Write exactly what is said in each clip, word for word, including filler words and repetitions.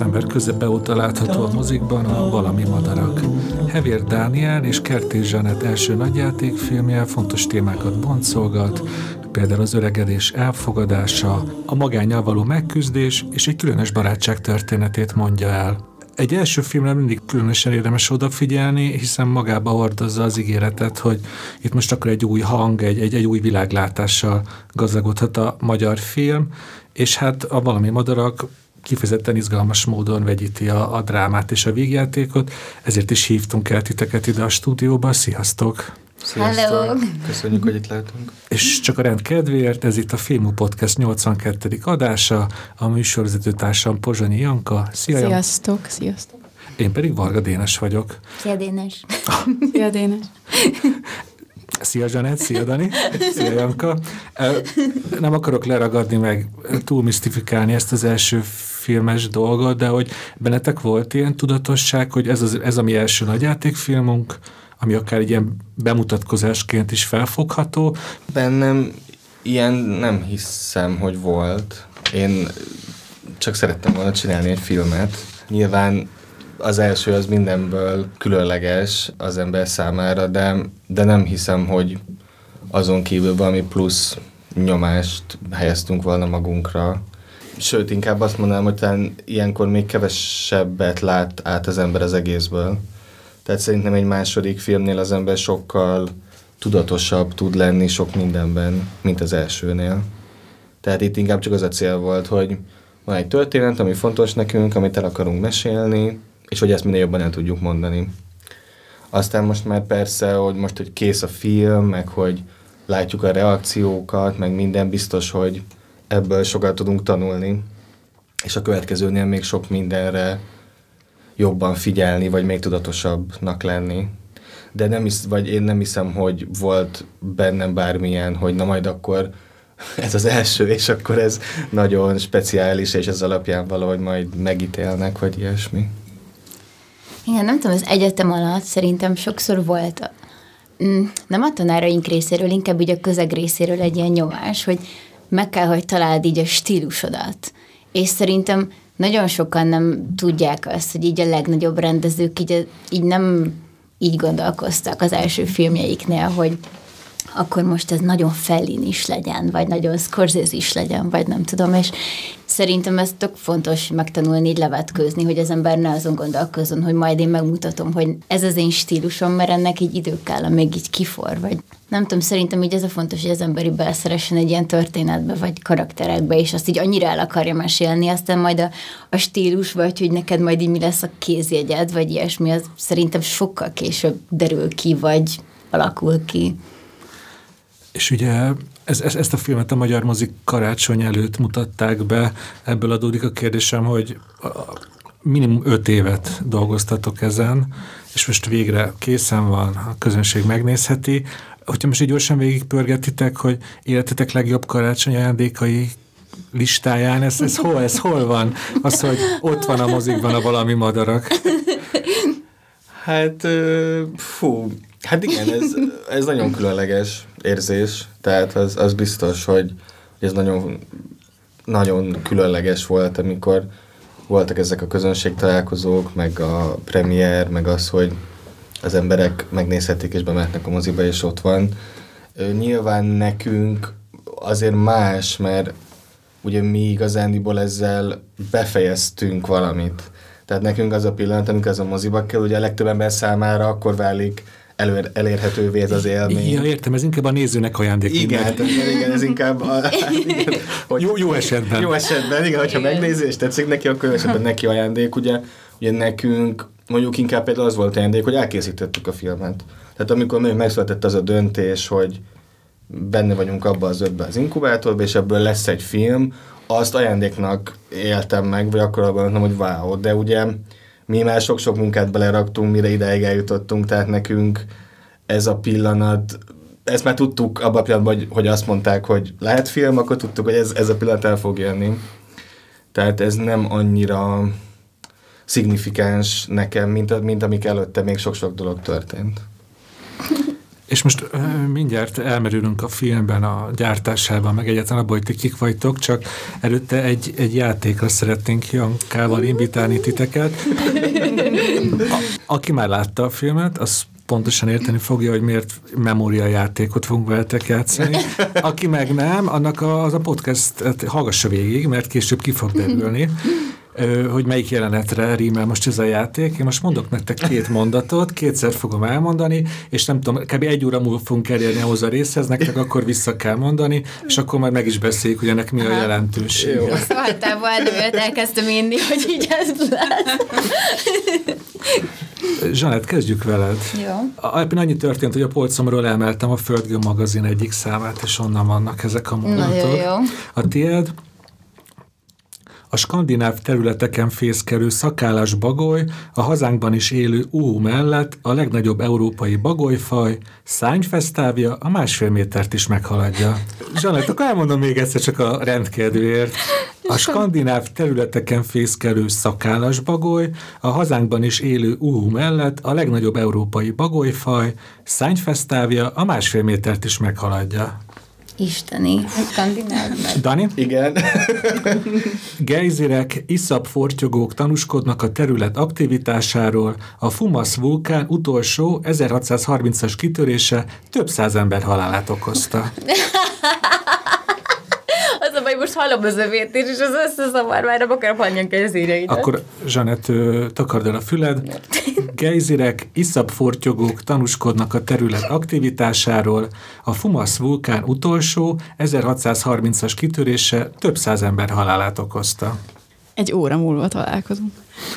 november közepe óta látható a mozikban a Valami madarak. Hevér Dániel és Kertész Zsanett első nagyjátékfilmje fontos témákat boncolgat, például az öregedés elfogadása, a magánnyal való megküzdés és egy különös barátság történetét mondja el. Egy első filmre mindig különösen érdemes odafigyelni, hiszen magába hordozza az ígéretet, hogy itt most akkor egy új hang, egy, egy, egy új világlátással gazdagodhat a magyar film, és hát a Valami madarak kifejezetten izgalmas módon vegyíti a, a drámát és a vígjátékot, ezért is hívtunk el titeket ide a stúdióba. Sziasztok! Sziasztok! Hello. Köszönjük, hogy itt lehetünk. És csak a rend kedvéért, ez itt a Filmú Podcast nyolcvankettedik adása, a műsorvezetőtársam Pozsonyi Janka. Szia, Sziasztok! Sziasztok! Én pedig Varga Dénes vagyok. Szia Dénes! Szia Dénes! Szia Zsanett, szia Dani, szia Janka. Nem akarok leragadni meg, túl misztifikálni ezt az első filmes dolgot, de hogy bennetek volt ilyen tudatosság, hogy ez, az, ez a mi első nagyjátékfilmünk, ami akár egy ilyen bemutatkozásként is felfogható. Bennem ilyen nem hiszem, hogy volt. Én csak szerettem volna csinálni egy filmet. Nyilván az első az mindenből különleges az ember számára, de, de nem hiszem, hogy azon kívül valami plusz nyomást helyeztünk volna magunkra. Sőt, inkább azt mondanám, hogy talán ilyenkor még kevesebbet lát át az ember az egészből. Tehát szerintem egy második filmnél az ember sokkal tudatosabb tud lenni sok mindenben, mint az elsőnél. Tehát itt inkább csak az a cél volt, hogy van egy történet, ami fontos nekünk, amit el akarunk mesélni, és hogy ezt minél jobban el tudjuk mondani. Aztán most már persze, hogy most, hogy kész a film, meg hogy látjuk a reakciókat, meg minden, biztos, hogy ebből sokat tudunk tanulni, és a következőnél még sok mindenre jobban figyelni, vagy még tudatosabbnak lenni. De nem is, vagy én nem hiszem, hogy volt bennem bármilyen, hogy na majd akkor ez az első, és akkor ez nagyon speciális, és ez alapján valahogy majd megítélnek, vagy ilyesmi. Igen, nem tudom, az egyetem alatt szerintem sokszor volt, nem a tanáraink részéről, inkább így a közeg részéről egy ilyen nyomás, hogy meg kell, hogy találd így a stílusodat. És szerintem nagyon sokan nem tudják azt, hogy így a legnagyobb rendezők így, így nem így gondolkoztak az első filmjeiknél, hogy akkor most ez nagyon Fellini is legyen, vagy nagyon Scorsese is legyen, vagy nem tudom, és szerintem ez tök fontos megtanulni, így levetkőzni, hogy az ember ne azon gondolkozzon, hogy majd én megmutatom, hogy ez az én stílusom, mert ennek így idő kell, amíg így kifor, vagy nem tudom, szerintem így ez a fontos, hogy az ember így beleszeressen egy ilyen történetbe, vagy karakterekbe, és azt így annyira el akarja mesélni, aztán majd a, a stílus, vagy hogy neked majd így mi lesz a kézjegyed, vagy ilyesmi, az szerintem sokkal később derül ki, vagy alakul ki. És ugye ez, ez, ezt a filmet a magyar mozik karácsony előtt mutatták be, ebből adódik a kérdésem, hogy minimum öt évet dolgoztatok ezen, és most végre készen van, a közönség megnézheti. Hogyha most így gyorsan végigpörgetitek, hogy életetek legjobb karácsony ajándékai listáján, ez, ez, hol, ez hol van? Az, hogy ott van a mozikban a Valami madarak. Hát, fú, hát igen, ez, ez nagyon különleges érzés, tehát az, az biztos, hogy ez nagyon, nagyon különleges volt, amikor voltak ezek a közönségtalálkozók, meg a premier, meg az, hogy az emberek megnézhetik és bemehetnek a moziba, és ott van. Nyilván nekünk azért más, mert ugye mi igazándiból ezzel befejeztünk valamit. Tehát nekünk az a pillanat, amikor az a moziba kell, ugye a legtöbb ember számára akkor válik Előr, elérhetővé ez az élmény. Ja, értem, ez inkább a nézőnek ajándék. Igen, igen, igen, ez inkább a, igen, hogy, jó, jó esetben. Jó esetben, igen, hogyha megnézi és tetszik neki, akkor jó esetben neki ajándék, ugye, ugye nekünk mondjuk inkább például az volt ajándék, hogy elkészítettük a filmet. Tehát amikor még megszületett az a döntés, hogy benne vagyunk abban az ötben az inkubátorban, és ebből lesz egy film, azt ajándéknak éltem meg, vagy akkor abban mondtam, hogy wow, de ugye mi már sok-sok munkát beleraktunk, mire ideig eljutottunk, tehát nekünk ez a pillanat, ezt már tudtuk abban a pillanatban, hogy, hogy azt mondták, hogy lehet film, akkor tudtuk, hogy ez, ez a pillanat el fog jönni. Tehát ez nem annyira szignifikáns nekem, mint, mint amik előtte még sok-sok dolog történt. És most uh, mindjárt elmerülünk a filmben, a gyártásában, meg egyáltalán abban, hogy ti kik vagytok, csak előtte egy, egy játékra szeretnénk Jankával invitálni titeket. A, aki már látta a filmet, az pontosan érteni fogja, hogy miért memóriajátékot fogunk veletek játszani. Aki meg nem, annak a, az a podcastet hallgassa végig, mert később ki fog derülni, hogy melyik jelenetre rímel most ez a játék. Én most mondok nektek két mondatot, kétszer fogom elmondani, és nem tudom, kb. egy óra múlva fogunk elérni ahhoz a részhez, nektek akkor vissza kell mondani, és akkor már meg is beszéljük, hogy ennek mi a jelentősége. Szóval előtt elkezdtem inni, hogy így ez lesz. Zsanett, kezdjük veled. Jó. Alapján annyi történt, hogy a polcomról emeltem a Földgő magazin egyik számát, és onnan vannak ezek a mondatok. Jó. A tiéd: a skandináv területeken fészkelő szakállas bagoly a hazánkban is élő úhú mellett a legnagyobb európai bagolyfaj, szárnyfesztávja a másfél métert is meghaladja. Zsanett, akkor elmondom még egyszer csak a rendkedvéért. A skandináv területeken fészkelő szakállas bagoly a hazánkban is élő úhú mellett a legnagyobb európai bagolyfaj, szárnyfesztávja a másfél métert is meghaladja. Isteni, skandináv. Dani? Igen. Gejzirek, iszap fortyogók tanúskodnak a terület aktivitásáról, a Fumasz vulkán utolsó ezerhatszázharmincas kitörése több száz ember halálát okozta. Az a baj, most hallom az övét is, és az összezavar, már nem akarom hagyni a kezére. Akkor, Zsanett, takard el a füled. Gejzirek, iszap fortyogók tanúskodnak a terület aktivitásáról, a Fumasz vulkán utolsó ezerhatszázharmincas kitörése több száz ember halálát okozta. Egy óra múlva találkozunk.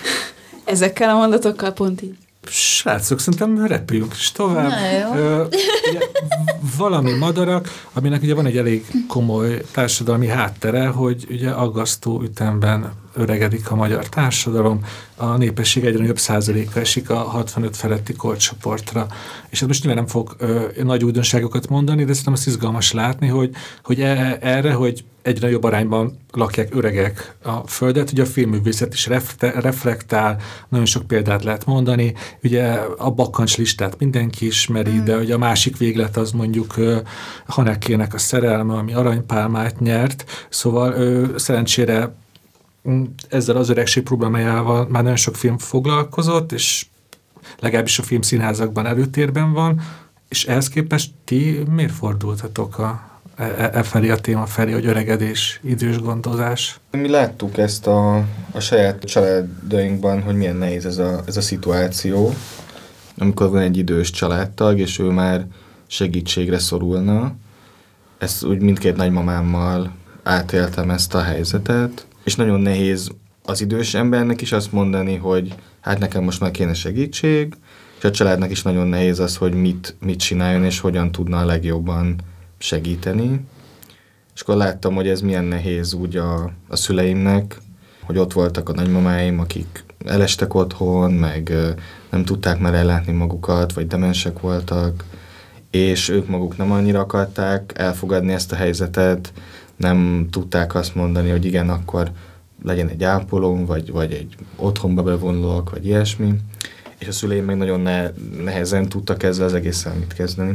Ezekkel a mondatokkal pont így. Srácok, szerintem repüljünk is tovább. Ö, ugye, valami madarak, aminek ugye van egy elég komoly társadalmi háttere, hogy ugye aggasztó ütemben öregedik a magyar társadalom, a népesség egyre nagyobb százaléka esik a hatvanöt feletti korcsoportra. És hát most nyilván nem fog ö, nagy újdonságokat mondani, de szerintem azt izgalmas látni, hogy, hogy e, erre, hogy egyre nagyobb arányban lakják öregek a Földet. Ugye a filmművészet is reflektál, nagyon sok példát lehet mondani. Ugye a bakkancs listát mindenki ismeri, mm. de ugye a másik véglet az mondjuk uh, Hanekének a Szerelme, ami aranypálmát nyert. Szóval uh, szerencsére ezzel az öregség problémájával már nagyon sok film foglalkozott, és legalábbis a filmszínházakban előtérben van, és ehhez képest ti miért fordultatok a E, e felé a téma felé, hogy öregedés, idős gondozás? Mi láttuk ezt a, a saját családainkban, hogy milyen nehéz ez a, ez a szituáció, amikor van egy idős családtag, és ő már segítségre szorulna. Ezt úgy mindkét nagymamámmal átéltem ezt a helyzetet, és nagyon nehéz az idős embernek is azt mondani, hogy hát nekem most már kéne segítség, és a családnak is nagyon nehéz az, hogy mit, mit csináljon, és hogyan tudna a legjobban segíteni. És akkor láttam, hogy ez milyen nehéz úgy a, a szüleimnek, hogy ott voltak a nagymamáim, akik elestek otthon, meg nem tudták már ellátni magukat, vagy demensek voltak, és ők maguk nem annyira akarták elfogadni ezt a helyzetet, nem tudták azt mondani, hogy igen, akkor legyen egy ápolóm, vagy, vagy egy otthonba bevonulok, vagy ilyesmi. És a szüleim meg nagyon ne, nehezen tudtak ezzel az egészen mit kezdeni.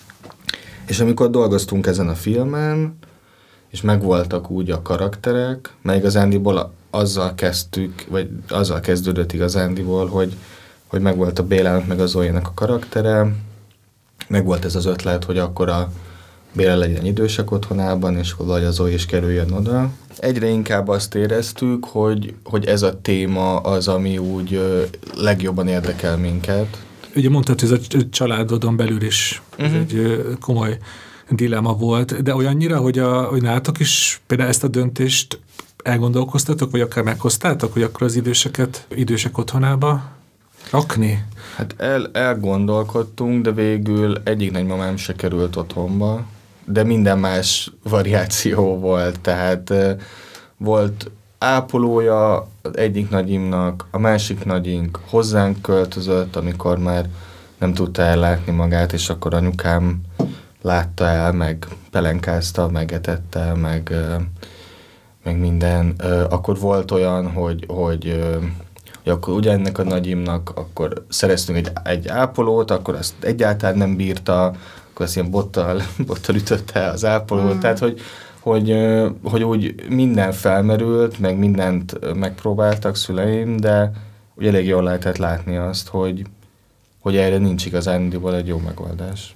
És amikor dolgoztunk ezen a filmen, és megvoltak úgy a karakterek, mert igazándiból azzal kezdtük, vagy azzal kezdődött igazándiból, hogy, hogy megvolt a Bélának meg a Zóénak a karaktere, megvolt ez az ötlet, hogy akkor a Béla legyen idősek otthonában, és hogy a Zóé is kerüljön oda. Egyre inkább azt éreztük, hogy, hogy ez a téma az, ami úgy ö, legjobban érdekel minket. Ugye mondtad, hogy ez a családodon belül is uh-huh. ez egy komoly dilemma volt, de olyannyira, hogy, a, hogy nálatok is például ezt a döntést elgondolkoztatok, vagy akár meghoztátok, hogy akkor az időseket idősek otthonába rakni? Hát el, elgondolkodtunk, de végül egyik nagymamám se került otthonba, de minden más variáció volt, tehát volt ápolója az egyik nagyimnak, a másik nagyink hozzánk költözött, amikor már nem tudta ellátni magát, és akkor anyukám látta el, meg pelenkázta, meg etette, meg, meg minden. Akkor volt olyan, hogy, hogy hogy akkor ugye ennek a nagyimnak akkor szereztünk egy, egy ápolót, akkor azt egyáltalán nem bírta, akkor azt ilyen bottal, bottal ütötte az ápolót, mm. tehát hogy, hogy, hogy úgy minden felmerült, meg mindent megpróbáltak szüleim, de ugye elég jól lehetett látni azt, hogy, hogy erre nincs igazándiból egy jó megoldás.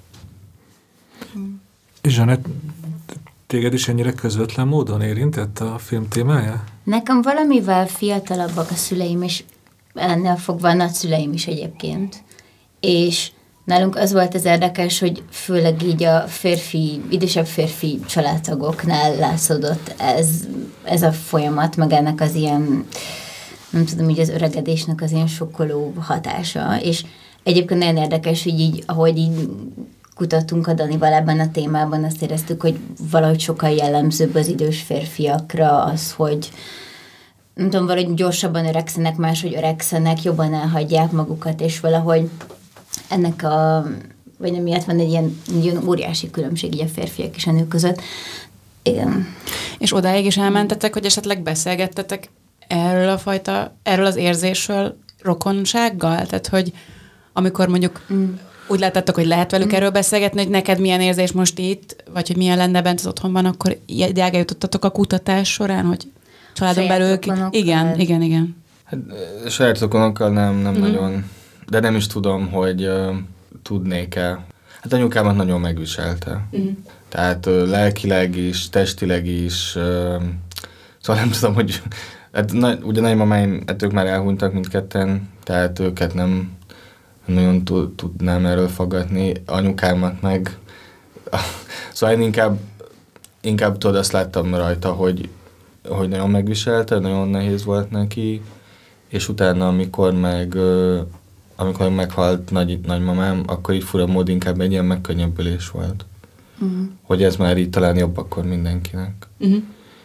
És Zsanett, téged is ennyire közvetlen módon érintett a film témája? Nekem valamivel fiatalabbak a szüleim, és ennél fogva a nagyszüleim is egyébként. És nálunk az volt az érdekes, hogy főleg így a férfi, idősebb férfi családtagoknál látszódott ez, ez a folyamat, meg ennek az ilyen, nem tudom, így az öregedésnek az ilyen sokkoló hatása. És egyébként nagyon érdekes, hogy így, ahogy így kutattunk a Danival ebben a témában, azt éreztük, hogy valahogy sokkal jellemzőbb az idős férfiakra az, hogy nem tudom, valahogy gyorsabban öregszenek, máshogy öregszenek, jobban elhagyják magukat, és valahogy ennek a, vagy nem miatt van egy ilyen, ilyen óriási különbség így a férfiak és a nők között. Igen. És odáig is elmentetek, hogy esetleg beszélgettetek erről a fajta, erről az érzésről rokonsággal? Tehát, hogy amikor mondjuk mm. úgy láttátok, hogy lehet velük mm. erről beszélgetni, hogy neked milyen érzés most itt, vagy hogy milyen lenne bent az otthonban, akkor idáig jutottatok a kutatás során, hogy családon belül... Igen, igen, igen. Hát saját okonokkal nem, nem mm. nagyon, de nem is tudom, hogy uh, tudnék-e. Hát anyukámat nagyon megviselte. Mm. Tehát uh, lelkileg is, testileg is, uh, szóval nem tudom, hogy hát, na, ugye nagymamáim, hát ők már elhunytak mindketten, tehát őket nem nagyon tudnám erről fogadni, anyukámat meg. Szóval én inkább, inkább tudod, azt láttam rajta, hogy, hogy nagyon megviselte, nagyon nehéz volt neki, és utána, amikor meg amikor meghalt nagy, nagymamám, akkor így fura mód inkább egy ilyen megkönnyebbülés volt. Uh-huh. Hogy ez már így talán jobb akkor mindenkinek. Uh-huh.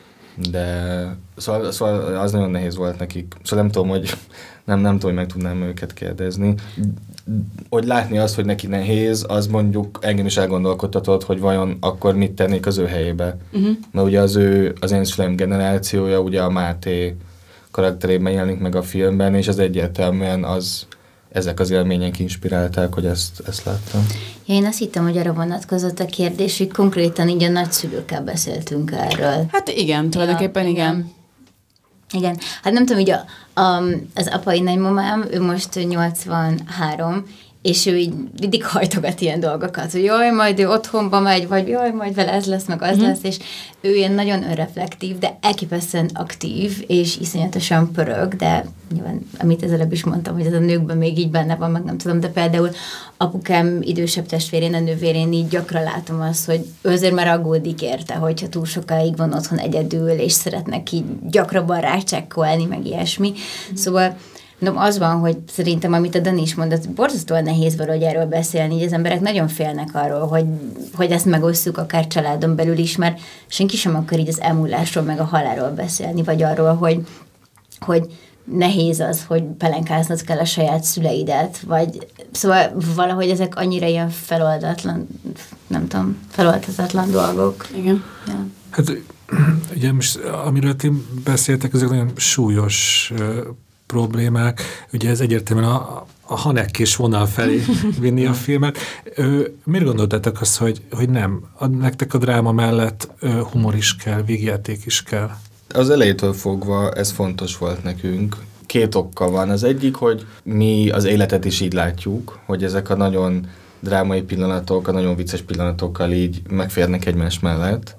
De szóval, szóval az nagyon nehéz volt nekik. Szóval nem tudom, hogy nem, nem tudom, hogy meg tudnám őket kérdezni. Hogy látni azt, hogy neki nehéz, az mondjuk engem is elgondolkodtatott, hogy vajon akkor mit tennék az ő helyébe. Uh-huh. Mert ugye az ő, az én szüleim generációja, ugye a Máté karakterében jelenik meg a filmben, és az egyértelműen az, ezek az élmények inspirálták, hogy ezt, ezt láttam. Ja, én azt hittem, hogy arra vonatkozott a kérdés, hogy konkrétan így a nagyszülőkkel beszéltünk erről. Hát igen, tulajdonképpen ja, igen. igen. Igen, hát nem tudom, így a, a, az apai nagymamám, ő most nyolcvanhárom, és ő így mindig hajtogat ilyen dolgokat, hogy jaj, majd ő otthonba megy, vagy jaj, majd vele ez lesz, meg az mm. lesz, és ő ilyen nagyon önreflektív, de elképesztően aktív, és iszonyatosan pörög, de nyilván, amit ezelőbb is mondtam, hogy ez a nőkben még így benne van, meg nem tudom, de például apukám idősebb testvérén, a nővérén így gyakran látom azt, hogy ő azért már aggódik érte, hogyha túl sokáig van otthon egyedül, és szeretnek így gyakrabban rácsekkolni, meg ilyesmi. Mm. Szóval no, az van, hogy szerintem, amit a Dani is mondott, borzasztóan nehéz valahogy erről beszélni, így az emberek nagyon félnek arról, hogy, hogy ezt megosszuk akár családon belül is, mert senki sem akar így az elmúlásról, meg a halálról beszélni, vagy arról, hogy, hogy nehéz az, hogy pelenkáznod kell a saját szüleidet, vagy szóval valahogy ezek annyira ilyen feloldatlan, nem tudom, feloldhatatlan dolgok. Igen. Ja. Hát ugye most, amiről ti beszéltek, ezek nagyon súlyos uh, problémák. Ugye ez egyértelműen a, a Hanekk-és vonal felé vinni a filmet. Ö, miért gondoltátok azt, hogy, hogy nem? A, nektek a dráma mellett ö, humor is kell, vígjáték is kell? Az elejétől fogva ez fontos volt nekünk. Két okkal van. Az egyik, hogy mi az életet is így látjuk, hogy ezek a nagyon drámai pillanatok, a nagyon vicces pillanatokkal így megférnek egymás mellett,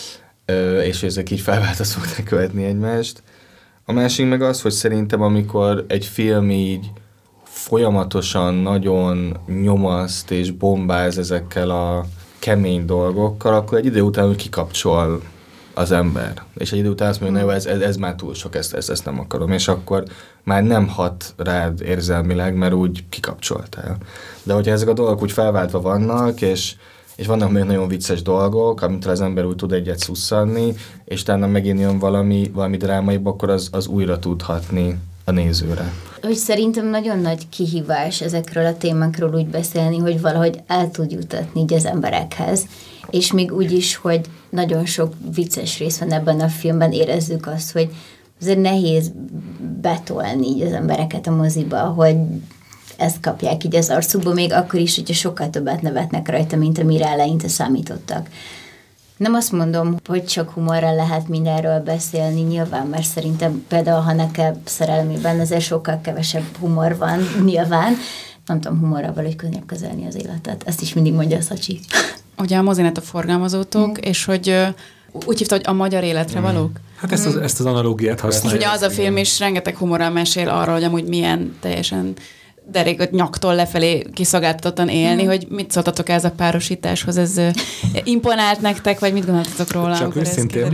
ö, és ezek így felváltva szokták követni egymást. A másik meg az, hogy szerintem amikor egy film így folyamatosan nagyon nyomaszt és bombáz ezekkel a kemény dolgokkal, akkor egy idő után kikapcsol az ember. És egy idő után azt mondja, hogy ez, ez, ez már túl sok, ezt, ezt, ezt nem akarom. És akkor már nem hat rád érzelmileg, mert úgy kikapcsoltál. De hogyha ezek a dolgok úgy felváltva vannak, és és vannak még nagyon vicces dolgok, amitől az ember úgy tud egyet szusszanni, és utána megint jön valami, valami drámaibb, akkor az, az újra tud hatni a nézőre. Hogy szerintem nagyon nagy kihívás ezekről a témákról úgy beszélni, hogy valahogy el tud jutatni így az emberekhez. És még úgy is, hogy nagyon sok vicces rész van ebben a filmben, érezzük azt, hogy azért nehéz betolni így az embereket a moziba, hogy ezt kapják így az arcukba, még akkor is, hogyha sokkal többet nevetnek rajta, mint amire eleinte számítottak. Nem azt mondom, hogy csak humorral lehet mindenről beszélni, nyilván, mert szerintem például a Haneke szerelmében azért sokkal kevesebb humor van, nyilván. Nem tudom humorral valahogy könnyebb kezelni az életet. Ezt is mindig mondja a Szacsi. Ugye a mozinet a forgalmazótok, mm. és hogy úgy hívta, hogy a magyar életre mm. valók? Hát ezt az, ezt az analógiát használja. És ugye az a film is rengeteg humorral mesél arról, hogy amúgy milyen teljesen derék nyaktól lefelé kiszolgáltatottan élni, mm. hogy mit szóltatok ez a párosításhoz, ez imponált nektek, vagy mit gondoltatok róla? Csak őszintén.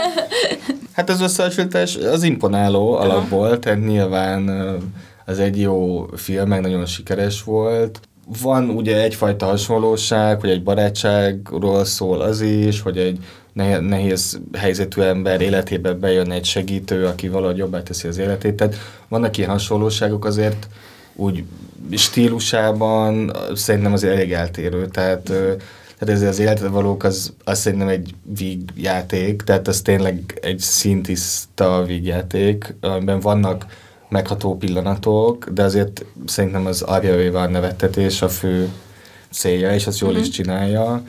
Hát az összehasonlítás az imponáló alapból, tehát nyilván az egy jó film, meg nagyon sikeres volt. Van ugye egyfajta hasonlóság, hogy egy barátságról szól az is, hogy egy nehéz helyzetű ember életébe bejön egy segítő, aki valahogy jobbá teszi az életét. Tehát vannak ilyen hasonlóságok azért, úgy stílusában szerintem azért elég eltérő. Tehát, tehát ez az életre valók, az, az szerintem egy vígjáték, tehát az tényleg egy szintiszta vígjáték, amiben vannak megható pillanatok, de azért szerintem az Arjavéva a nevettetés a fő célja, és azt jól mm-hmm. is csinálja.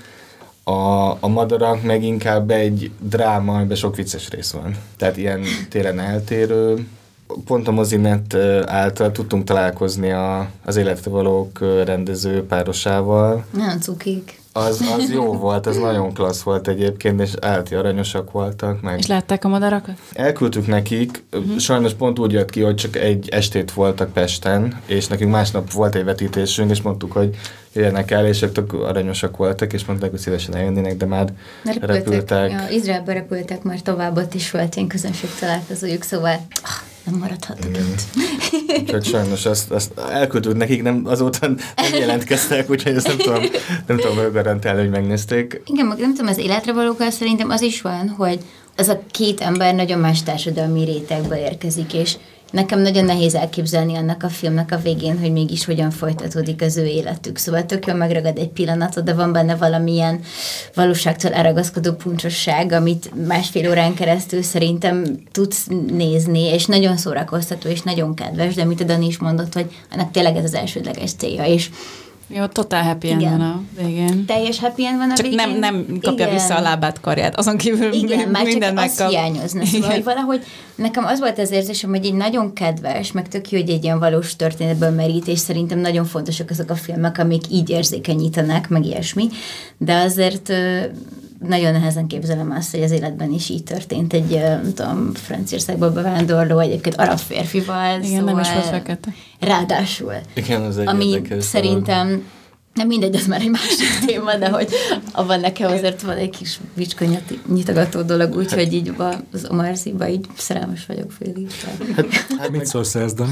A, a Madarak meg inkább egy dráma, amiben sok vicces rész van. Tehát ilyen téren eltérő. Pont a mozinet által tudtunk találkozni a, az Életre valók rendező párosával. Nagyon cukik. Az, az jó volt, az nagyon klassz volt egyébként, és állati aranyosak voltak. Meg. És látták a madarakat? Elküldtük nekik, uh-huh. sajnos pont úgy jött ki, hogy csak egy estét voltak Pesten, és nekünk másnap volt egy vetítésünk, és mondtuk, hogy jöjjenek el, és ők tök aranyosak voltak, és mondták, hogy szívesen eljönnének, de már repültek. repültek. Ja, Izraelbe repültek, már tovább ott is volt ilyen közönség találkozójuk, szóval nem maradhattak itt. Úgyhogy sajnos azt, azt elküldtük nekik, nem, azóta nem jelentkeztek, úgyhogy ezt nem tudom, nem tudom garantálni, hogy megnézték. Igen, meg nem tudom, az Életre valókkal szerintem az is van, hogy az a két ember nagyon más társadalmi rétegből érkezik, és nekem nagyon nehéz elképzelni annak a filmnek a végén, hogy mégis hogyan folytatódik az ő életük. Szóval tök jól megragad egy pillanatot, de van benne valamilyen valóságtól elragaszkodó puncsosság, amit másfél órán keresztül szerintem tudsz nézni, és nagyon szórakoztató, és nagyon kedves, de amit a Dani is mondott, hogy annak tényleg ez az elsődleges célja, és jó, totál happy end van a végén. Teljes happy end van a csak végén. Csak nem, nem kapja igen. vissza a lábát, karját. Azon kívül igen, már minden csak megkap. az hiányozna. Szóval, hogy valahogy nekem az volt az érzésem, hogy egy nagyon kedves, meg tök jó, hogy egy ilyen valós történetből merít, és szerintem nagyon fontosak azok a filmek, amik így érzékenyítenek, meg ilyesmi. De azért nagyon nehezen képzelem azt, hogy az életben is így történt egy, nem tudom, Franciaországból bevándorló, egyébként arab férfival. Igen, szóval nem is volt fekete. Ráadásul. Igen, az egy ami szerintem, nem mindegy, az már egy másik téma, de hogy abban nekem azért van egy kis vicska nyitogató dolog, úgyhogy így az Omarziba így szerelmes vagyok félig. Hát, hát mit szólsz ezt, Dani?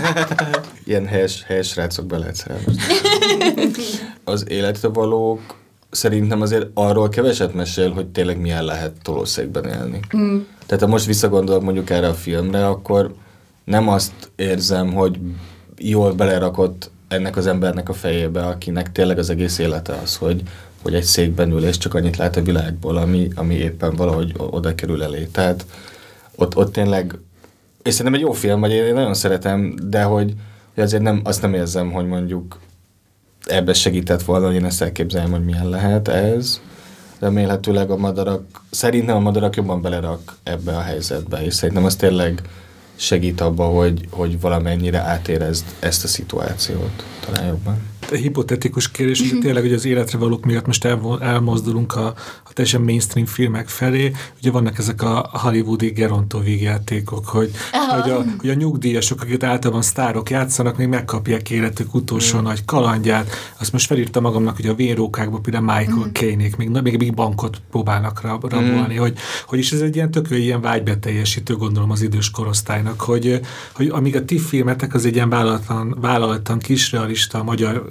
Ilyen helyes, helyes rácok be lehet szerelmes. Az Életre valók szerintem azért arról keveset mesél, hogy tényleg milyen lehet tolószékben élni. Mm. Tehát ha most visszagondolok mondjuk erre a filmre, akkor nem azt érzem, hogy jól belerakott ennek az embernek a fejébe, akinek tényleg az egész élete az, hogy, hogy egy székben ül, és csak annyit lát a világból, ami, ami éppen valahogy oda kerül elé. Tehát ott, ott tényleg, és szerintem egy jó film, vagy én nagyon szeretem, de hogy, hogy azért nem, azt nem érzem, hogy mondjuk ebbe segített volna, hogy én ezt elképzeljem, hogy milyen lehet ez. Remélhetőleg a Madarak, szerintem a Madarak jobban belerak ebbe a helyzetbe, és szerintem az tényleg segít abba, hogy, hogy valamennyire átérezd ezt a szituációt talán jobban. A hipotetikus kérdés, hogy tényleg hogy az Életre valók miatt most el, elmozdulunk a, a teljesen mainstream filmek felé. Ugye vannak ezek a hollywoodi gerontó vígjátékok, hogy, hogy, a, hogy a nyugdíjasok, akik általában sztárok játszanak, még megkapják életük utolsó mm. nagy kalandját. Azt most felírtam magamnak, hogy a vénrókákban például Michael mm. Caine-ék még, még, még bankot próbálnak rabolni, mm. hogy, hogy is ez egy ilyen tök ilyen vágybeteljesítő, gondolom az idős korosztálynak, hogy, hogy amíg a ti filmetek az egy ilyen vállalatlan, vállalatlan kisrealista magyar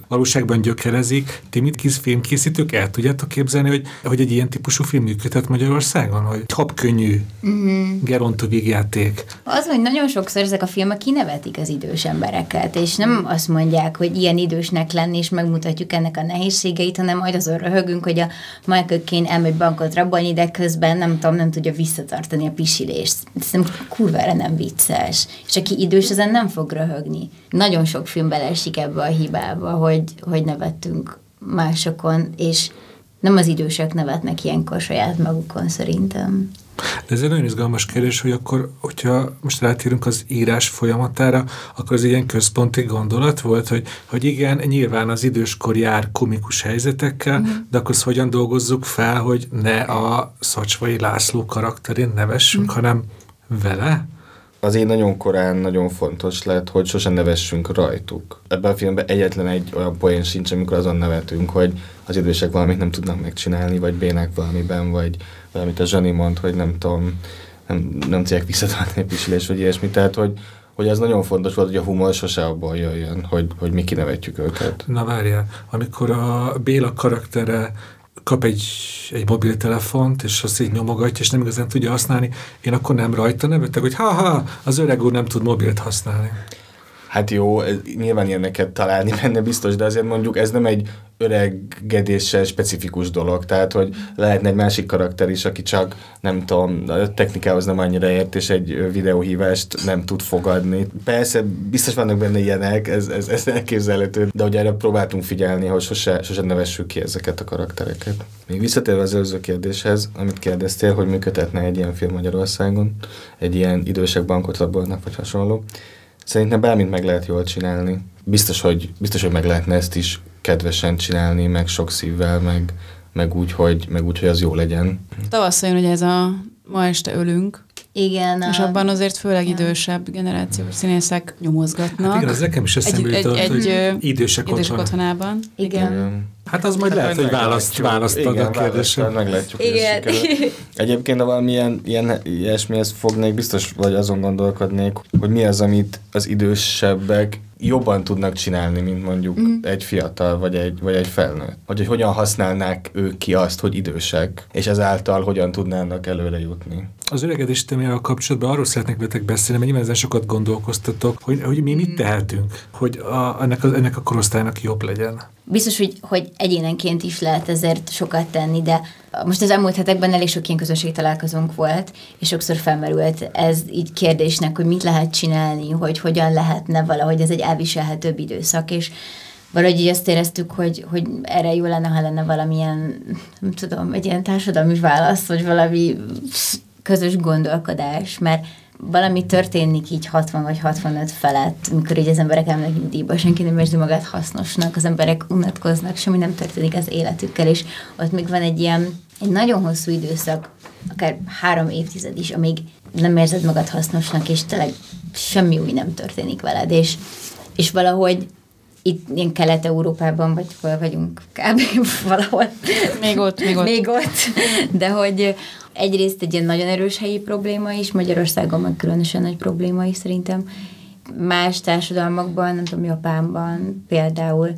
valóságban gyökerezik. Ti, mint kis filmkészítők, el tudjátok képzelni, hogy, hogy egy ilyen típusú film működhet Magyarországon? Hogy habkönnyű, mm-hmm. gerontú vígjáték. Az, hogy nagyon sokszor ezek a filmek kinevetik az idős embereket, és nem azt mondják, hogy ilyen idősnek lenni, és megmutatjuk ennek a nehézségeit, hanem majd azon röhögünk, hogy a Michael Caine elmegy bankot rabolni, de közben nem tudom, nem tudja visszatartani a pisilést. Szerintem kurvára nem vicces. És aki idős, ezen nem fog röhögni. Nagyon sok film beleesik ebbe a hibába, hogy, hogy nevettünk másokon, és nem az idősek nevetnek ilyenkor saját magukon, szerintem. De ez egy nagyon izgalmas kérdés, hogy akkor, hogyha most rátérünk az írás folyamatára, akkor az ilyen központi gondolat volt, hogy, hogy igen, nyilván az időskor jár komikus helyzetekkel, mm. de akkor hogyan dolgozzuk fel, hogy ne a Szacsvai László karakterén nevessünk, mm. hanem vele? Azért nagyon korán nagyon fontos lett, hogy sosem nevessünk rajtuk. Ebben a filmben egyetlen egy olyan poén sincs, amikor azon nevetünk, hogy az idősek valamit nem tudnak megcsinálni, vagy bénák valamiben, vagy valamit a Zsani mond, hogy nem tudom, nem, nem tudják visszatartani a pisilés, vagy ilyesmi. Tehát, hogy, hogy az nagyon fontos volt, hogy a humor sose abból jöjjön, hogy, hogy mi kinevetjük őket. Na várjál, amikor a Béla karaktere kap egy, egy mobiltelefont, és azt így nyomogatja, és nem igazán tudja használni, én akkor nem rajta nevettek, hogy ha-ha, az öreg úr nem tud mobilt használni. Hát jó, nyilván ilyeneket találni benne biztos, de azért mondjuk ez nem egy öregedéssel specifikus dolog, tehát hogy lehetne egy másik karakter is, aki csak nem tudom, a technikához nem annyira ért, és egy videóhívást nem tud fogadni. Persze, biztos vannak benne ilyenek, ez, ez, ez elképzelhető, de ugye erre próbáltunk figyelni, hogy sose, sose nevessük ki ezeket a karaktereket. Még visszatérve az előző kérdéshez, amit kérdeztél, hogy működhetne egy ilyen film Magyarországon, egy ilyen idősek bankot rabolnak, vagy hasonló. Szerintem bármit meg lehet jól csinálni. Biztos, hogy, biztos, hogy meg lehetne ezt is kedvesen csinálni, meg sok szívvel, meg, meg, úgy, hogy, meg úgy, hogy az jó legyen. Tavasszal jön, hogy ez a Ma este ölünk. Igen. És abban azért főleg idősebb generációs színészek nyomozgatnak. Hát igen, ez nekem is eszembe jutott, egy, hogy egy, idősek, idősek otthonában. Igen. igen. Hát az majd hát lehet, hogy választ, választad igen, a kérdésre. Meglátjuk, hogy ez sikerül. Egyébként, ha valamilyen ilyen, ilyesmihez fognék, biztos vagy azon gondolkodnék, hogy mi az, amit az idősebbek jobban tudnak csinálni, mint mondjuk mm. egy fiatal, vagy egy, vagy egy felnőtt. Vagy hogy hogyan használnák ők ki azt, hogy idősek, és ezáltal hogyan tudnának előre jutni. Az öregedés témájával kapcsolatban arról szeretnék veletek beszélni, mert nyilván sokat gondolkoztatok, hogy, hogy mi mit tehetünk, hogy a, ennek, a, ennek a korosztálynak jobb legyen. Biztos, hogy, hogy egyénenként is lehet ezért sokat tenni, de most az elmúlt hetekben elég sok ilyen közönség találkozónk volt, és sokszor felmerült ez így kérdésnek, hogy mit lehet csinálni, hogy hogyan lehetne valahogy, ez egy elviselhetőbb időszak, és valahogy így azt éreztük, hogy, hogy erre jó lenne, ha lenne valamilyen, nem tudom, egy ilyen társadalmi válasz, vagy valami közös gondolkodás, mert valami történik így hatvan vagy hatvanöt felett, amikor így az emberek elmennek nyugdíjba, senki nem érzi magát hasznosnak, az emberek unatkoznak, semmi nem történik az életükkel, és ott még van egy ilyen, egy nagyon hosszú időszak, akár három évtized is, amíg nem érzed magad hasznosnak, és tényleg semmi új nem történik veled, és, és valahogy itt ilyen Kelet-Európában, vagy hol vagyunk, kb. Valahol. Még ott, még ott. Még ott. De hogy egyrészt egy ilyen nagyon erős helyi probléma is, Magyarországon meg különösen nagy probléma is szerintem. Más társadalmakban, nem tudom, Japánban például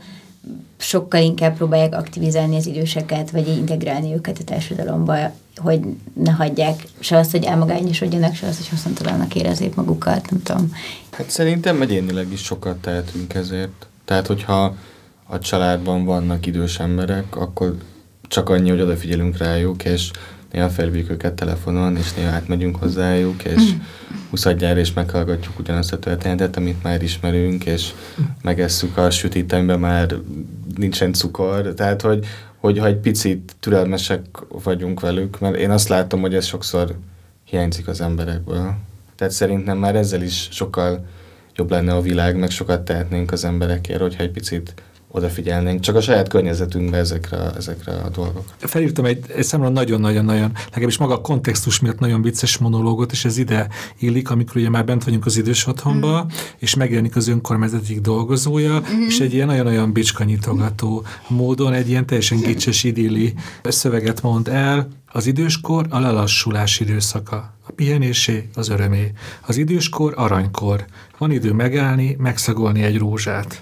sokkal inkább próbálják aktivizálni az időseket, vagy integrálni őket a társadalomba, hogy ne hagyják se azt, hogy elmagányosodjanak, se azt, hogy haszontalannak érezzék magukat, nem tudom. Hát szerintem egyénileg is sokat tehetünk ezért. Tehát, hogyha a családban vannak idős emberek, akkor csak annyi, hogy odafigyelünk rájuk, és néha felvívjuk őket telefonon, és néha átmegyünk hozzájuk, és huszadjára és meghallgatjuk ugyanazt a történetet, amit már ismerünk, és megesszük a sütit, amiben már nincsen cukor. Tehát, hogy, hogy ha egy picit türelmesek vagyunk velük, mert én azt látom, hogy ez sokszor hiányzik az emberekből. Tehát szerintem már ezzel is sokkal jobb lenne a világ, meg sokat tehetnénk az emberekért, hogyha egy picit odafigyelnénk, csak a saját környezetünkbe ezekre, ezekre a dolgok. Felírtam egy, egy számomra nagyon-nagyon-nagyon, legalábbis maga a kontextus miatt nagyon vicces monológot, és ez ide illik, amikor ugye már bent vagyunk az idős otthonba, mm. és megjelenik az önkormányzat egyik dolgozója, mm. és egy ilyen nagyon-olyan bicskanyitogató módon egy ilyen teljesen gicses idilli szöveget mond el. Az időskor a lelassulás időszaka, a pihenésé, az örömé. Az időskor aranykor. Van idő megállni, megszagolni egy rózsát.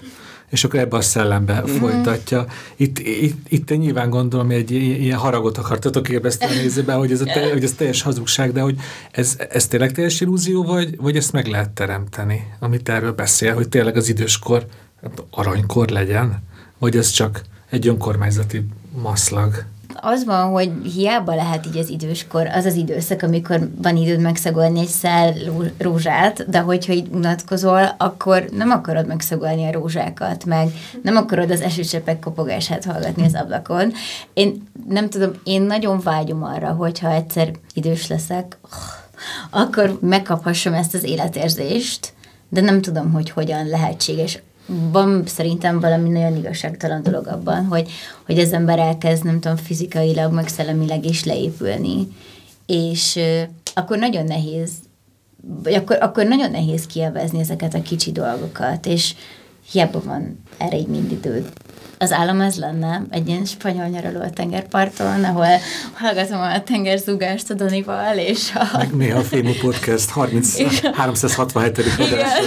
és akkor ebbe a szellembe mm. folytatja. Itt, itt, itt nyilván gondolom, egy ilyen haragot akartatok ébreszteni a nézőben, hogy ez, a te, hogy ez teljes hazugság, de hogy ez, ez tényleg teljes illúzió, vagy, vagy ezt meg lehet teremteni, amit erről beszél, hogy tényleg az időskor aranykor legyen, vagy ez csak egy önkormányzati maszlag? Az van, hogy hiába lehet így az időskor, az az időszak, amikor van időd megszagolni egy szál rózsát, de hogyha így unatkozol, akkor nem akarod megszagolni a rózsákat, meg nem akarod az esőcseppek kopogását hallgatni az ablakon. Én nem tudom, én nagyon vágyom arra, hogyha egyszer idős leszek, akkor megkaphassam ezt az életérzést, de nem tudom, hogy hogyan lehetséges. Van szerintem valami nagyon igazságtalan dolog abban, hogy, hogy az ember elkezd, nem tudom, fizikailag, meg szellemileg is leépülni. És euh, akkor nagyon nehéz, vagy akkor, akkor nagyon nehéz kielvezni ezeket a kicsi dolgokat, és hiába van erre így mind időd. Az állam ez lenne, egy ilyen spanyol nyaraló a tengerparton, ahol hallgatom a tengerzúgást a Danival, és a... Meg néha a Fému Podcast háromszázhatvanhetedik adás.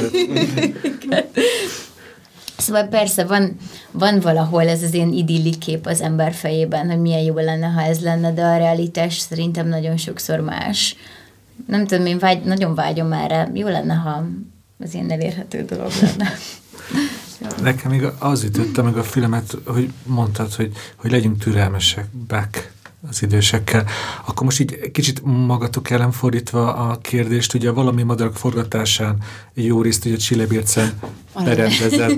Szóval persze van, van valahol ez az ilyen idilli kép az ember fejében, hogy milyen jó lenne, ha ez lenne, de a realitás szerintem nagyon sokszor más. Nem tudom, én vágy, nagyon vágyom erre. Jó lenne, ha az ilyen elérhető dolog lenne. Nekem még az ütötte meg a filmet, hogy mondtad, hogy, hogy legyünk türelmesek, back az idősekkel. Akkor most így kicsit magatok ellen fordítva a kérdést, ugye a Valami madarak forgatásán jó részt ugye Csillebércen berendezett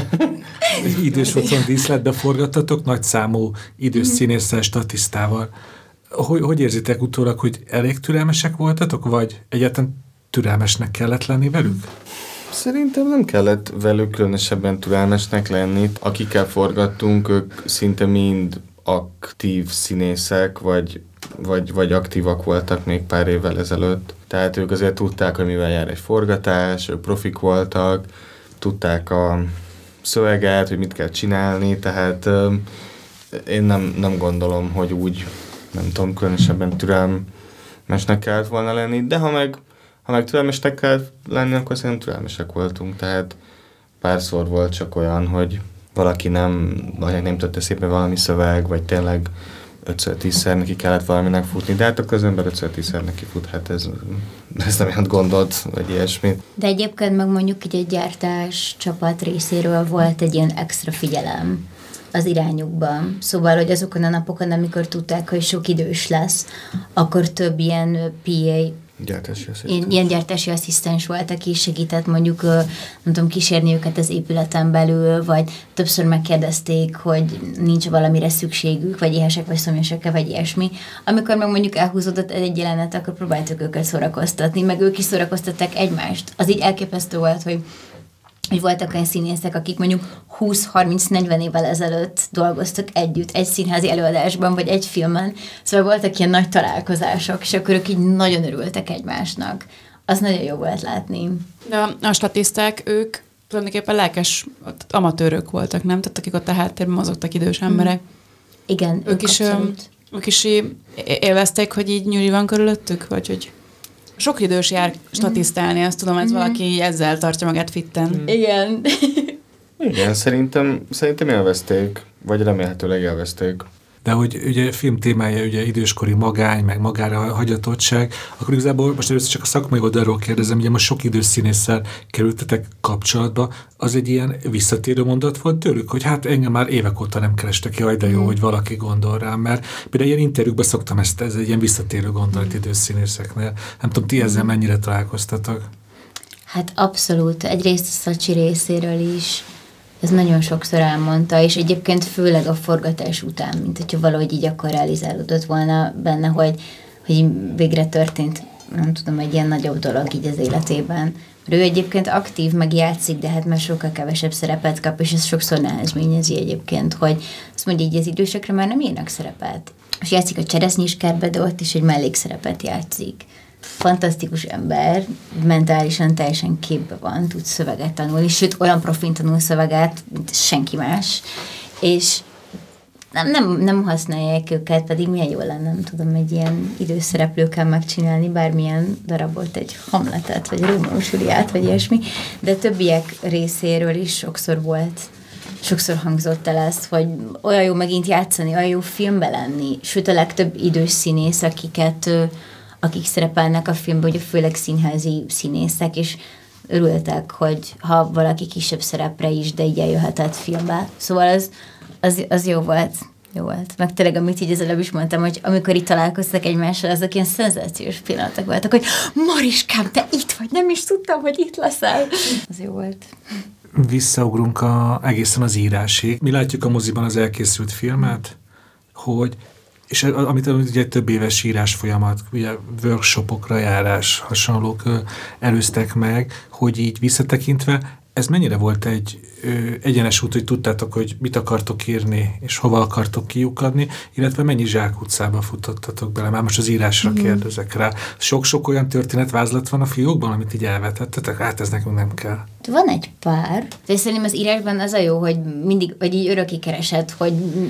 idős otthon díszletbe forgattatok, nagy számú idős színésszel, statisztával. Hogy, hogy érzitek utólag, hogy elég türelmesek voltatok, vagy egyáltalán türelmesnek kellett lenni velük? Szerintem nem kellett velük különösebben türelmesnek lenni. Akikkel forgattunk, ők szinte mind aktív színészek, vagy, vagy, vagy aktívak voltak még pár évvel ezelőtt. Tehát ők azért tudták, hogy mivel jár egy forgatás, ők profik voltak, tudták a szöveget, hogy mit kell csinálni, tehát euh, én nem, nem gondolom, hogy úgy, nem tudom, különösebben türelmesnek kellett volna lenni, de ha meg, ha meg türelmesnek kellett lenni, akkor szerintem türelmesek voltunk, tehát párszor volt csak olyan, hogy valaki nem, vagy nem tette szépen valami szöveg, vagy tényleg ötször-tízszer neki kellett valaminek futni, de hát akkor az ember ötször-tízszer neki fut, hát ez, ez nem olyan gondolt, vagy ilyesmi. De egyébként meg mondjuk így egy gyártás csapat részéről volt egy ilyen extra figyelem az irányukban. Szóval, hogy azokon a napokon, amikor tudták, hogy sok idős lesz, akkor több ilyen pé á Gyártási Ilyen, ilyen gyártási asszisztens volt, aki segített mondjuk, nem tudom, kísérni őket az épületen belül, vagy többször megkérdezték, hogy nincs valamire szükségük, vagy éhesek, vagy szomjasak-e, vagy ilyesmi. Amikor meg mondjuk elhúzódott egy jelenet, akkor próbáltuk őket szórakoztatni, meg ők is szórakoztatták egymást. Az így elképesztő volt, hogy hogy voltak olyan színészek, akik mondjuk húsz-harminc-negyven évvel ezelőtt dolgoztak együtt egy színházi előadásban, vagy egy filmen. Szóval voltak ilyen nagy találkozások, és akkor ők így nagyon örültek egymásnak. Az nagyon jó volt látni. De a statiszták, ők tulajdonképpen lelkes amatőrök voltak, nem? Tehát akik ott a háttérben mozogtak, idős emberek. Mm. Igen, ők, ők is, ők is élvezték, hogy így nyúli van körülöttük, vagy hogy... Sok idős jár statisztálni, azt tudom, ez mm. valaki ezzel tartja magát fitten. Mm. Igen. Igen, szerintem, szerintem élvezték, vagy remélhetőleg élvezték. De hogy ugye a film témája ugye időskori magány, meg magára hagyatottság, akkor igazából most először csak a szakmai oldalról kérdezem, ugye most sok idős színésszel kerültetek kapcsolatba, az egy ilyen visszatérő mondat volt tőlük, hogy hát engem már évek óta nem kerestek, jaj, de jó, mm. hogy valaki gondol rám, mert például ilyen interjúkban szoktam ezt, ez egy ilyen visszatérő gondolat mm. idős színészeknél. Nem tudom, ti ezzel mennyire találkoztatok? Hát abszolút, egyrészt a Szacsi részéről is, ez nagyon sokszor elmondta, és egyébként főleg a forgatás után, mint hogyha valahogy így akkor realizálódott volna benne, hogy, hogy végre történt, nem tudom, egy ilyen nagyobb dolog így az életében. Ő egyébként aktív, meg játszik, de hát már sokkal kevesebb szerepet kap, és ez sokszor nehezményezi egyébként, hogy azt mondja, így az idősekre már nem írnak szerepet. És játszik a Cseresznyiskertbe, de ott is egy mellékszerepet játszik. Fantasztikus ember, mentálisan teljesen képbe van, tud szöveget tanulni, sőt, olyan profin tanul szöveget, mint senki más, és nem, nem, nem használják őket, pedig milyen jó lenne, nem tudom, egy ilyen időszereplőkkel megcsinálni bármilyen darabot, egy Hamletet, vagy Rómeó és Júliát, vagy ilyesmi, de többiek részéről is sokszor volt sokszor hangzott el ez, hogy olyan jó megint játszani, olyan jó filmbe lenni, sőt a legtöbb idős színész, akiket, akik szerepelnek a filmben, ugye főleg színházi színészek, és örültek, hogy ha valaki kisebb szerepre is, de így eljöhetett filmbe. Szóval az, az, az jó volt. Jó volt. Meg tényleg, amit így ezelőbb is mondtam, hogy amikor itt találkoztak egymással, azok ilyen szenzációs pillanatok voltak, hogy Mariskám, te itt vagy, nem is tudtam, hogy itt leszel. Az jó volt. Visszaugrunk a, egészen az írásig. Mi látjuk a moziban az elkészült filmet, hogy és amit ugye több éves írás folyamat, ugye workshopokra járás, hasonlók előztek meg, hogy így visszatekintve, ez mennyire volt egy ö, egyenes út, hogy tudtátok, hogy mit akartok írni, és hova akartok kiukadni, illetve mennyi zsákutcába futottatok bele? Már most az írásra mm. kérdezek rá. Sok-sok olyan történetvázlat van a fiókban, amit így elvetettetek? Hát ez nekünk nem kell. Van egy pár. De szerintem az írásban az a jó, hogy mindig, vagy így örökké keresed, hogy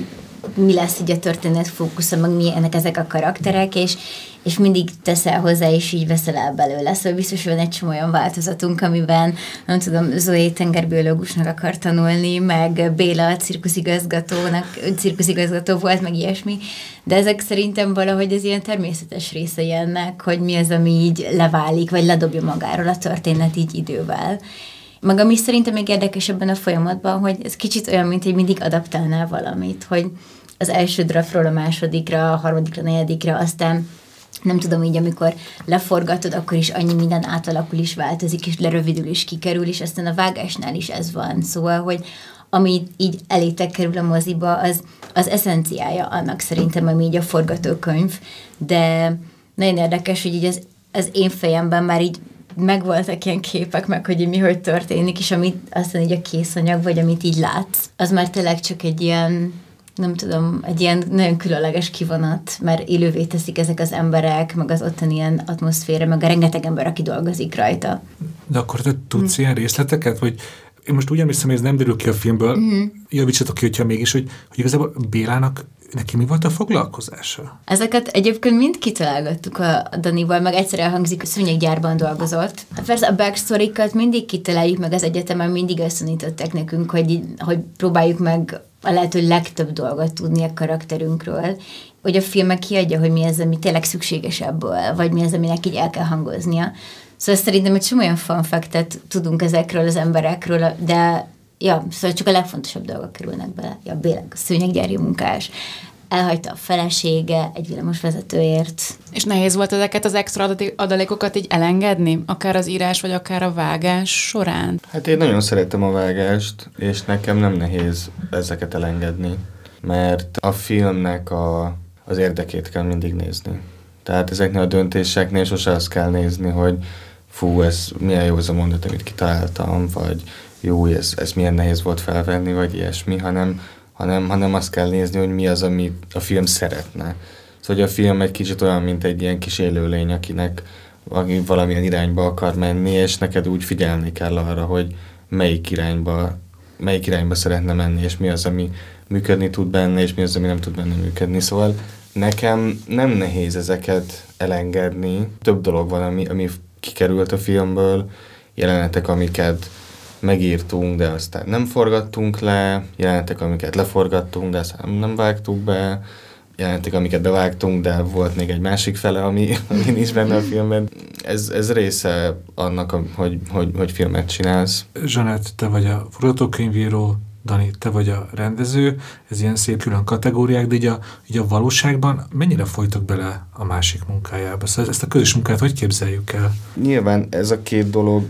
mi lesz így a történet fókusza, meg milyenek ezek a karakterek, és, és mindig teszel hozzá, és így veszel el belőle. Szóval biztos van egy csomó olyan változatunk, amiben, nem tudom, Zoé tengerbiológusnak akar tanulni, meg Béla cirkuszigazgatónak, cirkuszigazgató volt, meg ilyesmi, de ezek szerintem valahogy az ilyen természetes részei ennek, hogy mi az, ami így leválik, vagy ledobja magáról a történet így idővel. Meg ami szerintem még érdekes ebben a folyamatban, hogy ez kicsit olyan, mint hogy mindig adaptálnál valamit, hogy az első draftról a másodikra, a harmadikra, a negyedikre, aztán nem tudom, így amikor leforgatod, akkor is annyi minden átalakul is, változik, és lerövidül is kikerül, és aztán a vágásnál is ez van. Szóval, hogy ami így elétek kerül a moziba, az, az eszenciája annak szerintem, ami így a forgatókönyv, de nagyon érdekes, hogy így az, az én fejemben már így megvoltak ilyen képek, meg hogy mi hogy történik, és amit aztán így a készanyag, vagy amit így látsz, az már tényleg csak egy ilyen, nem tudom, egy ilyen nagyon különleges kivonat, mert élővé teszik ezek az emberek, meg az ottani ilyen atmoszféra, meg a rengeteg ember, aki dolgozik rajta. De akkor te tudsz mm. ilyen részleteket, vagy én most úgy emlékszem, hogy ez nem derül ki a filmből, mm. javítsatok ki, hogyha mégis, hogy, hogy igazából Bélának neki mi volt a foglalkozása? Ezeket egyébként mind kitalálgattuk a Danival, meg egyszer elhangzik, hogy szőnyeggyárban dolgozott. Hát persze a backstory-kat mindig kitaláljuk, meg az egyetemen mindig összenították nekünk, hogy, hogy próbáljuk meg a lehető legtöbb dolgot tudni a karakterünkről, hogy a filmek kiadja, hogy mi az, ami tényleg szükséges ebből, vagy mi az, aminek így el kell hangoznia. Szóval szerintem egy csomó olyan fun fact-et tudunk ezekről az emberekről, de ja, szóval csak a legfontosabb dolgok kerülnek bele. Ja, Béla, a szőnyeggyári munkás, elhagyta a felesége egy villamosvezetőért. És nehéz volt ezeket az extra adalékokat így elengedni? Akár az írás, vagy akár a vágás során? Hát én nagyon szeretem a vágást, és nekem nem nehéz ezeket elengedni, mert a filmnek a, az érdekét kell mindig nézni. Tehát ezeknél a döntéseknél sose azt kell nézni, hogy fú, ez milyen jó az a mondat, amit kitaláltam, vagy jó, ez, ez milyen nehéz volt felvenni, vagy ilyesmi, hanem, hanem, hanem azt kell nézni, hogy mi az, amit a film szeretne. Szóval a film egy kicsit olyan, mint egy ilyen kis élőlény, akinek aki valamilyen irányba akar menni, és neked úgy figyelni kell arra, hogy melyik irányba, melyik irányba szeretne menni, és mi az, ami működni tud benne, és mi az, ami nem tud benne működni. Szóval nekem nem nehéz ezeket elengedni. Több dolog van, ami, ami kikerült a filmből, jelenetek, amiket megírtunk, de aztán nem forgattunk le, jelenetek, amiket leforgattunk, de aztán nem vágtuk be, jelenetek, amiket bevágtunk, de volt még egy másik fele, ami, ami nincs benne a filmben. Ez, ez része annak, hogy, hogy, hogy filmet csinálsz. Zsanett, te vagy a forgatókönyvíró, Dani, te vagy a rendező, ez ilyen szép külön kategóriák, de így a, így a valóságban mennyire folytok bele a másik munkájába? Szóval ezt a közös munkát hogy képzeljük el? Nyilván ez a két dolog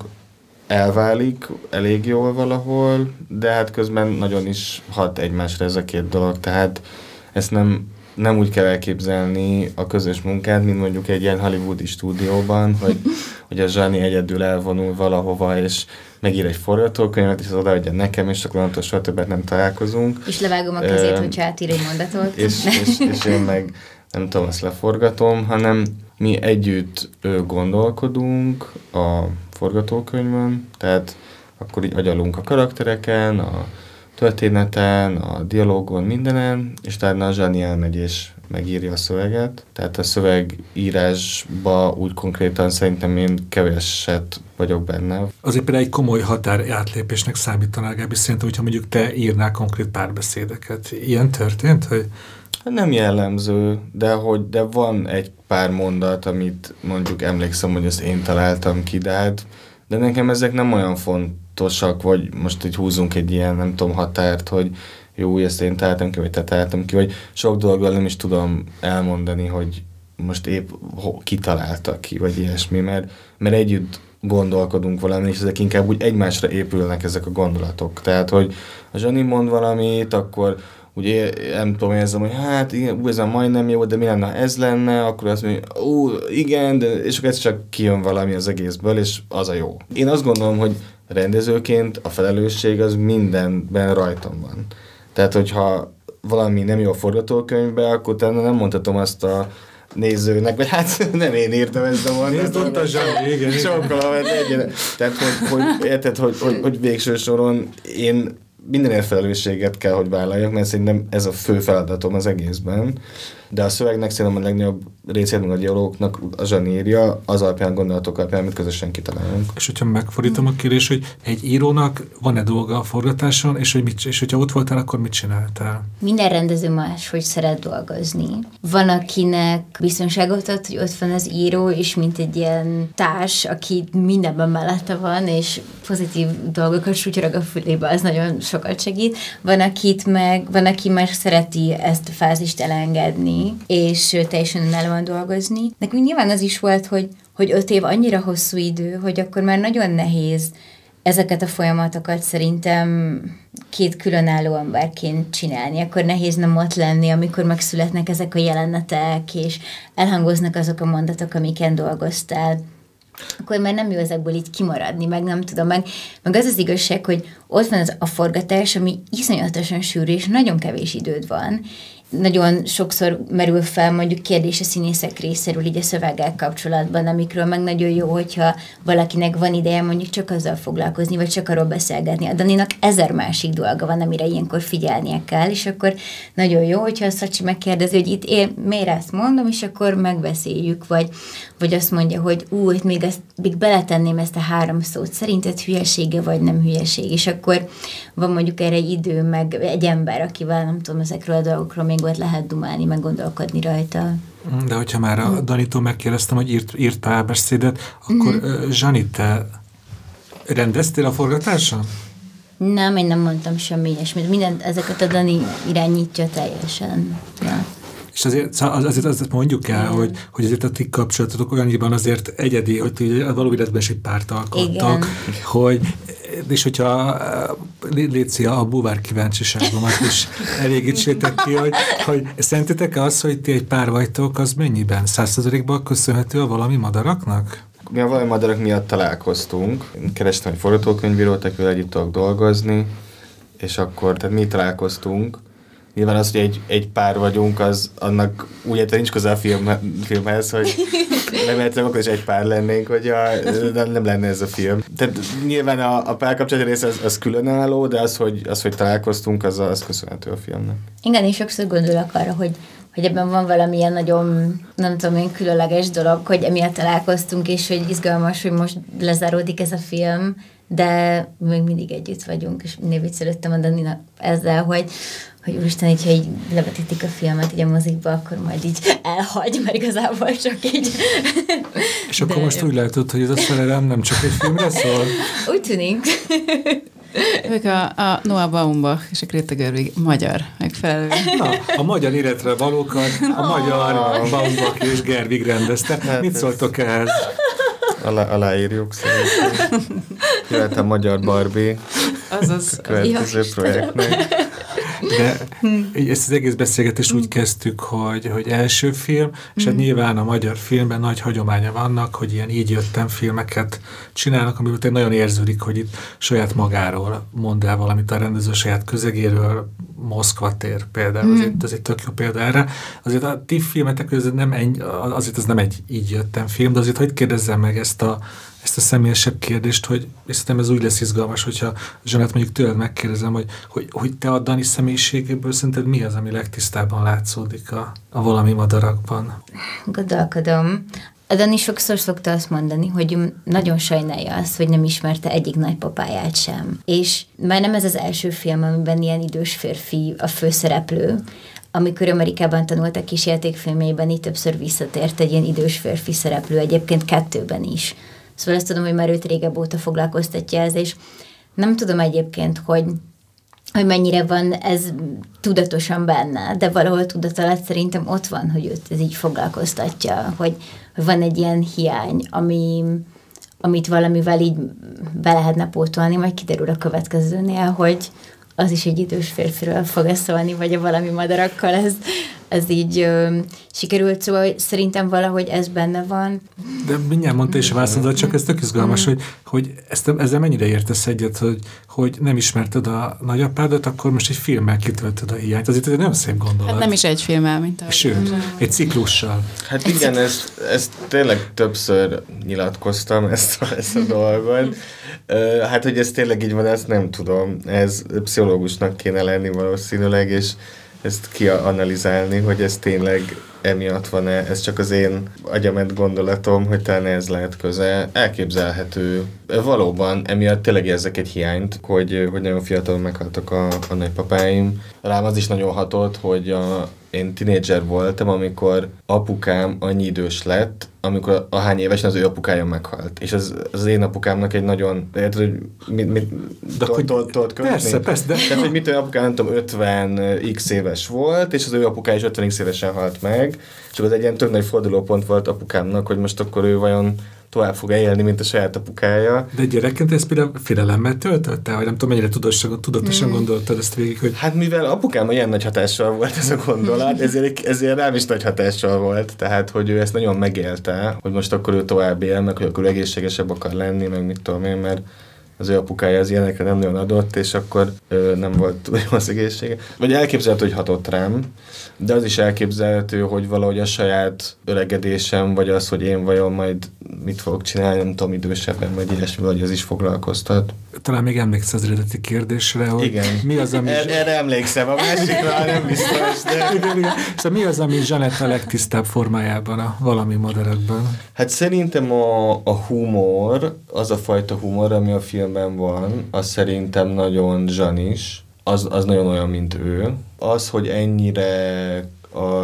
elválik elég jól valahol, de hát közben nagyon is hat egymásra ez a két dolog, tehát ezt nem, nem úgy kell elképzelni a közös munkát, mint mondjuk egy ilyen hollywoodi stúdióban, hogy, hogy a Zsani egyedül elvonul valahova, és megír egy forgatókönyvet, és az odaadja nekem, és akkor onnantól soha többet nem találkozunk. És levágom a kezét, uh, hogyha átír egy mondatot. És, és, és én meg nem tudom, azt leforgatom, hanem mi együtt gondolkodunk a forgatókönyvön, tehát akkor így agyalunk a karaktereken, a történeten, a dialógon, mindenen, és utána a Zsani elmegy és megírja a szöveget. Tehát a szövegírásba úgy konkrétan szerintem én keveset vagyok benne. Azért például egy komoly határ átlépésnek számítaná, legalábbis szerintem, hogyha mondjuk te írnál konkrét párbeszédeket. Ilyen történt, hogy... Nem jellemző, de, hogy, de van egy pár mondat, amit mondjuk emlékszem, hogy ezt én találtam ki, de hát, de nekem ezek nem olyan fontosak, vagy most így húzunk egy ilyen, nem tudom, határt, hogy jó, ezt én találtam ki, vagy te találtam ki, vagy sok dolggal nem is tudom elmondani, hogy most épp ki találta ki, vagy ilyesmi, mert, mert együtt gondolkodunk valami, és ezek inkább úgy egymásra épülnek ezek a gondolatok. Tehát, hogy a Zsani mond valamit, akkor úgy nem tudom, érzem, hogy hát igen, ú, ez a majdnem jó, de mi lenne, ha ez lenne, akkor azt mondja, ó, igen, de, és akkor ez csak kijön valami az egészből, és az a jó. Én azt gondolom, hogy rendezőként a felelősség az mindenben rajtam van. Tehát, hogyha valami nem jó a forgatókönyvbe, akkor utána nem mondhatom azt a nézőnek, vagy hát nem én írtam ezt a mondatot. Ezt mondta Zsani, igen. Sokkal, egyen. Tehát, hogy, hogy, érted, hogy, hogy, hogy végső soron én mindenért felelősséget kell, hogy vállaljak, mert szerintem ez a fő feladatom az egészben. De a szövegnek szerintem a legnagyobb részét, meg a dialógoknak a Zsani írja, az alapján, gondolatok alapján, amit közösen kitalálunk. És hogyha megfordítom a kérdést, hogy egy írónak van-e dolga a forgatáson, és, hogy mit, és hogyha ott voltál, akkor mit csináltál? Minden rendező más, hogy szeret dolgozni. Van, akinek biztonságot ad, hogy ott van az író, és mint egy ilyen társ, aki mindenben mellette van, és pozitív dolgokat sutyorog a fülébe, az nagyon sokat segít. Van, akit meg, van, aki már szereti ezt a fázist elengedni, és teljesen önállóan dolgozni. Nekünk nyilván az is volt, hogy, hogy öt év annyira hosszú idő, hogy akkor már nagyon nehéz ezeket a folyamatokat szerintem két különálló emberként csinálni. Akkor nehéz nem ott lenni, amikor megszületnek ezek a jelenetek, és elhangoznak azok a mondatok, amiken dolgoztál. Akkor már nem jó ezekből így kimaradni, meg nem tudom, meg, meg az az igazság, hogy ott van az a forgatás, ami iszonyatosan sűrű, és nagyon kevés időd van. Nagyon sokszor merül fel mondjuk kérdés a színészek részéről így a szöveggel kapcsolatban, amikről meg nagyon jó, hogyha valakinek van ideje mondjuk csak azzal foglalkozni, vagy csak arról beszélgetni. A Daninak ezer másik dolga van, amire ilyenkor figyelnie kell, és akkor nagyon jó, hogyha a Szacsi megkérdezi, hogy itt én miért ezt mondom, és akkor megbeszéljük, vagy, vagy azt mondja, hogy ú, itt még, ezt, még beletenném ezt a három szót, szerinted hülyesége, vagy nem hülyeség, és akkor van mondjuk erre egy idő, meg egy ember, akivel nem tudom, ezekről a dolgokról még ott lehet dumálni, meg gondolkodni rajta. De hogyha már a Danitól megkérdeztem, hogy írt, írt párbeszédet, akkor mm-hmm. Zsani, te rendeztél a forgatáson? Nem, én nem mondtam semmi ilyesmit. Mindent, ezeket a Dani irányítja teljesen. Ja. És azért, azért azt mondjuk el, hogy, hogy azért a ti kapcsolatotok olyannyiban azért egyedi, hogy ti való életben is egy párt alkottak, hogy és hogyha létszi a búvár kíváncsiságomat is elégítsétek ki, hogy, hogy szerintetek az, hogy ti egy pár vagytok, az mennyiben? Százszerzalékban köszönhető a valami madaraknak? Mi a valami madarak miatt találkoztunk. Én kerestem egy forgatókönyvírót, akivel együtt tudok dolgozni, és akkor tehát mi találkoztunk. Nyilván az, hogy egy, egy pár vagyunk, az annak úgy érte nincs közel a film, filmhez, hogy remélhetőleg akkor is egy pár lennénk, hogy a, nem, nem lenne ez a film. Tehát nyilván a, a párkapcsolati rész az, az különálló, de az hogy, az, hogy találkoztunk, az, az köszönhető a filmnek. Igen, én sokszor gondolok arra, hogy, hogy ebben van valamilyen nagyon, nem tudom én, különleges dolog, hogy emiatt találkoztunk, és hogy izgalmas, hogy most lezáródik ez a film, de még mindig együtt vagyunk, és mindig viccelődtem a Daninak ezzel, hogy hogy úristen, hogyha így levetítik a filmet így a mozikba, akkor majd így elhagy, mert igazából csak így. És akkor de most úgy látod, hogy ez a szerelem nem csak egy filmre szól? Úgy tűnik. Ők a, a Noah Baumbach és a Greta Gerwig magyar megfelelő. Na, a magyar életre valókat a oh. magyar Baumbach és Gerwig rendezte. Hát mit szóltok ehhez? Alá, aláírjuk szerintem. Jöhet a magyar Barbie. Azaz. A következő projektnek. De ezt az egész beszélgetést úgy kezdtük, hogy, hogy első film, és hát nyilván a magyar filmben nagy hagyománya vannak, hogy ilyen így jöttem filmeket csinálnak, amiből nagyon érződik, hogy itt saját magáról mond el valamit a rendező, saját közegéről, Moszkva tér például, mm. azért, az egy tök jó példa erre. Azért a ti filmetek között nem egy, azért ez nem egy így jöttem film, de azért hogy kérdezzem meg ezt a ezt a személyesebb kérdést, hogy és szerintem ez úgy lesz izgalmas, hogyha Zsanett mondjuk tőled megkérdezem, hogy, hogy, hogy te a Dani személyiségéből szerinted mi az, ami legtisztábban látszódik a, a valami madarakban? Gondolkodom. A Dani sokszor szokta azt mondani, hogy nagyon sajnálja azt, hogy nem ismerte egyik nagypapáját sem. És már nem ez az első film, amiben ilyen idős férfi a főszereplő. Amikor Amerikában tanult a kis játékfilmjében, így többször visszatért egy ilyen idős férfi szereplő, egyébként kettőben is. Szóval azt tudom, hogy már őt régebb óta foglalkoztatja ez, és nem tudom egyébként, hogy hogy mennyire van ez tudatosan benne, de valahol tudat alatt szerintem ott van, hogy őt ez így foglalkoztatja, hogy, hogy van egy ilyen hiány, ami, amit valamivel így be lehetne pótolni, majd kiderül a következőnél, hogy az is egy idős férfiről fog szólni, vagy a valami madarakkal ez, ez így ö, sikerült, szóval szerintem valahogy ez benne van. De mindjárt mondta is a válaszodat, csak ez tök izgalmas, hogy, hogy ezt, ezzel mennyire értesz egyet, hogy, hogy nem ismerted a nagyapádat, akkor most egy filmmel kitöltöd a hiányt. Azért ez egy nagyon szép gondolat. Hát nem is egy filmmel, mint a... Sőt, egy ciklussal. Hát igen, ezt, ezt tényleg többször nyilatkoztam, ezt a, ezt a dolgot. Hát, hogy ez tényleg így van, ezt nem tudom. Ez pszichológusnak kéne lenni valószínűleg, és ezt kianalizálni, hogy ez tényleg emiatt van-e, ez csak az én agyament gondolatom, hogy talán ez lehet köze. Elképzelhető. Valóban, emiatt tényleg érzek egy hiányt, hogy, hogy nagyon fiatalon meghaltak a, a nagypapáim. Rám az is nagyon hatott, hogy a, én tinédzser voltam, amikor apukám annyi idős lett, amikor ahány évesen az ő apukája meghalt. És az, az én apukámnak egy nagyon... Érted, hogy mit, mit tudod kötni? Persze, persze. De... Tehát, hogy mit ő apukám, nem tudom, ötven x éves volt, és az ő apukája is ötven x évesen halt meg. Csak az egy ilyen tök nagy fordulópont volt apukámnak, hogy most akkor ő vajon tovább fog élni, mint a saját apukája. De gyerekként ezt például félelemmel töltötte, vagy nem tudom, mennyire tudatosan, tudatosan mm. gondoltad ezt végig, hogy... Hát mivel apukám ilyen nagy hatással volt ez a gondolat, ezért, ezért rám is nagy hatással volt, tehát hogy ő ezt nagyon megélte, hogy most akkor ő tovább él, meg hogy akkor egészségesebb akar lenni, meg mit tudom én, mert az ő apukája az ilyenekre nem nagyon adott, és akkor ö, nem volt jó az egészsége. Vagy elképzelhető, hogy hatott rám, de az is elképzelhető, hogy valahogy a saját öregedésem, vagy az, hogy én vajon majd mit fogok csinálni, nem tudom, idősebben, vagy ilyesmi, vagy az is foglalkoztat. Talán még emlékszel az eredeti kérdésre, hogy igen. Mi az, ami... Er, erre emlékszem, a másikra nem biztos, de... Igen, igen. Szóval mi az, ami Zsanett a legtisztább formájában a valami madarakban? Hát szerintem a, a humor, az a fajta humor, ami a filmben van, az szerintem nagyon Zsanis, az, az nagyon olyan, mint ő. Az, hogy ennyire a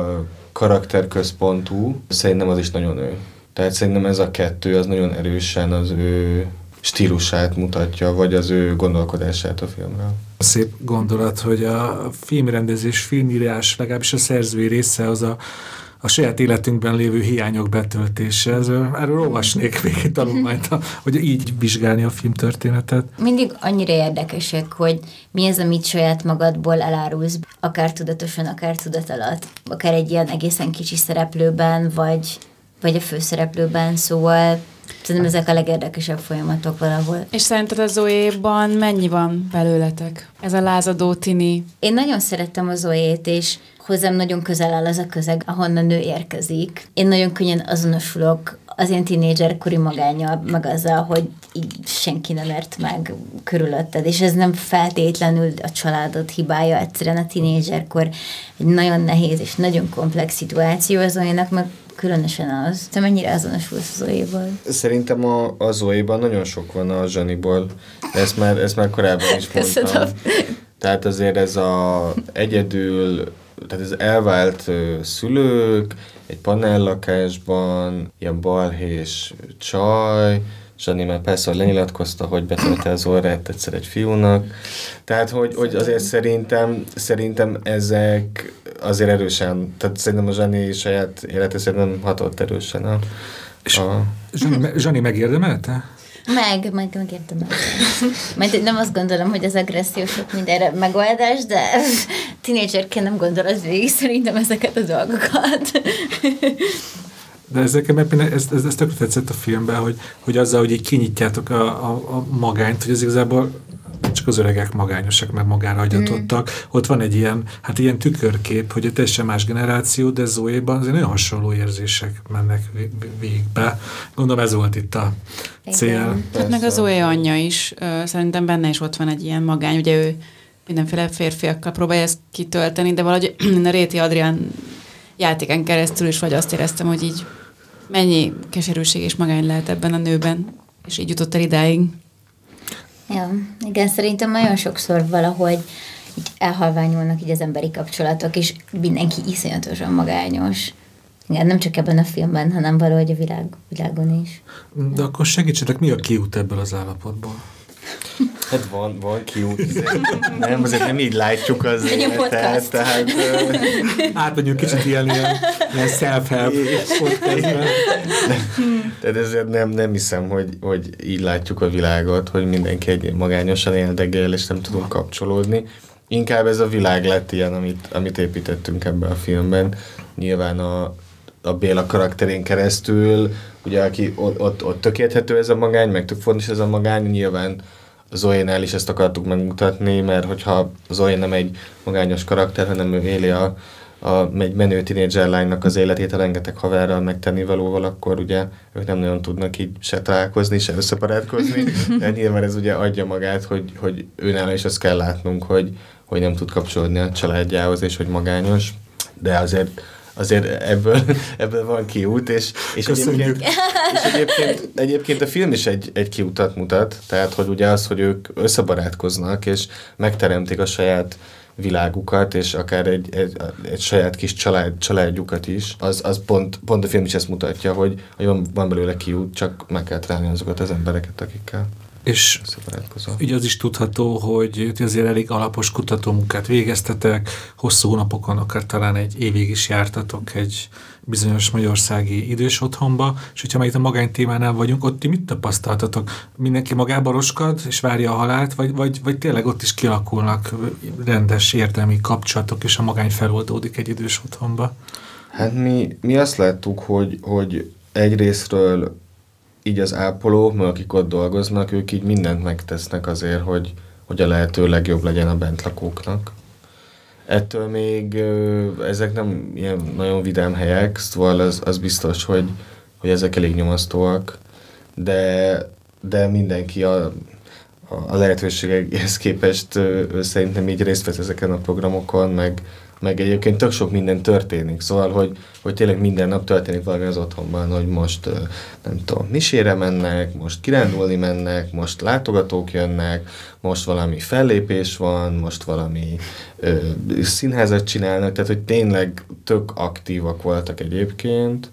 karakterközpontú, szerintem az is nagyon ő. Tehát szerintem ez a kettő, az nagyon erősen az ő stílusát mutatja, vagy az ő gondolkodását a filmről. Szép gondolat, hogy a filmrendezés, filmírás, legalábbis a szerzői része az a, a saját életünkben lévő hiányok betöltése. Ez, erről olvasnék még egy tanulmányt, hogy így vizsgálni a filmtörténetet. Mindig annyira érdekesek, hogy mi az, amit saját magadból elárulsz, akár tudatosan, akár tudat alatt, akár egy ilyen egészen kicsi szereplőben, vagy, vagy a főszereplőben, szóval szerintem ezek a legérdekesebb folyamatok valahol. És szerinted a Zoéban mennyi van belőletek? Ez a lázadó tini. Én nagyon szerettem a Zoét, és hozzám nagyon közel áll az a közeg, ahonnan ő érkezik. Én nagyon könnyen azonosulok az ilyen tínédzserkori magánnyal, meg azzal, hogy így senki nem ért meg körülötted, és ez nem feltétlenül a családod hibája, egyszerűen a tínédzserkor egy nagyon nehéz és nagyon komplex szituáció az olyanak, meg különösen az. Te mennyire azonosulsz az Zoéból? Szerintem a, a Zoéban nagyon sok van a Zsaniból. Ezt már, ezt már korábban is mondtam. Köszönöm. Tehát azért ez a egyedül, tehát ez elvált szülők, egy panellakásban, ilyen balhés csaj, Zsani már persze, hogy lenyilatkozta, hogy betölte az orrát egyszer egy fiúnak. Tehát, hogy, hogy azért szerintem, szerintem ezek azért erősen, tehát szerintem a Zsani saját élete szerintem hatott erősen a... a... Zsani, Zsani megérdemelte? Meg, meg, megérdemelte. Mert nem azt gondolom, hogy az agresszió sok mindenre megoldás, de tínédzserként nem gondolod végig szerintem ezeket a dolgokat. De ezeket, ez, ez, ez tökre tetszett a filmben, hogy, hogy azzal, hogy így kinyitjátok a, a, a magányt, hogy az igazából csak az öregek magányosak, meg magára hagyatottak. Mm. Ott van egy ilyen, hát ilyen tükörkép, hogy a teljesen más generáció, de Zoe-ban azért nagyon hasonló érzések mennek végbe. Gondolom ez volt itt a cél. Hát meg a Zoe anyja is, szerintem benne is ott van egy ilyen magány, ugye ő mindenféle férfiakkal próbálja ezt kitölteni, de valahogy a Réti Adrián játéken keresztül is vagy azt éreztem, hogy így mennyi keserűség és magány lehet ebben a nőben, és így jutott el idáig. Ja, igen, szerintem nagyon sokszor valahogy így elhalványulnak így az emberi kapcsolatok, és mindenki iszonyatosan magányos. Igen, nem csak ebben a filmben, hanem valahogy a világ, világon is. De akkor segítsetek, mi a kiút ebből az állapotból? Hát van, van kiút. Nem, azért nem így látjuk az életet. Tehát, uh... átmegyünk kicsit ilyen, ilyen, ilyen self-help podcastben. Tehát ezért nem, nem hiszem, hogy, hogy így látjuk a világot, hogy mindenki egy magányosan éldegél, és nem tudunk kapcsolódni. Inkább ez a világ lett ilyen, amit, amit építettünk ebben a filmben. Nyilván a, a Béla karakterén keresztül, ugye aki ott, ott, ott tök érthető ez a magány, meg tök fontos ez a magány, nyilván Zoe-nál is ezt akartuk megmutatni, mert hogyha Zoe nem egy magányos karakter, hanem ő éli a, a egy menő tínédzser lánynak az életét a rengeteg haverral, megtenni valóval, akkor ugye ők nem nagyon tudnak így se találkozni, se összebarátkozni, de nyilván ez ugye adja magát, hogy, hogy őnála is azt kell látnunk, hogy, hogy nem tud kapcsolódni a családjához, és hogy magányos, de azért azért ebből, ebből van kiút, és, és, egyébként, és egyébként, egyébként a film is egy, egy kiutat mutat, tehát hogy ugye az, hogy ők összebarátkoznak, és megteremtik a saját világukat, és akár egy, egy, egy saját kis család, családjukat is, az, az pont, pont a film is ezt mutatja, hogy, hogy van, van belőle kiút, csak meg kell találni azokat az embereket, akikkel és ugye az is tudható, hogy azért elég alapos kutatómunkát végeztetek, hosszú hónapokon, akár talán egy évig is jártatok egy bizonyos magyarországi idős otthonba, és hogyha már itt a magány témánál vagyunk, ott ti mit tapasztaltatok? Mindenki magába roskad, és várja a halált, vagy, vagy, vagy tényleg ott is kialakulnak rendes értelmi kapcsolatok, és a magány feloldódik egy idős otthonba? Hát mi, mi azt láttuk, hogy, hogy egyrésztről így az ápolók, mert akik ott dolgoznak, ők így mindent megtesznek azért, hogy, hogy a lehető legjobb legyen a bentlakóknak. Ettől még ezek nem ilyen nagyon vidám helyek, szóval az, az biztos, hogy, hogy ezek elég nyomasztóak, de, de mindenki a, a lehetőségekhez képest szerintem így részt vesz ezeken a programokon, meg, meg egyébként tök sok minden történik, szóval, hogy, hogy tényleg minden nap történik valami az otthonban, hogy most nem tudom, misére mennek, most kirándulni mennek, most látogatók jönnek, most valami fellépés van, most valami ö, színházat csinálnak, tehát hogy tényleg tök aktívak voltak egyébként,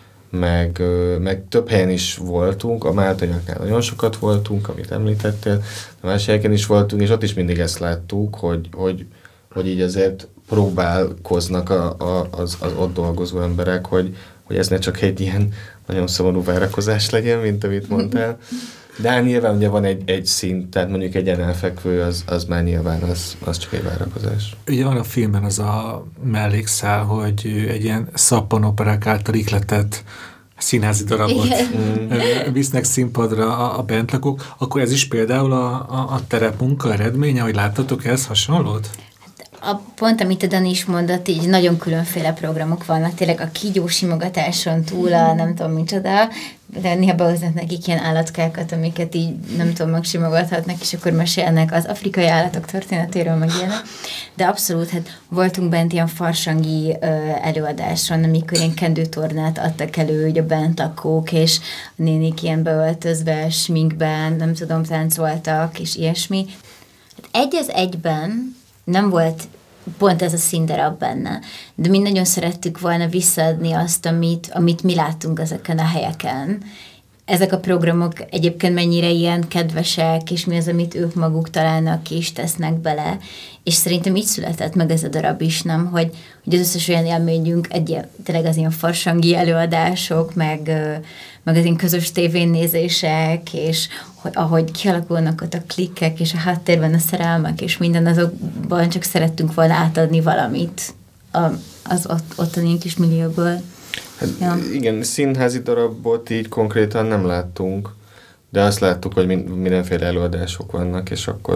meg, ö, meg több helyen is voltunk, a máltaiaknál nagyon sokat voltunk, amit említettél, a más helyeken is voltunk, és ott is mindig ezt láttuk, hogy, hogy, hogy így azért próbálkoznak a, a, az, az ott dolgozó emberek, hogy, hogy ez ne csak egy ilyen nagyon szomorú várakozás legyen, mint amit mondtál. De hát nyilván ugye van egy, egy szint, tehát mondjuk egy elfekvő, az, az már nyilván az, az csak egy várakozás. Ugye van a filmben az a mellékszál, hogy egy ilyen szappanoperák által ihletett színházi darabot mm. visznek színpadra a, a bentlakók, akkor ez is például a, a, a terepmunka eredménye, hogy láttatok ez hasonlót? A, pont, amit a Dani is mondott, így nagyon különféle programok vannak, tényleg a kígyó simogatáson túl, a nem tudom micsoda, de néha behoznak nekik ilyen állatkákat, amiket így nem tudom, megsimogathatnak, és akkor mesélnek az afrikai állatok történetéről, meg ilyenek. De abszolút, hát voltunk bent ilyen farsangi ö, előadáson, amikor ilyen kendőtornát adtak elő, hogy a bentlakók, és a nénik ilyen beöltözve, sminkben, nem tudom, táncoltak, és ilyesmi. Hát egy az egyben nem volt pont ez a színdarab benne, de mi nagyon szerettük volna visszaadni azt, amit, amit mi láttunk ezeken a helyeken. Ezek a programok egyébként mennyire ilyen kedvesek, és mi az, amit ők maguk találnak ki, és tesznek bele, és szerintem így született meg ez a darab is, nem? Hogy, hogy az összes olyan élményünk, egy, tényleg az ilyen farsangi előadások, meg, meg az ilyen közös tévénézések, és hogy, ahogy kialakulnak ott a klikkek, és a háttérben a szerelmek, és minden, azokban csak szerettünk volna átadni valamit a, az ott, ottani kis millióból. Hát ja. Igen, színházi darabot így konkrétan nem láttunk, de azt láttuk, hogy mindenféle előadások vannak, és akkor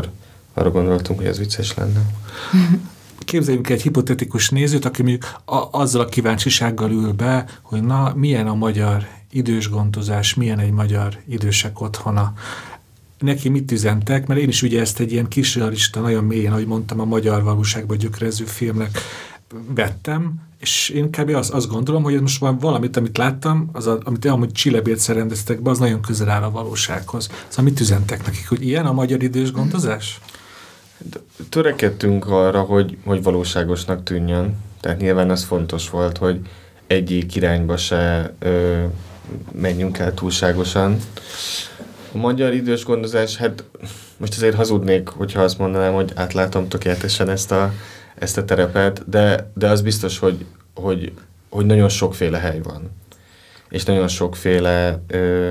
arra gondoltunk, hogy ez vicces lenne. Képzeljünk egy hipotetikus nézőt, aki mondjuk a, azzal a kíváncsisággal ül be, hogy na, milyen a magyar idős gondozás, milyen egy magyar idősek otthona. Neki mit üzentek, mert én is ugye ezt egy ilyen kis realista, nagyon mélyen, ahogy mondtam, a magyar valóságban gyökerező filmnek vettem, és én kb. azt, azt gondolom, hogy most már valamit, amit láttam, az a, amit amúgy Csillebértszer rendeztek be, az nagyon közel áll a valósághoz. Szóval mit üzentek nekik, hogy ilyen a magyar idős gondozás? Törekedtünk arra, hogy, hogy valóságosnak tűnjön. Tehát nyilván az fontos volt, hogy egyik irányba se ö, menjünk el túlságosan. A magyar idős gondozás, hát most azért hazudnék, hogyha azt mondanám, hogy átlátom tökéletesen ezt a, ezt a terepet, de, de az biztos, hogy, hogy, hogy nagyon sokféle hely van. És nagyon sokféle ö,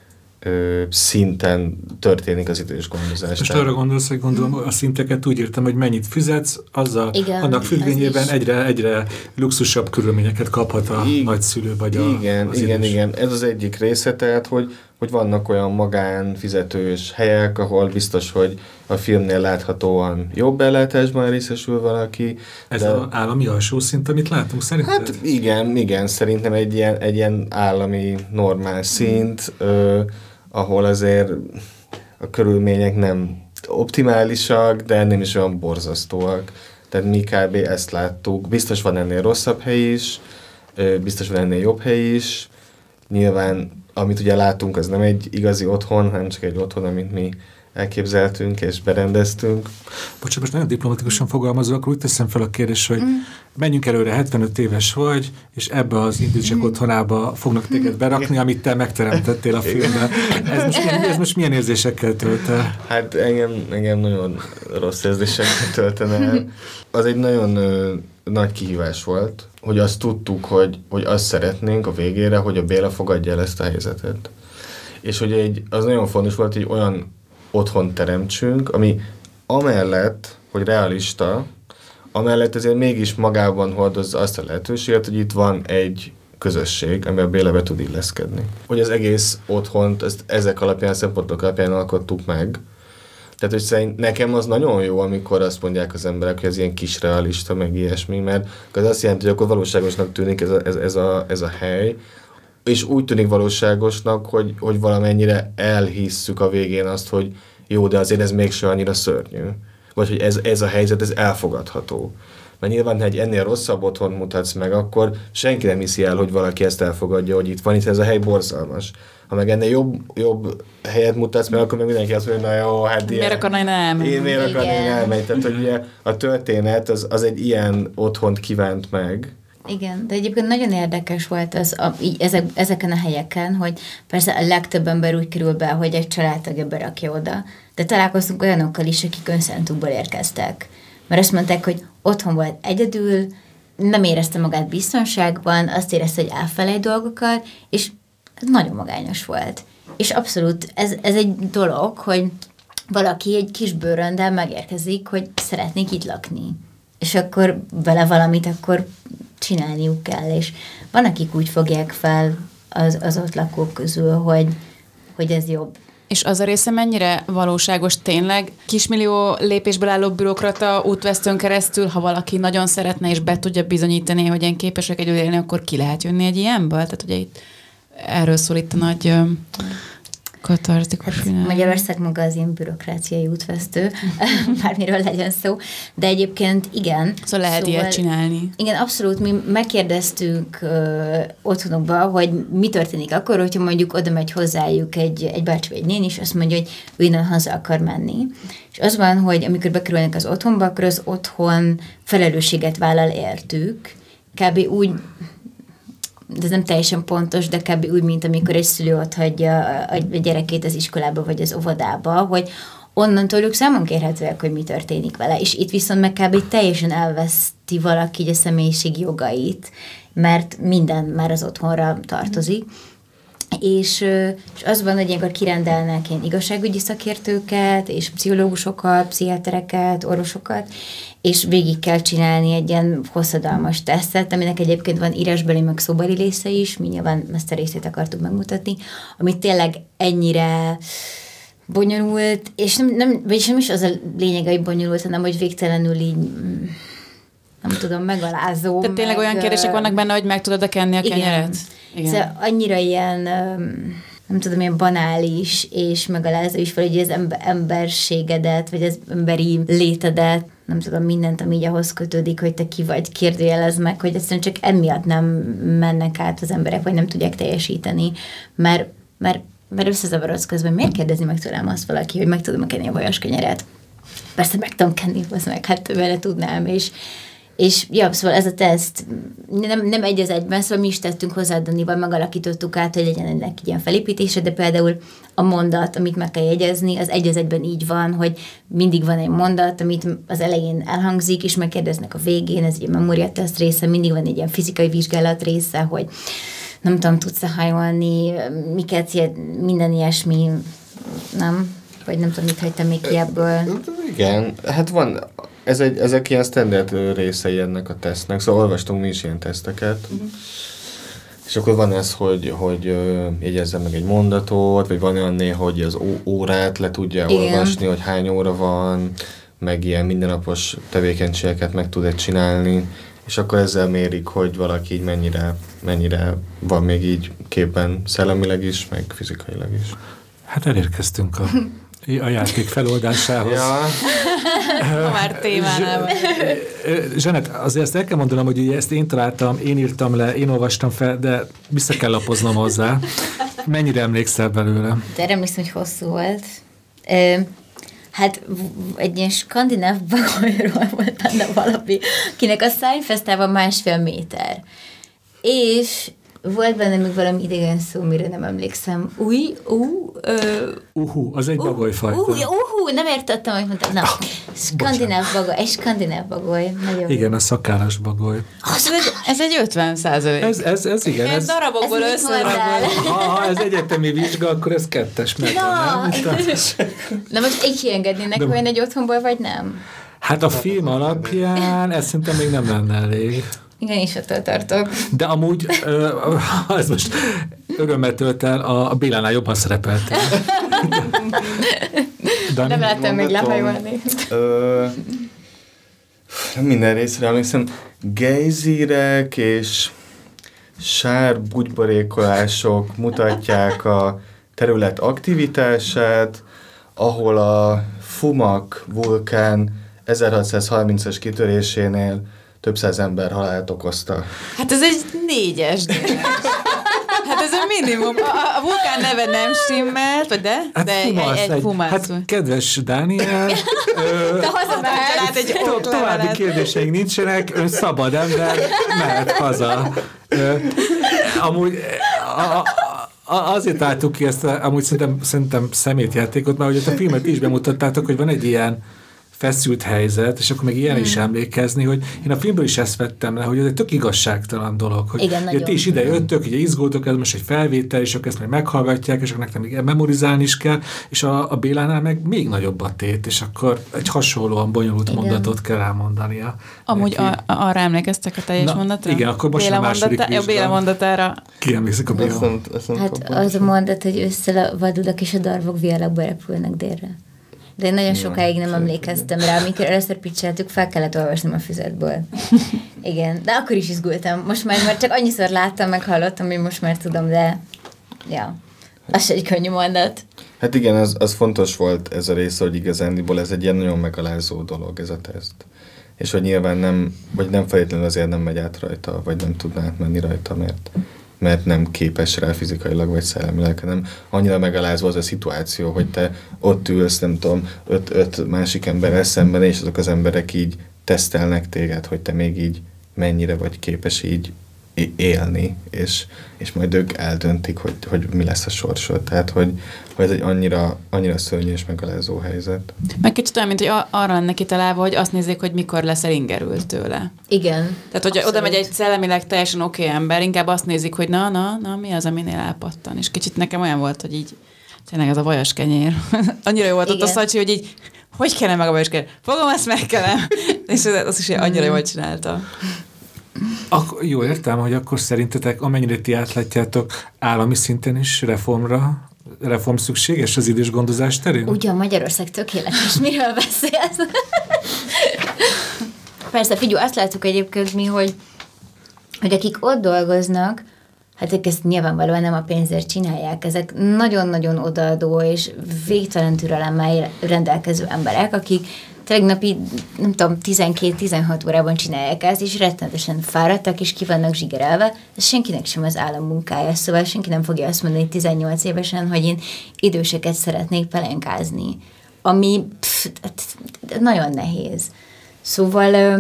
ö, szinten történik az idős gondozás. Most arra gondolsz, hogy gondolom, a szinteket úgy írtam, hogy mennyit fizetsz, azzal igen, annak függvényében egyre, egyre luxusabb körülményeket kaphat a I- nagyszülő vagy a, igen, az igen, idős. igen. Ez az egyik része, tehát, hogy, hogy vannak olyan magánfizetős helyek, ahol biztos, hogy a filmnél láthatóan jobb ellátásban részesül valaki. Ez de... az állami alsó szint, amit látunk szerinted? Hát igen, igen, szerintem egy ilyen, egy ilyen állami normál szint, ö, ahol azért a körülmények nem optimálisak, de nem is olyan borzasztóak. Tehát mi kb. Ezt láttuk. Biztos van ennél rosszabb hely is, ö, biztos van ennél jobb hely is. Nyilván, amit ugye látunk, az nem egy igazi otthon, hanem csak egy otthon, amit mi elképzeltünk és berendeztünk. Bocsánat, most nagyon diplomatikusan fogalmazok, akkor úgy teszem fel a kérdést, hogy mm. menjünk előre, hetvenöt éves vagy, és ebbe az idősek mm. otthonába fognak téged berakni, amit te megteremtettél a filmben. Ez most milyen, ez most milyen érzésekkel tölt el? Hát engem, engem nagyon rossz érzésekkel töltene el. Az egy nagyon ö, nagy kihívás volt, hogy azt tudtuk, hogy, hogy azt szeretnénk a végére, hogy a Béla fogadja el ezt a helyzetet. És hogy egy, az nagyon fontos volt, hogy olyan otthon teremtsünk, ami amellett, hogy realista, amellett azért mégis magában hordozza azt a lehetőséget, hogy itt van egy közösség, ami a Bélábe tud illeszkedni. Hogy az egész otthont ezt ezek alapján, szempontok alapján alkottuk meg. Tehát, hogy szerint nekem az nagyon jó, amikor azt mondják az emberek, hogy ez ilyen kis realista, meg ilyesmi, mert az azt jelenti, hogy akkor valóságosnak tűnik ez a, ez, ez a, ez a hely, és úgy tűnik valóságosnak, hogy, hogy valamennyire elhisszük a végén azt, hogy jó, de azért ez mégsem annyira szörnyű. Vagy hogy ez, ez a helyzet, ez elfogadható. Mert nyilván, ha egy ennél rosszabb otthon mutatsz meg, akkor senki nem hiszi el, hogy valaki ezt elfogadja, hogy itt van, itt ez a hely borzalmas. Ha meg ennél jobb, jobb helyet mutatsz meg, akkor meg mindenki azt mondja, na jó, hát ilyen... Miért akarna én elmenni? Én miért akarna én elmenni? Tehát, hogy ugye a történet az, az egy ilyen otthont kívánt meg. Igen, de egyébként nagyon érdekes volt az a, így ezek, ezeken a helyeken, hogy persze a legtöbb ember úgy kerül be, hogy egy családtagja berakja oda, de találkoztunk olyanokkal is, akik önszántukból érkeztek. Mert azt mondták, hogy otthon volt egyedül, nem érezte magát biztonságban, azt érezte, hogy elfelejt dolgokat, és nagyon magányos volt. És abszolút ez, ez egy dolog, hogy valaki egy kis bőröndel megérkezik, hogy szeretnék itt lakni. És akkor vele valamit akkor csinálniuk kell, és van, akik úgy fogják fel az, az ott lakók közül, hogy, hogy ez jobb. És az a része mennyire valóságos tényleg? Kismillió lépésből álló bürokrata útvesztőn keresztül, ha valaki nagyon szeretne és be tudja bizonyítani, hogy én képes vagyok együtt élni, akkor ki lehet jönni egy ilyenből? Tehát ugye itt erről szól itt a nagy katartikus film. Magyarország maga az ilyen bürokráciai útvesztő, bármiről legyen szó, de egyébként igen. Szóval lehet szóval, ilyet csinálni. Igen, abszolút. Mi megkérdeztük ö, otthonokba, hogy mi történik akkor, hogyha mondjuk oda megy hozzájuk egy, egy bácsi vagy egy néni, és azt mondja, hogy ő innen haza akar menni. És az van, hogy amikor bekerülnek az otthonba, akkor az otthon felelősséget vállal értük. Kb. Úgy, de ez nem teljesen pontos, de kb. Úgy, mint amikor egy szülő ott hagyja a gyerekét az iskolába vagy az óvodába, hogy onnantól ők számon kérhetőek, hogy mi történik vele. És itt viszont meg kb. Teljesen elveszti valaki a személyiség jogait, mert minden már az otthonra tartozik. És, és az van, hogy ilyenkor kirendelnek ilyen igazságügyi szakértőket, és pszichológusokat, pszichiátereket, orvosokat, és végig kell csinálni egy ilyen hosszadalmas tesztet, aminek egyébként van írásbeli, meg szóbeli része is, mi nyilván ezt a részét akartuk megmutatni, amit tényleg ennyire bonyolult, és nem, nem, vagyis nem is az a lényege, hogy bonyolult, hanem hogy végtelenül így nem tudom, megalázó. Tehát tényleg meg, olyan kérdések vannak benne, hogy meg tudod-e kenni a igen. kenyeret? Igen. Szóval annyira ilyen, nem tudom, ilyen banális és megalázó is, vagy az ember, emberségedet, vagy az emberi létedet, nem tudom, mindent, ami így ahhoz kötődik, hogy te ki vagy, kérdőjelez meg, hogy egyszerűen csak emiatt nem mennek át az emberek, vagy nem tudják teljesíteni, mert, mert, mert összezavarodsz közben. Miért kérdezi meg tőlem azt valaki, hogy meg tudom kenni a vajas kenyeret? Persze meg tudom kenni, az meg, hát vele tudnám, és És ja, szóval ez a teszt nem, nem egy az egyben, szóval mi is tettünk hozzá, Danival, megalakítottuk át, hogy legyen ennek ilyen felépítése, de például a mondat, amit meg kell jegyezni, az egy az egyben így van, hogy mindig van egy mondat, amit az elején elhangzik, és megkérdeznek a végén, ez egy memóriateszt része, mindig van egy ilyen fizikai vizsgálat része, hogy nem tudom, tudsz-e hajolni, miket, minden ilyesmi, nem? Vagy nem tudom, mit hagytam még ki ebből. Igen, hát van... Ez egy, ezek ilyen standard részei ennek a tesztnek, szóval olvastunk mi is ilyen teszteket, uh-huh. és akkor van ez, hogy, hogy jegyezzen meg egy mondatot, vagy van olyan néha, hogy az órát le tudja igen. olvasni, hogy hány óra van, meg ilyen mindennapos tevékenységeket meg tud-e csinálni, és akkor ezzel mérik, hogy valaki így mennyire, mennyire van még így képben szellemileg is, meg fizikailag is. Hát elérkeztünk a... a játék feloldásához. Ja. Ha már témánál van. Zsenet, azért ezt el kell mondanom, hogy ezt én találtam, én írtam le, én olvastam fel, de vissza kell lapoznom hozzá. Mennyire emlékszel belőle? De emlékszem, hogy hosszú volt. Hát egy ilyen skandináv bagolyról volt benne valami, akinek a szájfesztában másfél méter. És volt benne még valami idegen szó, mire nem emlékszem. Új, ú, ö... Uhu, az egy bagolyfajta. Uhu, uhu, nem értettem, hogy mondtam. Na, skandináv bagoly, egy skandináv bagoly. Nagyon igen, a szakállas bagoly. Ez egy, ez egy ötven százalék. Ez, ez, ez igen. Ez, ez darabokból összedarabol. Ha, ha ez egyetemi vizsga, akkor ez kettes meg. Na, na most így kiengednének, hogy egy otthonból, vagy nem? Hát a film alapján ez szerintem még nem lenne elég. Igen, is attól tartok. De amúgy, uh, ez most örömmel tölt el, a, a Bélánál jobban szerepeltél. Nem láttam még lehajolni. Minden részre emlékszem, gejzírek és sár bugyborékolások mutatják a terület aktivitását, ahol a Fumak vulkán ezerhatszázharmincas kitörésénél több száz ember halált okozta. Hát ez egy négyes. Hát ez a minimum. A, a vulkán neve nem stimmelt, de, hát de fumasz, egy, egy fumasz. Hát kedves Dániel, te hazamehet. Egy to- további kérdéseink nincsenek, ön szabad ember, mehet haza. Ö, amúgy a, a, azért álltuk ki ezt, a, amúgy szerintem, szerintem szemétjátékot, mert hogy a filmet is bemutattátok, hogy van egy ilyen feszült helyzet, és akkor még ilyen hmm. is emlékezni, hogy én a filmből is ezt vettem le, hogy ez egy tök igazságtalan dolog, hogy igen, ugye, ti is ide jöttök, ugye izgultok, ez most egy felvétel, és akkor ezt majd meghallgatják, és akkor nektek még memorizálni is kell, és a, a Bélánál meg még nagyobb a tét, és akkor egy hasonlóan bonyolult igen. mondatot kell elmondania. Amúgy a, arra emlékeztek a teljes Na, mondatra? igen, akkor most Béla a második mondata, vizsga. A Béla mondatára. Ki emlékszik a Béla? Azt nem, azt nem hát az a mondat, hogy ősszel a vadudak és a darvok vialakba repülnek délre. De én nagyon sokáig nem emlékeztem rá, amikor először pitcheltük, fel kellett olvasnom a füzetből. Igen, de akkor is izgultam. Most már, már csak annyiszor láttam, meg hallottam, hogy most már tudom, de ja, az se egy könnyű mondat. Hát igen, az, az fontos volt ez a része, hogy igazándiból ez egy ilyen nagyon megalázó dolog, ez a teszt. És hogy nyilván nem, vagy nem feltétlenül azért nem megy át rajta, vagy nem tudná átmenni rajta, mert mert nem képes rá fizikailag vagy szellemileg, hanem annyira megalázva az a szituáció, hogy te ott ülsz, nem tudom, öt, öt másik emberrel szemben, és azok az emberek így tesztelnek téged, hogy te még így mennyire vagy képes így élni, és, és majd ők eldöntik, hogy, hogy mi lesz a sorsod. Tehát, hogy, hogy ez egy annyira, annyira szörnyű és megalázó helyzet. Meg kicsit olyan, mint hogy arra lenne kitalálva, hogy azt nézzék, hogy mikor leszel ingerült tőle. Igen. Tehát, hogy oda megy egy szellemileg teljesen oké okay ember, inkább azt nézik, hogy na, na, na, mi az, aminél elpattan. És kicsit nekem olyan volt, hogy így tényleg ez a vajas kenyér. Annyira jó volt igen. ott a Szacsi, hogy így hogy kellene meg a vajas kenyér? Fogom, ezt megkelem. És az is annyira jól csinálta. Ak- jó, értem, hogy akkor szerintetek, amennyire ti átlátjátok, állami szinten is reformra reform szükséges az idős gondozás terén? Ugyan Magyarország tökéletes, miről beszélsz? Persze, figyelj, azt látjuk egyébként mi, hogy, hogy akik ott dolgoznak, hát ők ezt nyilvánvalóan nem a pénzért csinálják, ezek nagyon-nagyon odaadó és végtelen türelemmel rendelkező emberek, akik tényleg napi, nem tudom, tizenkét-tizenhat órában csinálják ezt, és rettenetesen fáradtak, és ki vannak zsigerelve. Ez senkinek sem az állam munkája, szóval senki nem fogja azt mondani tizennyolc évesen, hogy én időseket szeretnék pelenkázni. Ami pff, nagyon nehéz. Szóval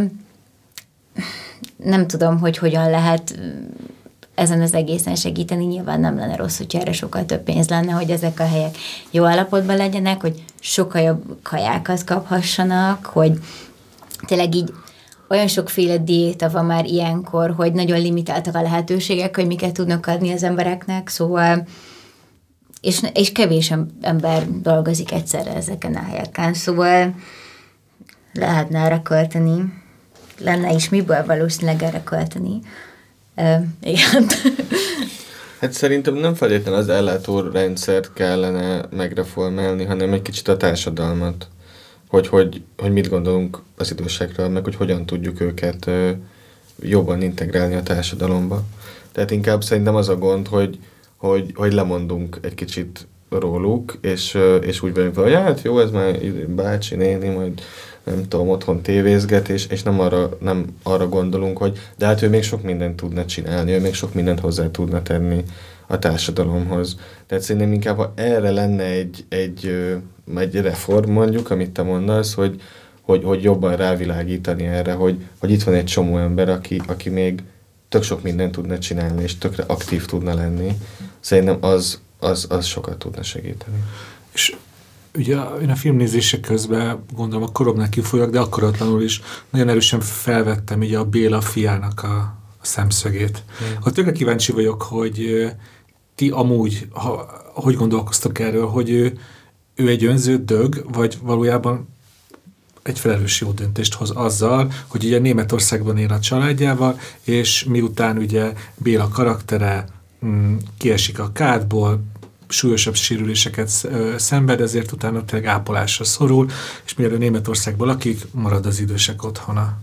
nem tudom, hogy hogyan lehet ezen az egészen segíteni. Nyilván nem lenne rossz, hogyha erre sokkal több pénz lenne, hogy ezek a helyek jó állapotban legyenek, hogy sokkal jobb kajákat kaphassanak, hogy tényleg így olyan sokféle diéta van már ilyenkor, hogy nagyon limitáltak a lehetőségek, hogy miket tudnak adni az embereknek, szóval és, és kevés ember dolgozik egyszerre ezeken a helyeken, szóval lehetne erre költeni, lenne is miből valószínűleg erre költeni. Uh, igen. Hát szerintem nem feltétlenül az ellátórendszert kellene megreformálni, hanem egy kicsit a társadalmat. Hogy, hogy, hogy mit gondolunk az idősekről, meg hogy hogyan tudjuk őket uh, jobban integrálni a társadalomba. Tehát inkább szerintem az a gond, hogy, hogy, hogy lemondunk egy kicsit róluk, és, uh, és úgy vagyunk, hogy hát jó, ez már bácsi, néni, majd nem tudom, otthon tévézget, és, és nem, arra, nem arra gondolunk, hogy de hát ő még sok mindent tudna csinálni, ő még sok mindent hozzá tudna tenni a társadalomhoz. Tehát szerintem inkább, ha erre lenne egy, egy, egy reform mondjuk, amit te mondasz, hogy, hogy, hogy jobban rávilágítani erre, hogy, hogy itt van egy csomó ember, aki, aki még tök sok mindent tudna csinálni, és tökre aktív tudna lenni. Szerintem az, az, az sokat tudna segíteni. És ugye én a filmnézések közben gondolom a koromnál kifolyok, de akkoratlanul is nagyon erősen felvettem ugye a Béla fiának a, a szemszögét. Hmm. Ha tökre kíváncsi vagyok, hogy ti amúgy, ha, hogy gondolkoztok erről, hogy ő, ő egy önző dög, vagy valójában egy felelős jó döntést hoz azzal, hogy ugye Németországban él a családjával, és miután ugye Béla karaktere mm, kiesik a kádból, súlyosabb sérüléseket szenved, ezért utána tényleg ápolásra szorul, és mielőtt Németországban lakik, marad az idősek otthona.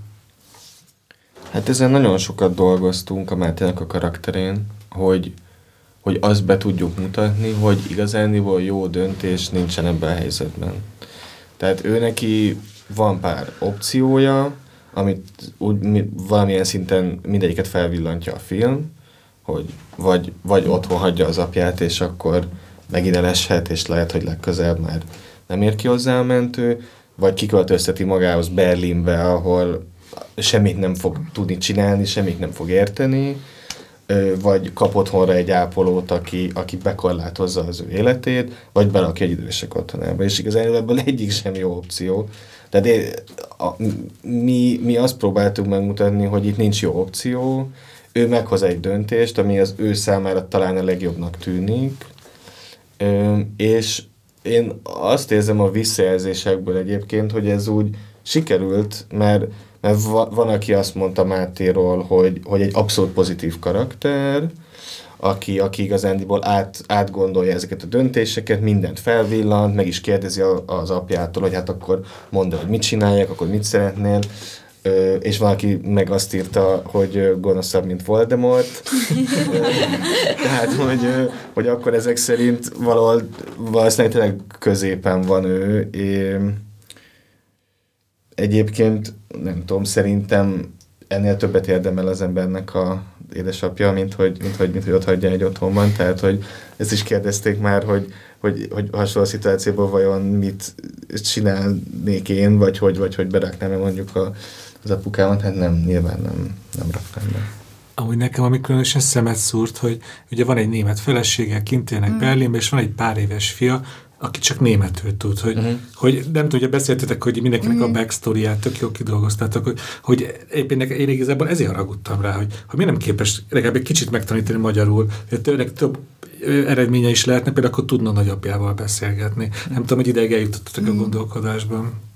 Hát ezen nagyon sokat dolgoztunk a Máténak a karakterén, hogy, hogy azt be tudjuk mutatni, hogy igazániból jó döntés nincsen ebben a helyzetben. Tehát ő neki van pár opciója, amit úgy, valamilyen szinten mindegyiket felvillantja a film, hogy vagy, vagy otthon hagyja az apját, és akkor megint eleshet, és lehet, hogy legközelebb már nem ér ki hozzá a mentő, vagy kiköltözteti magához Berlinbe, ahol semmit nem fog tudni csinálni, semmit nem fog érteni, vagy kap otthonra egy ápolót, aki, aki bekorlátozza az ő életét, vagy belakja egy idősek otthonába. És igazán ebből egyik sem jó opció. Tehát a, mi, mi azt próbáltuk megmutatni, hogy itt nincs jó opció, ő meghoz egy döntést, ami az ő számára talán a legjobbnak tűnik, és én azt érzem a visszajelzésekből egyébként, hogy ez úgy sikerült, mert, mert van, aki azt mondta Mátéról, hogy, hogy egy abszolút pozitív karakter, aki, aki igazándiból át, átgondolja ezeket a döntéseket, mindent felvillant, meg is kérdezi az apjától, hogy hát akkor mondd el, hogy mit csináljak, akkor mit szeretnél, Ö, és valaki meg azt írta, hogy gonoszabb, mint Voldemort. Tehát, hogy, hogy akkor ezek szerint valahol valószínűleg tényleg középen van ő. É, egyébként, nem tudom, szerintem ennél többet érdemel az embernek a édesapja, mint hogy, mint hogy, mint hogy ott hagyja egy otthonban. Tehát, hogy ezt is kérdezték már, hogy, hogy, hogy hasonló szituációban vajon mit csinálnék én, vagy hogy, vagy hogy beraknám mondjuk a az apukámat, hát nem, nyilván nem, nem raknám be. Amúgy nekem ami különösen szemet szúrt, hogy ugye van egy német felesége, kint élnek mm. Berlinben, és van egy pár éves fia, aki csak németül tud, hogy, uh-huh. hogy nem tudja, beszéltetek, hogy mindenkinek uh-huh. a backstoryját tök jól kidolgoztátok, hogy, hogy éppen én igazából ezért haragudtam rá, hogy, hogy mi nem képes legalább egy kicsit megtanítani magyarul, hogy tőleg több eredménye is lehetne, például akkor tudna nagyapjával beszélgetni. Uh-huh. Nem tudom, hogy ideig eljutottatok uh-huh. a gondolkodásban.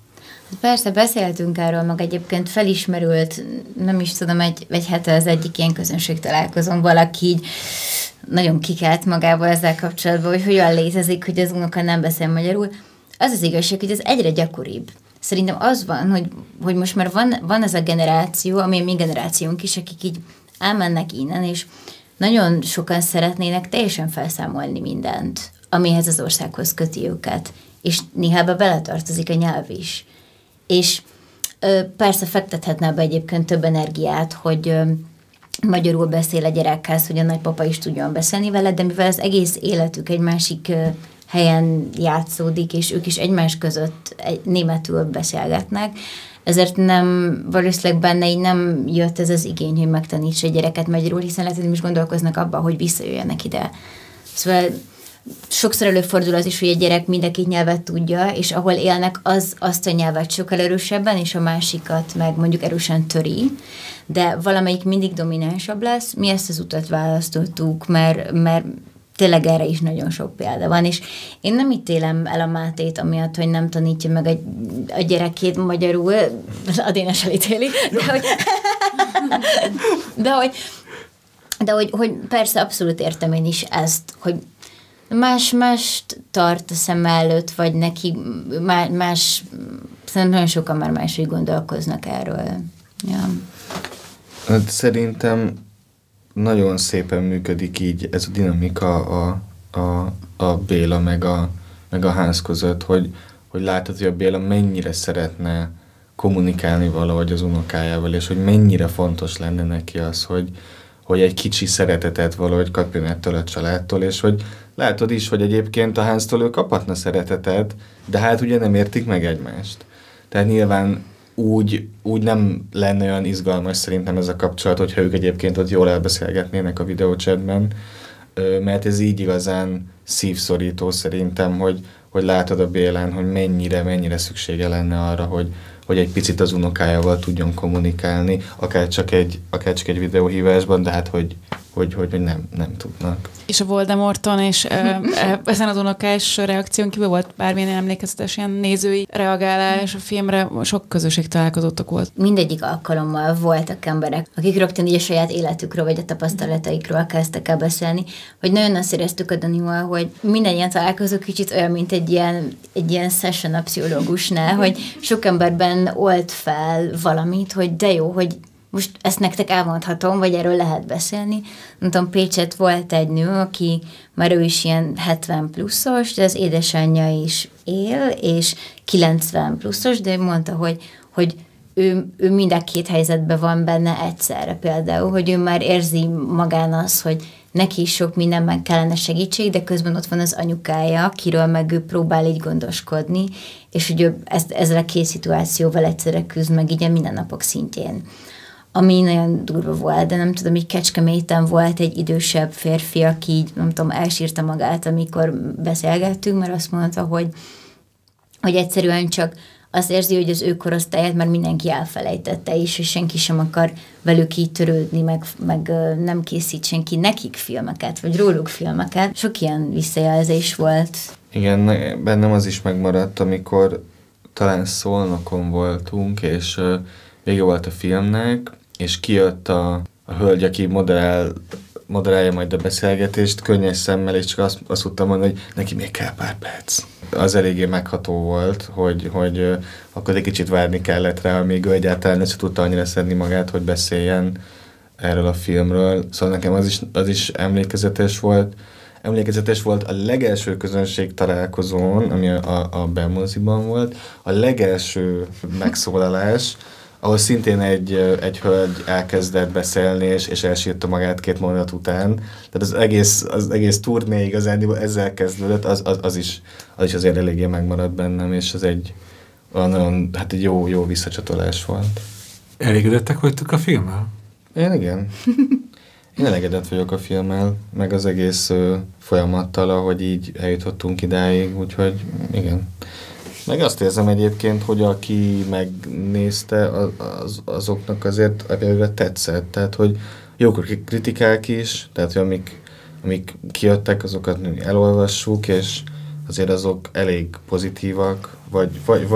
Persze, beszéltünk erről, meg egyébként felismerült, nem is tudom, egy, egy hete az egyik ilyen közönség találkozón valaki így nagyon kikelt magából ezzel kapcsolatban, hogy hogyan létezik, hogy az unoka nem beszél magyarul. Az az igazság, hogy ez egyre gyakoribb. Szerintem az van, hogy, hogy most már van, van ez a generáció, ami a mi generációnk is, akik így elmennek innen, és nagyon sokan szeretnének teljesen felszámolni mindent, amihez az országhoz köti őket. És néhába beletartozik a nyelv is. És ö, persze fektethetne be egyébként több energiát, hogy ö, magyarul beszél a gyerekhez, hogy a nagypapa is tudjon beszélni vele, de mivel az egész életük egy másik ö, helyen játszódik, és ők is egymás között egy, németül beszélgetnek, ezért nem, valószínűleg benne így nem jött ez az igény, hogy megtanítsa a gyereket magyarul, hiszen lehet, hogy most gondolkoznak abban, hogy visszajöjjenek ide. Szóval sokszor előfordul az is, hogy egy gyerek mind a két nyelvet tudja, és ahol élnek, az azt a nyelvet sokkal erősebben, és a másikat meg mondjuk erősen töri, de valamelyik mindig dominánsabb lesz. Mi ezt az utat választottuk, mert, mert tényleg erre is nagyon sok példa van, és én nem ítélem el a Mátét, amiatt, hogy nem tanítja meg a, a gyerekét magyarul, a Dénes elítéli, de hogy, de hogy, de hogy, hogy persze abszolút értem én is ezt, hogy más-mást tart a szem előtt, vagy neki más, más szerintem nagyon sokan már máshogy gondolkoznak erről. Ja. Hát szerintem nagyon szépen működik így ez a dinamika a, a, a Béla meg a, meg a Hans között, hogy, hogy látod, hogy a Béla mennyire szeretne kommunikálni valahogy az unokájával, és hogy mennyire fontos lenne neki az, hogy, hogy egy kicsi szeretetet valahogy kapjon ettől a családtól, és hogy látod is, hogy egyébként a Hanstól ő kaphatna szeretetet, de hát ugye nem értik meg egymást. Tehát nyilván úgy, úgy nem lenne olyan izgalmas szerintem ez a kapcsolat, hogyha ők egyébként ott jól elbeszélgetnének a videóchatben, mert ez így igazán szívszorító szerintem, hogy, hogy látod a Bélán, hogy mennyire, mennyire szüksége lenne arra, hogy, hogy egy picit az unokájával tudjon kommunikálni, akár csak egy, akár csak egy videóhívásban, de hát hogy, hogy, hogy, hogy nem, nem tudnak. És a Voldemorton és ö, ö, ezen az unokás reakción kívül volt bármilyen emlékezetes ilyen nézői reagálás a filmre, sok közösség találkozótok volt. Mindegyik alkalommal voltak emberek, akik rögtön így a saját életükről vagy a tapasztalataikról kezdtek el beszélni, hogy nagyon azt éreztük a Danival, hogy minden ilyen találkozó kicsit olyan, mint egy ilyen, egy ilyen session a pszichológusnál, hogy sok emberben old fel valamit, hogy de jó, hogy most ezt nektek elmondhatom, vagy erről lehet beszélni. Nem tudom, Pécsett volt egy nő, aki már ő is ilyen hetven pluszos, de az édesanyja is él, és kilencven pluszos, de mondta, hogy, hogy ő, ő mind a két helyzetben van benne egyszerre például, hogy ő már érzi magán az, hogy neki is sok mindenben kellene segítség, de közben ott van az anyukája, akiről meg ő próbál így gondoskodni, és hogy ő ezt, ezzel a két szituációval egyszerre küzd meg így a mindennapok szintjén. Ami nagyon durva volt, de nem tudom, így Kecskeméten volt egy idősebb férfi, aki így, nem tudom, elsírta magát, amikor beszélgettünk, mert azt mondta, hogy, hogy egyszerűen csak azt érzi, hogy az ő korosztályát már mindenki elfelejtette is, és senki sem akar velük így törődni, meg, meg nem készít senki nekik filmeket, vagy róluk filmeket. Sok ilyen visszajelzés volt. Igen, bennem az is megmaradt, amikor talán Szolnokon voltunk, és vége volt a filmnek, és kijött a, a hölgy, aki moderál, moderálja majd a beszélgetést, könnyes szemmel, és csak azt, azt tudtam mondani, hogy neki még kell pár perc. Az eléggé megható volt, hogy, hogy akkor egy kicsit várni kellett rá, amíg ő egyáltalán össze tudta annyira szedni magát, hogy beszéljen erről a filmről. Szóval nekem az is, az is emlékezetes volt. Emlékezetes volt a legelső közönség találkozón, ami a, a, a Belmoziban volt, a legelső megszólalás, ahol szintén egy, egy hölgy elkezdett beszélni, és, és elsírta magát két mondat után. Tehát az egész, az egész turné igazán ezzel kezdődött, az, az, az, is, az is azért eléggé megmaradt bennem, és az egy nagyon, hát egy jó, jó visszacsatolás volt. Elégedettek vagytok a filmmel? Én igen. Én elégedett vagyok a filmmel, meg az egész ö, folyamattal, ahogy így eljutottunk idáig, úgyhogy igen. Meg azt érzem egyébként, hogy aki megnézte, az, az, azoknak azért ebben tetszett. Tehát, hogy jók a kritikák is, tehát, hogy amik, amik kijöttek, azokat elolvassuk, és azért azok elég pozitívak, vagy, vagy, vagy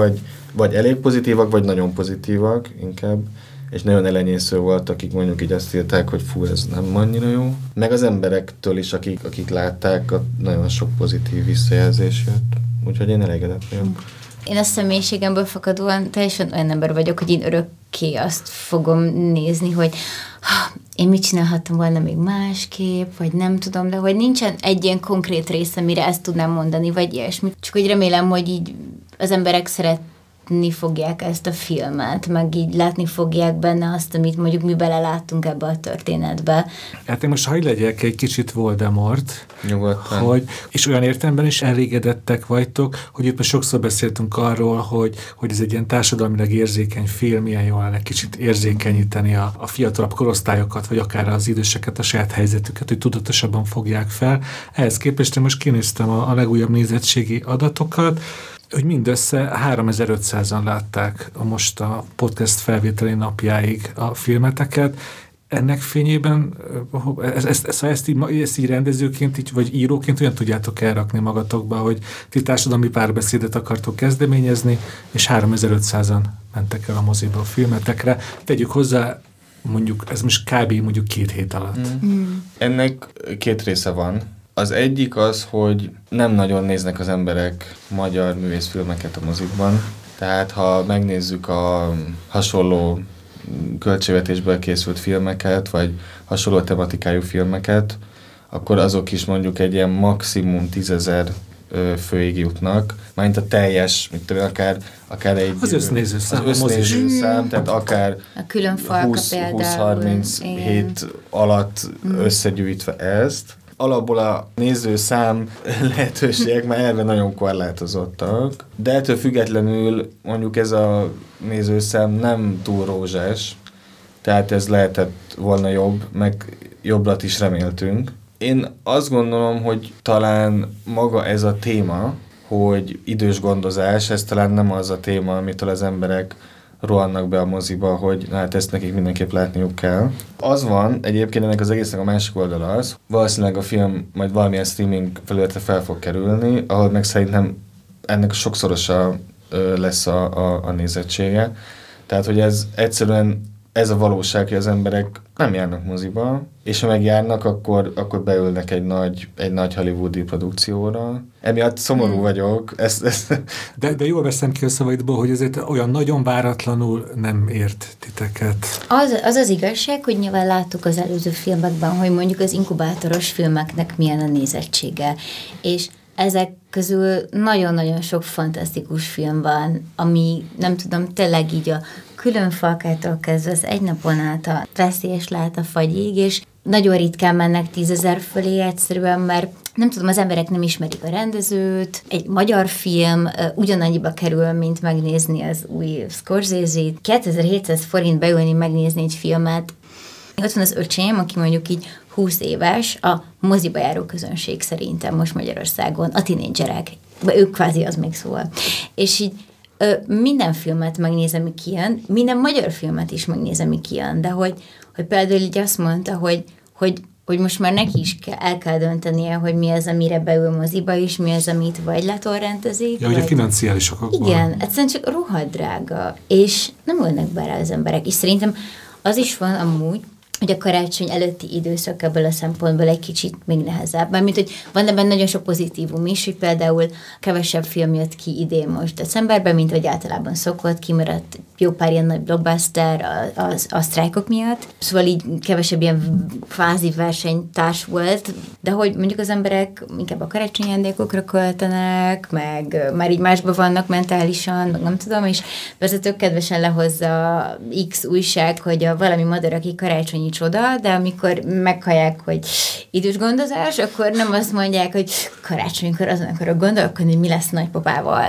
vagy elég pozitívak, vagy nagyon pozitívak inkább, és nagyon elenyésző volt, akik mondjuk így azt írták, hogy fú, ez nem annyira jó. Meg az emberektől is, akik, akik látták, nagyon sok pozitív visszajelzés jött. Úgyhogy én elégedett vagyok. Én a személyiségemből fakadóan teljesen olyan ember vagyok, hogy én örökké azt fogom nézni, hogy ha, én mit csinálhattam volna még másképp, vagy nem tudom, de hogy nincsen egy ilyen konkrét része, mire ezt tudnám mondani, vagy ilyesmi. Csak hogy remélem, hogy így az emberek szeretni fogják ezt a filmet, meg így látni fogják benne azt, amit mondjuk mi beleláttunk ebbe a történetbe. Hát én most hagyj legyek egy kicsit Voldemort, Nyugodtan. Hogy, és olyan értelemben is elégedettek vagytok, hogy itt most sokszor beszéltünk arról, hogy, hogy ez egy ilyen társadalmilag érzékeny film, ilyen jól lenne kicsit érzékenyíteni a, a fiatalabb korosztályokat, vagy akár az időseket, a saját helyzetüket, hogy tudatosabban fogják fel. Ehhez képest én most kinéztem a, a legújabb nézettségi adatokat, hogy mindössze háromezer-ötszázan látták a most a podcast felvételi napjáig a filmeteket. Ennek fényében ezt, ezt, ezt, ezt, így, ezt így rendezőként, így, vagy íróként olyan tudjátok elrakni magatokba, hogy ti társadalmi párbeszédet akartok kezdeményezni, és háromezer-ötszázan mentek el a moziba a filmetekre. Tegyük hozzá, mondjuk, ez most kb. Mondjuk két hét alatt. Mm. Ennek két része van. Az egyik az, hogy nem nagyon néznek az emberek magyar művészfilmeket a mozikban. Tehát ha megnézzük a hasonló költségvetésből készült filmeket, vagy hasonló tematikájú filmeket, akkor azok is mondjuk egy ilyen maximum tízezer főig jutnak. Mármint a teljes, mit tudom, akár, akár egy... Az össznézőszám. Az össznézőszám, tehát akár a külön falka például. húsz-harminchét alatt mm. összegyűjtve ezt. Alapból a nézőszám lehetőségek már elve nagyon korlátozottak, de ettől függetlenül mondjuk ez a nézőszám nem túl rózsás, tehát ez lehetett volna jobb, meg jobbrat is reméltünk. Én azt gondolom, hogy talán maga ez a téma, hogy idős gondozás, ez talán nem az a téma, amitől az emberek rohannak be a moziba, hogy hát ezt nekik mindenképp látniuk kell. Az van, egyébként ennek az egésznek a másik oldala az, valószínűleg a film majd valamilyen streaming felületre fel fog kerülni, ahol meg szerintem ennek sokszorosa ö, lesz a, a, a nézettsége. Tehát, hogy ez egyszerűen ez a valóság, hogy az emberek nem járnak moziba, és ha megjárnak, akkor, akkor beülnek egy nagy, egy nagy hollywoodi produkcióra. Emiatt szomorú hmm. vagyok. Ezt, ezt... De, de jól veszem ki a szavaidból, hogy ezért olyan nagyon váratlanul nem ért titeket. Az, az az igazság, hogy nyilván láttuk az előző filmekben, hogy mondjuk az inkubátoros filmeknek milyen a nézettsége. És ezek közül nagyon-nagyon sok fantasztikus film van, ami nem tudom, tényleg így a külön falkától kezdve az egy napon át a veszélyes lehet a fagyig, és nagyon ritkán mennek tízezer fölé egyszerűen, mert nem tudom, az emberek nem ismerik a rendezőt, egy magyar film uh, ugyanannyiba kerül, mint megnézni az új Scorsese-t. kétezer-hétszáz forint beülni, megnézni egy filmet. Ott van az öcsém, aki mondjuk így húsz éves, a moziba járó közönség szerintem most Magyarországon, a tinédzserek, ők kvázi az még szóval. És így ö, minden filmet megnézem, ami kijön, minden magyar filmet is megnézem, ami kijön, de hogy, hogy például így azt mondta, hogy, hogy, hogy most már neki is kell, el kell döntenie, hogy mi az, amire beül moziba is, mi az, amit vagy letorrentezik. Ja, vagy a financiális okokból. Igen, egyszerűen csak rohadt drága, és nem ülnek be rá az emberek, és szerintem az is van amúgy, hogy a karácsony előtti időszak ebből a szempontból egy kicsit még nehezebb. Mármint, hogy van ebben nagyon sok pozitívum is, hogy például kevesebb film jött ki idén most decemberben, mint hogy általában szokott, kimaradt jó pár ilyen nagy blockbuster a, a, a sztrájkok miatt. Szóval így kevesebb ilyen kvázi versenytárs volt, de hogy mondjuk az emberek inkább a karácsonyi ajándékokra költenek, meg már így másban vannak mentálisan, meg nem tudom, és vezetők kedvesen lehozza X újság, hogy a valami madár, aki karácsonyi csoda, de amikor meghallják, hogy idős gondozás, akkor nem azt mondják, hogy karácsonykor azon akarok gondolkodni, hogy mi lesz nagypapával.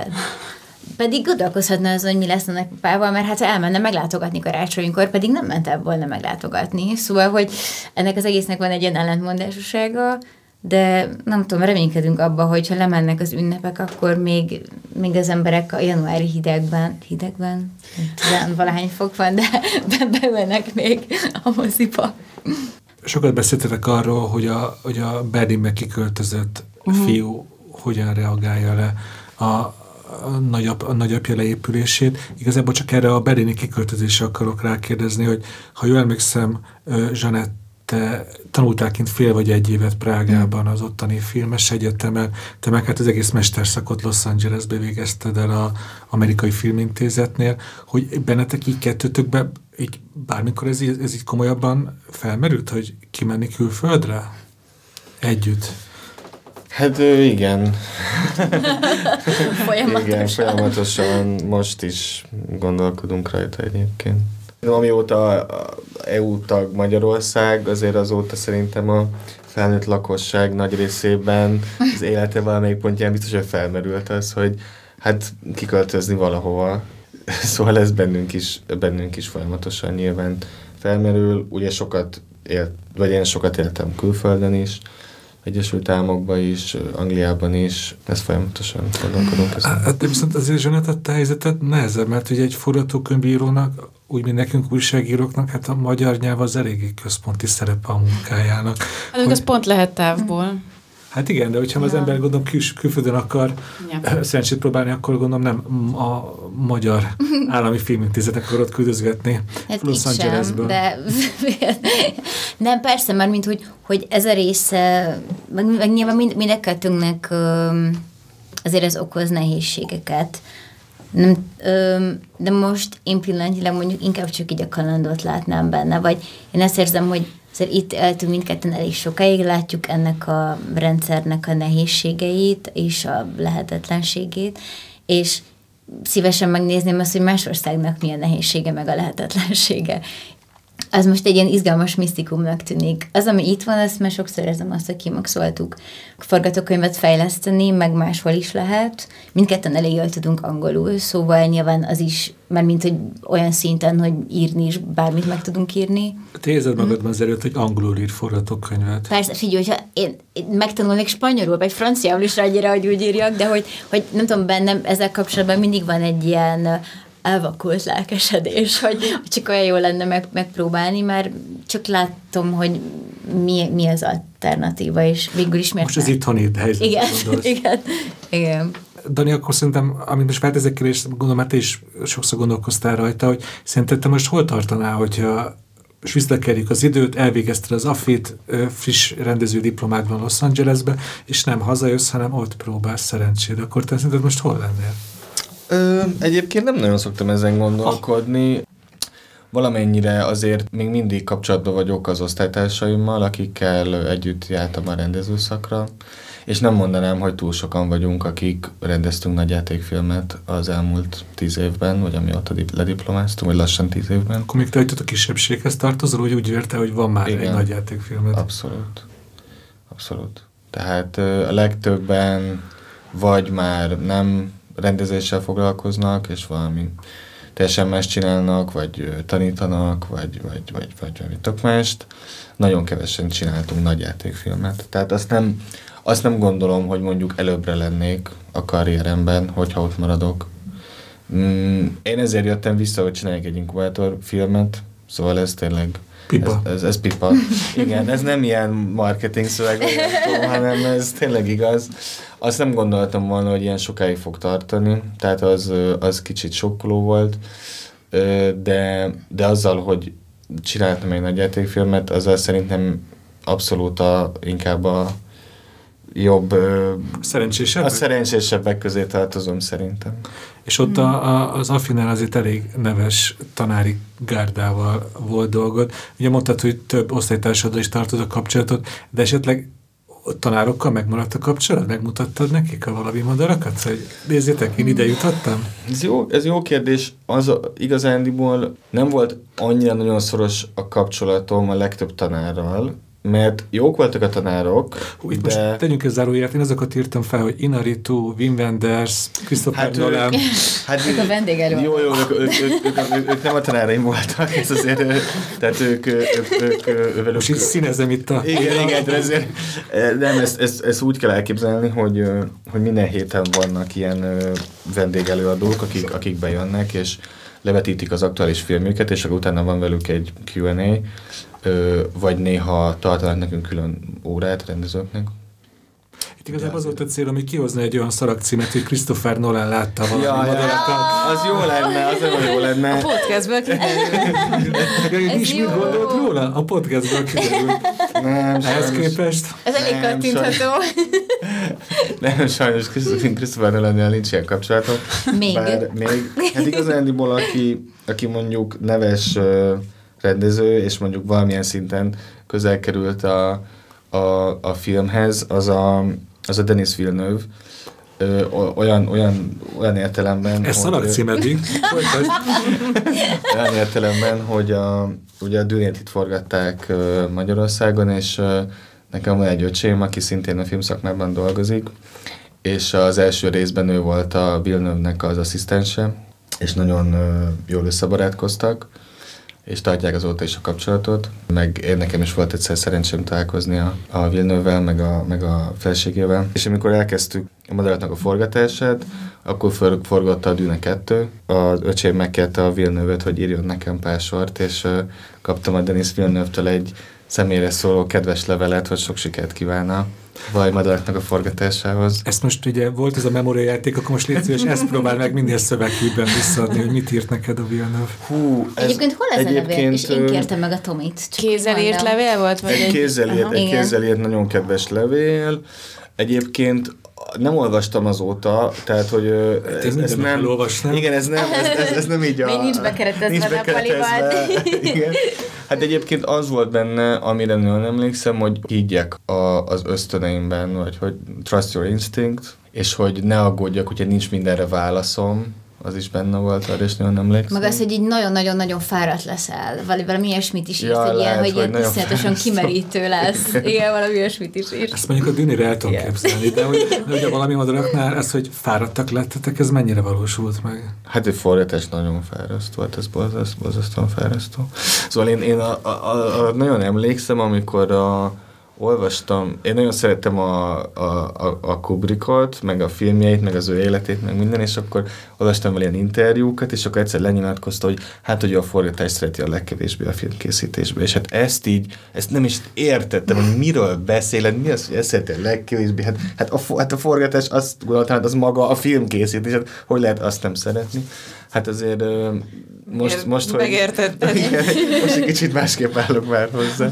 Pedig gondolkozhatna azon, hogy mi lesz a nagypapával, mert hát ha elmenne meglátogatni karácsonykor, pedig nem ment el volna meglátogatni. Szóval, hogy ennek az egésznek van egy ilyen ellentmondásosága, de nem tudom, reménykedünk abba, hogy ha lemennek az ünnepek, akkor még, még az emberek a januári hidegben, hidegben, valahány fok van, de beülnek még a moziba. Sokat beszéltetek arról, hogy a, hogy a Berlinbe kiköltözött uh-huh. fiú hogyan reagálja le a, a, nagyap, a nagyapja leépülését. Igazából csak erre a berlini kiköltözésre akarok rákérdezni, hogy ha jól emlékszem, Zsanett, te tanultál kint fél vagy egy évet Prágában az ottani filmes egyetemen, te meg hát az egész mesterszakot Los Angelesbe végezted el az Amerikai Filmintézetnél, hogy bennetek így kettőtökben így bármikor ez, ez így komolyabban felmerült, hogy kimenni külföldre? Együtt. Hát igen. Folyamatosan. Igen, folyamatosan most is gondolkodunk rajta egyébként. Amióta a é u tag Magyarország, azért azóta szerintem a felnőtt lakosság nagy részében az élete valamelyik pontján biztos, hogy felmerült az, hogy hát kiköltözni valahova. Szóval ez bennünk is, bennünk is folyamatosan nyilván felmerül. Ugye sokat élt, vagy én sokat éltem külföldön is, Egyesült Államokban is, Angliában is, ez folyamatosan gondolkodunk. Hát de viszont azért Zsanett a te helyzetet nehezebb, mert ugye egy forgatókönyvírónak, úgy, mint nekünk újságíróknak, hát a magyar nyelv az eléggé központi szerepe a munkájának. Hát hogy... az pont lehet távból. Hát igen, de hogyha ja. az ember gondolom kül- külföldön akar ja. szerencsét próbálni, akkor gondolom nem a magyar állami filmintézetek akarod küldözgetni hát Los Angelesből. De nem, persze, mert mint hogy, hogy ez a része, meg, meg nyilván mind, mindkettőnknek azért ez okoz nehézségeket. Nem, de most én pillanatilag mondjuk inkább csak így a kalandot látnám benne, vagy én ezt érzem, hogy azért itt eltünk mindketten elég sokáig, látjuk ennek a rendszernek a nehézségeit és a lehetetlenségét, és szívesen megnézném azt, hogy más országnak milyen nehézsége meg a lehetetlensége. Az most egy ilyen izgalmas misztikumnak tűnik. Az, ami itt van, azt már sokszor érzem azt, hogy kimaxoltuk. Forgatókönyvet fejleszteni, meg máshol is lehet. Mindketten elég jól tudunk angolul, szóval nyilván az is, mert mint hogy olyan szinten, hogy írni is, bármit meg tudunk írni. Te érzed magadban az erőt, hogy angolul ír forgatókönyvet? Persze, figyelj, hogyha én, én megtanulnék spanyolul, vagy franciául is annyira, hogy úgy írjak, de hogy, hogy nem tudom, bennem ezzel kapcsolatban mindig van egy ilyen elvakult lelkesedés, hogy csak olyan jó lenne meg, megpróbálni, mert csak látom, hogy mi, mi az alternatíva, és végül is miért most az itthoni helyzet. Igen, igen, igen. Dani, akkor szerintem, amit most feltezek, és gondolom, mert te is sokszor gondolkoztál rajta, hogy szerinted te most hol tartanál, hogyha és visszakerjük az időt, elvégezted az affit, friss rendező diplomádban Los Angelesbe, és nem hazajössz, hanem ott próbálsz szerencséd, akkor te szerinted most hol lennél? Ö, egyébként nem nagyon szoktam ezen gondolkodni. Valamennyire azért még mindig kapcsolatban vagyok az osztálytársaimmal, akikkel együtt jártam a rendezőszakra, és nem mondanám, hogy túl sokan vagyunk, akik rendeztünk nagyjátékfilmet az elmúlt tíz évben, vagy amióta lediplomáztunk, vagy lassan tíz évben. Akkor még te hogy a kisebbséghez tartozol, hogy úgy érte, hogy van már igen, egy nagyjátékfilmet. Abszolút. Abszolút. Tehát a legtöbben vagy már nem rendezéssel foglalkoznak, és valami teljesen más csinálnak, vagy tanítanak, vagy, vagy, vagy, vagy vagy tök mást. Nagyon kevesen csináltunk nagyjátékfilmet. Tehát azt nem, azt nem gondolom, hogy mondjuk előbbre lennék a karrieremben, hogyha ott maradok. Mm, én ezért jöttem vissza, hogy csináljak egy inkubátorfilmet, szóval ez tényleg pipa. Ez, ez, ez pipa. Igen, ez nem ilyen marketing szöveg, hanem ez tényleg igaz. Azt nem gondoltam volna, hogy ilyen sokáig fog tartani, tehát az, az kicsit sokkoló volt, de, de azzal, hogy csináltam egy nagyjátékfilmet, azzal szerintem abszolút a, inkább a jobb... Szerencsésebbek? A szerencsésebbek közé tartozom szerintem. És ott hmm. a, a, az Affinál azért elég neves tanári gárdával volt dolgod. Ugye mondtad, hogy több osztálytársaddal is tartod a kapcsolatot, de esetleg a tanárokkal megmaradt a kapcsolat? Megmutattad nekik a valami madarakat? Hogy nézzétek, én ide jutottam? Ez jó, ez jó kérdés. Az igazándiból nem volt annyira nagyon szoros a kapcsolatom a legtöbb tanárral, mert jók voltak a tanárok, Hú, itt de... most tegyünk ezzel záróját, én azokat írtam fel, hogy Inaritu, Wim Wenders, Christopher hát Nolan. Hát ők a vendégelőadók. Jó, jó, ők, ők, ők, ők, ők, ők nem a tanáraim voltak, ez azért, tehát ők, ők, ők, ők velük... Most így színezem itt a... Igen, igen, de ezért, nem, ezt, ezt, ezt úgy kell elképzelni, hogy, hogy minden héten vannak ilyen vendégelőadók, akik, akik bejönnek, és levetítik az aktuális filmüket, és akkor utána van velük egy Q and A, Ö, vagy néha tartanak nekünk külön órát rendezőknek. Itt igazából az volt a célom, hogy kihozni egy olyan szaragcímet, hogy Christopher Nolan látta valami ja, madarakat. Az jó lenne, az nagyon jó lenne. A podcastből kiderült. És mit gondolt róla? A podcastből kiderült. Nem, ehhez képest. Ez elég kattintható. Nem, sajnos Christopher Nolan-nál nincs ilyen kapcsolatom. Még. Bár még. Hát igazándiból, aki, aki mondjuk neves uh, rendező, és mondjuk valamilyen szinten közel került a, a, a filmhez, az a, az a Denis Villeneuve. Ö, olyan, olyan, olyan értelemben... Ez szalagcímedik. Olyan értelemben, hogy a, ugye a Dűnét itt forgatták uh, Magyarországon, és uh, nekem van egy öcsém, aki szintén a filmszakmában dolgozik, és az első részben ő volt a Villeneuve-nek az asszisztense, és nagyon uh, jól összebarátkoztak, és tartják azóta is a kapcsolatot. Meg én nekem is volt egyszer szerencsém találkozni a, a Villeneuve-vel, meg a, meg a feleségével. És amikor elkezdtük a Madaraknak a forgatását, akkor forgatta a Dűne kettő. Az öcsém megkérte a Villeneuve-t, hogy írjon nekem pár sort, és uh, kaptam a Denis Villeneuve-től egy személyre szóló kedves levelet, hogy sok sikert kívánna Vaj Madaraknak a forgatásához. Ezt most ugye volt ez a memóriajáték, akkor most légy szíves, ezt próbál meg minél szövegkívben visszaadni, hogy mit írt neked a Villeneuve. Hú, ez egyébként hol ez a levél? És én kértem meg a Tomit. Kézzel írt levél volt? Vagy egy, egy kézzel írt, egy kézzel írt nagyon kedves levél. Egyébként nem olvastam azóta, tehát, hogy ez, ez nem... Olvasnám. Igen, ez nem, ez, ez, ez nem így a... Még nincs bekeretezve a nappalival. Igen. Hát egyébként az volt benne, amire nagyon emlékszem, hogy higgyek a, az ösztöneimben, vagy hogy trust your instinct, és hogy ne aggódjak, hogyha nincs mindenre válaszom, az is benne volt, arra is nagyon emlékszem. Meg az, hogy így nagyon-nagyon-nagyon fáradt leszel. Valami ilyesmit is írt, ja, hogy ilyen, hogy ilyen iszonyatosan kimerítő lesz. Igen. Igen, valami ilyesmit is írt. Ezt mondjuk a Dűnére el tudom képzelni, de hogy, de hogy a Valami Madaraknál ez, hogy fáradtak lettetek, ez mennyire valósult meg? Hát egy forgatás nagyon fárasztó volt, ez borzasztóan fárasztó. Szóval én, én a, a, a, a, nagyon emlékszem, amikor a olvastam, én nagyon szerettem a, a, a, a Kubrickot, meg a filmjeit, meg az ő életét, meg minden, és akkor olvastam vele ilyen interjúkat, és akkor egyszer lenyilatkozta, hogy hát, hogy a forgatás szereti a legkevésbé a filmkészítésbe, és hát ezt így, ezt nem is értettem, hogy miről beszéled, mi az, hogy ezt szereti a legkevésbé, hát, hát, a, hát a forgatás, azt gondoltam, hát az maga a filmkészítés, hát hogy lehet azt nem szeretni? Hát azért most, Ér, most hogy... Megértetted. Igen, most egy kicsit másképp állok már hozzá.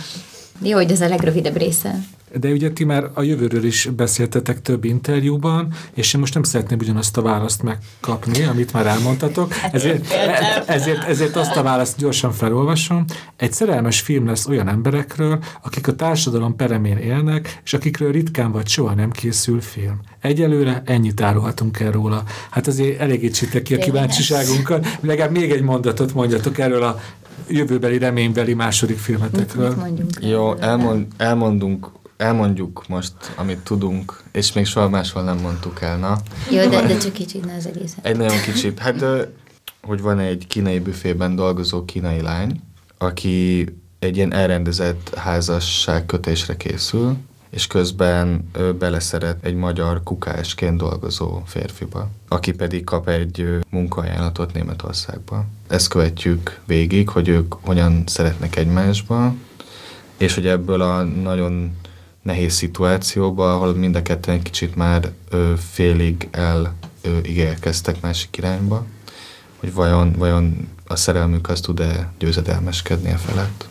Jó, hogy ez a legrövidebb része. De ugye ti már a jövőről is beszéltetek több interjúban, és én most nem szeretném ugyanazt a választ megkapni, amit már elmondtatok. Ezért, ezért, ezért azt a választ gyorsan felolvasom. Egy szerelmes film lesz olyan emberekről, akik a társadalom peremén élnek, és akikről ritkán vagy soha nem készül film. Egyelőre ennyit árulhatunk el róla. Hát azért elégítsétek ki a kíváncsiságunkat. Legalább még egy mondatot mondjatok erről a jövőbeli, reménybeli második filmetekről. Mit, mit mondjunk? Jó, elmond, elmondunk, elmondjuk most, amit tudunk, és még soha máshol nem mondtuk el, na. Jó, de, de csak kicsit, ne az egészet. Egy nagyon kicsit. Hát, hogy van egy kínai büfében dolgozó kínai lány, aki egy ilyen elrendezett házasságkötésre készül, és közben ő beleszeret egy magyar kukásként dolgozó férfiba, aki pedig kap egy munkaajánlatot Németországba. Ezt követjük végig, hogy ők hogyan szeretnek egymásba, és hogy ebből a nagyon nehéz szituációba, ahol mind a ketten egy kicsit már ö, félig elígérkeztek másik irányba, hogy vajon, vajon a szerelmük az tud-e győzedelmeskedni a felett.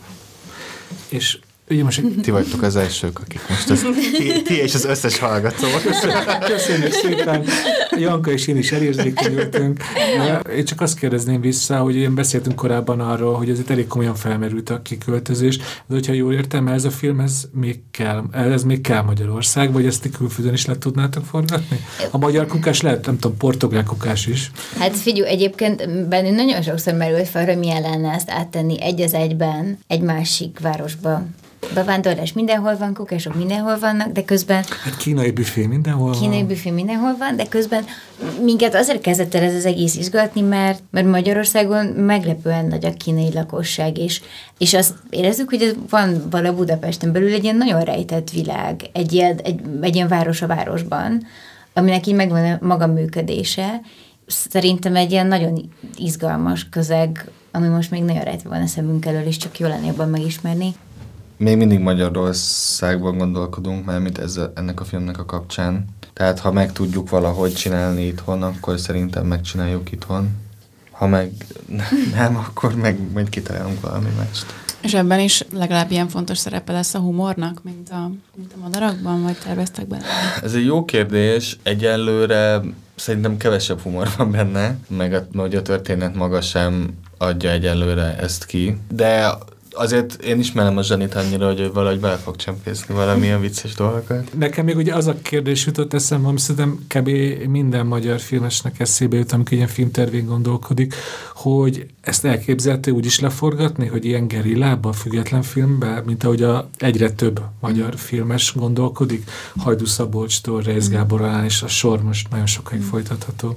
És ugye most... Ti vagytok az elsők, akik most az, ti, ti és az összes hallgató. Köszönjük szépen. Janka és én is elérzékenyültünk. Én csak azt kérdezném vissza, hogy én beszéltünk korábban arról, hogy ez itt elég komolyan felmerült a kiköltözés, de hogyha jól értem, ez a film, ez még kell, ez még kell Magyarország, vagy ezt külföldön is le tudnátok forgatni? A magyar kukás lehet, nem tudom, portugál kukás is. Hát figyelj, egyébként bennünk nagyon sokszor merült fel, hogy milyen lenne ezt áttenni egy az egyben egy másik városba. Bevándorlás mindenhol van, kukások mindenhol vannak, de közben... Hát kínai büfé mindenhol van. Kínai büfé mindenhol van, de közben minket azért kezdett el ez az egész izgatni, mert, mert Magyarországon meglepően nagy a kínai lakosság, és, és azt érezzük, hogy ez van vala Budapesten belül egy ilyen nagyon rejtett világ, egy ilyen, egy, egy ilyen város a városban, aminek így megvan a maga működése. Szerintem egy ilyen nagyon izgalmas közeg, ami most még nagyon rejtve van a szemünk elől, és csak jó lenne jobban megismerni. még mindig Magyarországban gondolkodunk, már mint ezzel, ennek a filmnek a kapcsán. Tehát ha meg tudjuk valahogy csinálni itthon, akkor szerintem megcsináljuk itthon. Ha meg nem, akkor meg majd kitalálunk valami mást. És ebben is legalább ilyen fontos szerepe lesz a humornak, mint a, mint a madarakban, vagy terveztek benne? Ez egy jó kérdés. Egyelőre szerintem kevesebb humor van benne, meg a, hogy a történet maga sem adja egyelőre ezt ki. De azért én ismerem a Zsanit annyira, hogy ő valahogy bele fog csempészni valamilyen vicces dolgokat. Nekem még ugye az a kérdés jutott eszembe, ami szerintem kb. Minden magyar filmesnek eszébe jut, amikor ilyen filmtervén gondolkodik, hogy ezt elképzelte úgy is leforgatni, hogy ilyen gerillában, független filmben, mint ahogy a egyre több magyar filmes gondolkodik, Hajdú Szabolcstól, Reisz Gáborán, és a sor most nagyon sokáig folytatható.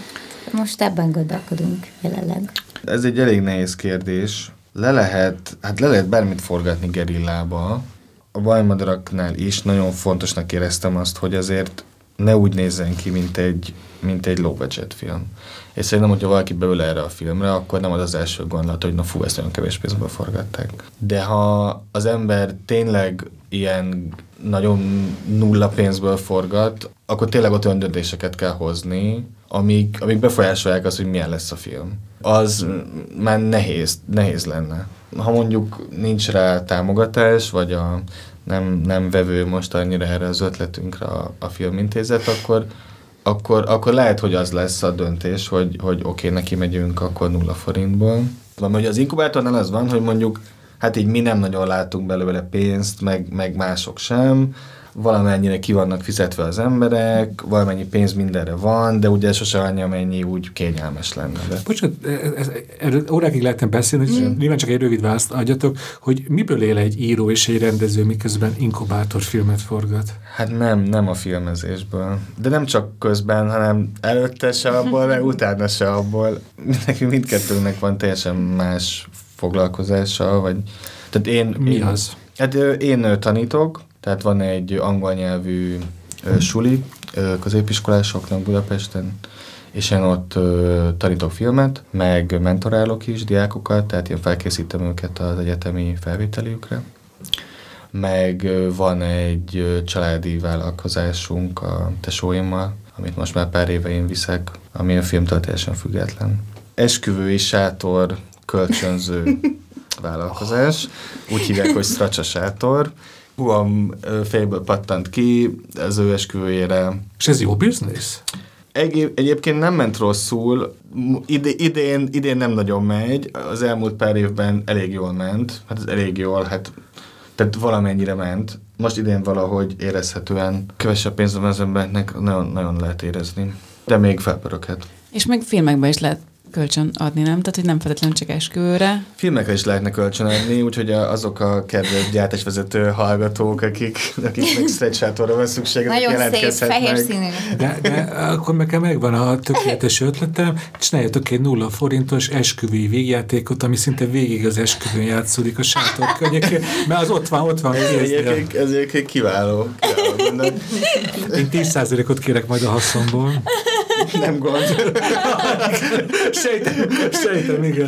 Most ebben gondolkodunk jelenleg. Ez egy elég nehéz kérdés. Le lehet, hát le lehet bármit forgatni gerillába. A Vajmadaraknál is nagyon fontosnak éreztem azt, hogy azért ne úgy nézzen ki, mint egy, mint egy low budget film. És szerintem, hogyha valaki beül erre a filmre, akkor nem az az első gondolat, hogy na fú, ezt nagyon kevés pénzből forgatták. De ha az ember tényleg ilyen nagyon nulla pénzből forgat, akkor tényleg ott olyan döntéseket kell hozni, amik, amik befolyásolják azt, hogy milyen lesz a film. Az már nehéz, nehéz lenne. Ha mondjuk nincs rá támogatás, vagy a nem, nem vevő most annyira erre az ötletünkre a, a filmintézet, akkor, akkor, akkor lehet, hogy az lesz a döntés, hogy, hogy oké, okay, neki megyünk akkor nulla forintból. Vagy az inkubátornál az van, hogy mondjuk hát így mi nem nagyon látunk belőle pénzt, meg, meg mások sem, valamennyire ki vannak fizetve az emberek, valamennyi pénz mindenre van, de ugye sose annyi, amennyi úgy kényelmes lenne. De. Bocsánat, erről órákig lehetne beszélni, hogy mm. nyilván csak egy rövid választ adjatok, hogy miből él egy író és egy rendező, miközben inkubátorfilmet forgat? Hát nem, nem a filmezésből. De nem csak közben, hanem előtte se abból, meg utána se abból. Nekünk mindkettőnknek van teljesen más foglalkozása, vagy... Tehát én, Mi én, az? Hát én tanítok, tehát van egy angol nyelvű ö, suli ö, középiskolásoknak Budapesten, és én ott ö, tanítok filmet, meg mentorálok is diákokat, tehát én felkészítem őket az egyetemi felvételiükre. Meg ö, van egy ö, családi vállalkozásunk a tesóimmal, amit most már pár éve én viszek, ami a filmtől teljesen független. Esküvői sátor kölcsönző vállalkozás, úgy hívják, hogy Stracsa sátor. Húam fejből pattant ki az ő esküvőjére. És ez jó biznisz? Egy, egyébként nem ment rosszul, Ide, idén, idén nem nagyon megy, az elmúlt pár évben elég jól ment, hát ez elég jól, hát tehát valamennyire ment. Most idén valahogy érezhetően kevesebb pénz van az embernek, nagyon, nagyon lehet érezni, de még felpöröghet. És még filmekben is lehet kölcsön adni, nem? Tehát, hogy nem feltétlenül csak esküvőre. Filmekre is lehetne kölcsön adni, úgyhogy azok a kedves gyártásvezető hallgatók, akik, akiknek stretch-sátorra van szükség, nagyon szép, fehér színű. De, de akkor nekem megvan a tökéletes ötletem, csináljatok egy nulla forintos esküvői végjátékot, ami szinte végig az esküvőn játszódik a sátor környékén, mert az ott van, ott van. Ez egyébként, ez egyébként kiváló. kiváló Én tíz százalékot kérek majd a haszonból. Nem gond. Sejtem, sejtem, igen.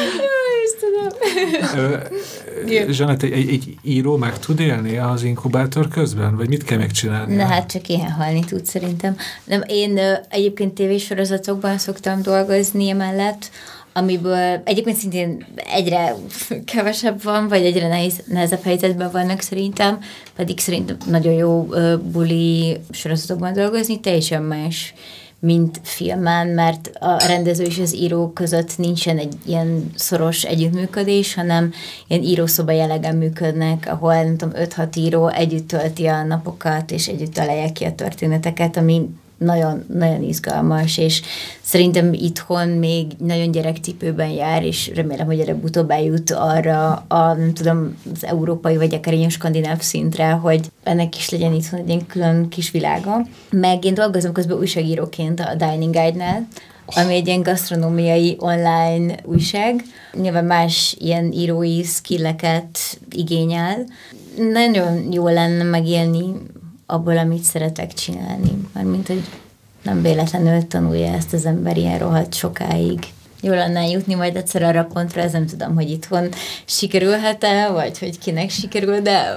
Zsanett, egy, egy író meg tud élni az inkubátor közben? Vagy mit kell megcsinálni? Na hát csak ilyen halni tud szerintem. Nem, én ö, egyébként tévésorozatokban szoktam dolgozni emellett, amiből egyébként szintén egyre kevesebb van, vagy egyre nehéz, nehezebb helyzetben vannak szerintem, pedig szerintem nagyon jó ö, buli sorozatokban dolgozni, teljesen más, mint filmen, mert a rendező és az író között nincsen egy ilyen szoros együttműködés, hanem ilyen írószoba jellegen működnek, ahol nem tudom, öt-hat író együtt tölti a napokat, és együtt találják ki a történeteket, ami nagyon, nagyon izgalmas, és szerintem itthon még nagyon gyerekcipőben jár, és remélem, hogy előbb-utóbb eljut arra a, nem tudom, az európai, vagy akár ilyen skandináv szintre, hogy ennek is legyen itthon egy ilyen külön kis világa. Meg én dolgozom közben újságíróként a Dining Guide-nál, ami egy ilyen gasztronómiai online újság. Nyilván más ilyen írói skilleket igényel. Nagyon jó lenne megélni abból, amit szeretek csinálni. Mármint, hogy nem véletlenül tanulja ezt az ember ilyen rohadt sokáig. jó lenne jutni majd egyszer arra a pontra, ez nem tudom, hogy itthon sikerülhet-e, vagy hogy kinek sikerül, de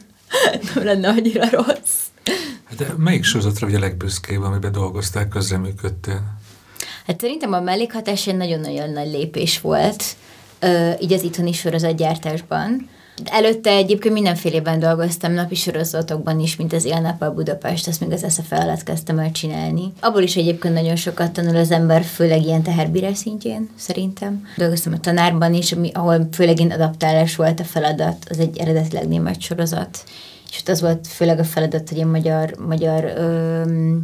nem lenne annyira rossz. De melyik sorozatra vagy a legbüszkébb, amiben dolgoztál, közreműködtél? Hát szerintem a mellékhatás egy nagyon-nagyon nagy lépés volt, így az itthoni sorozatgyártásban. Előtte egyébként mindenfélében dolgoztam, napi sorozatokban is, mint az Élnappal Budapest, azt még az es ef e alatt kezdtem el csinálni. Abból is egyébként nagyon sokat tanul az ember, főleg ilyen teherbírás szintjén, szerintem. Dolgoztam a Tanárban is, ami, ahol főleg ilyen adaptálás volt a feladat, az egy eredetileg német sorozat. És ott az volt főleg a feladat, hogy a magyar, magyar öm,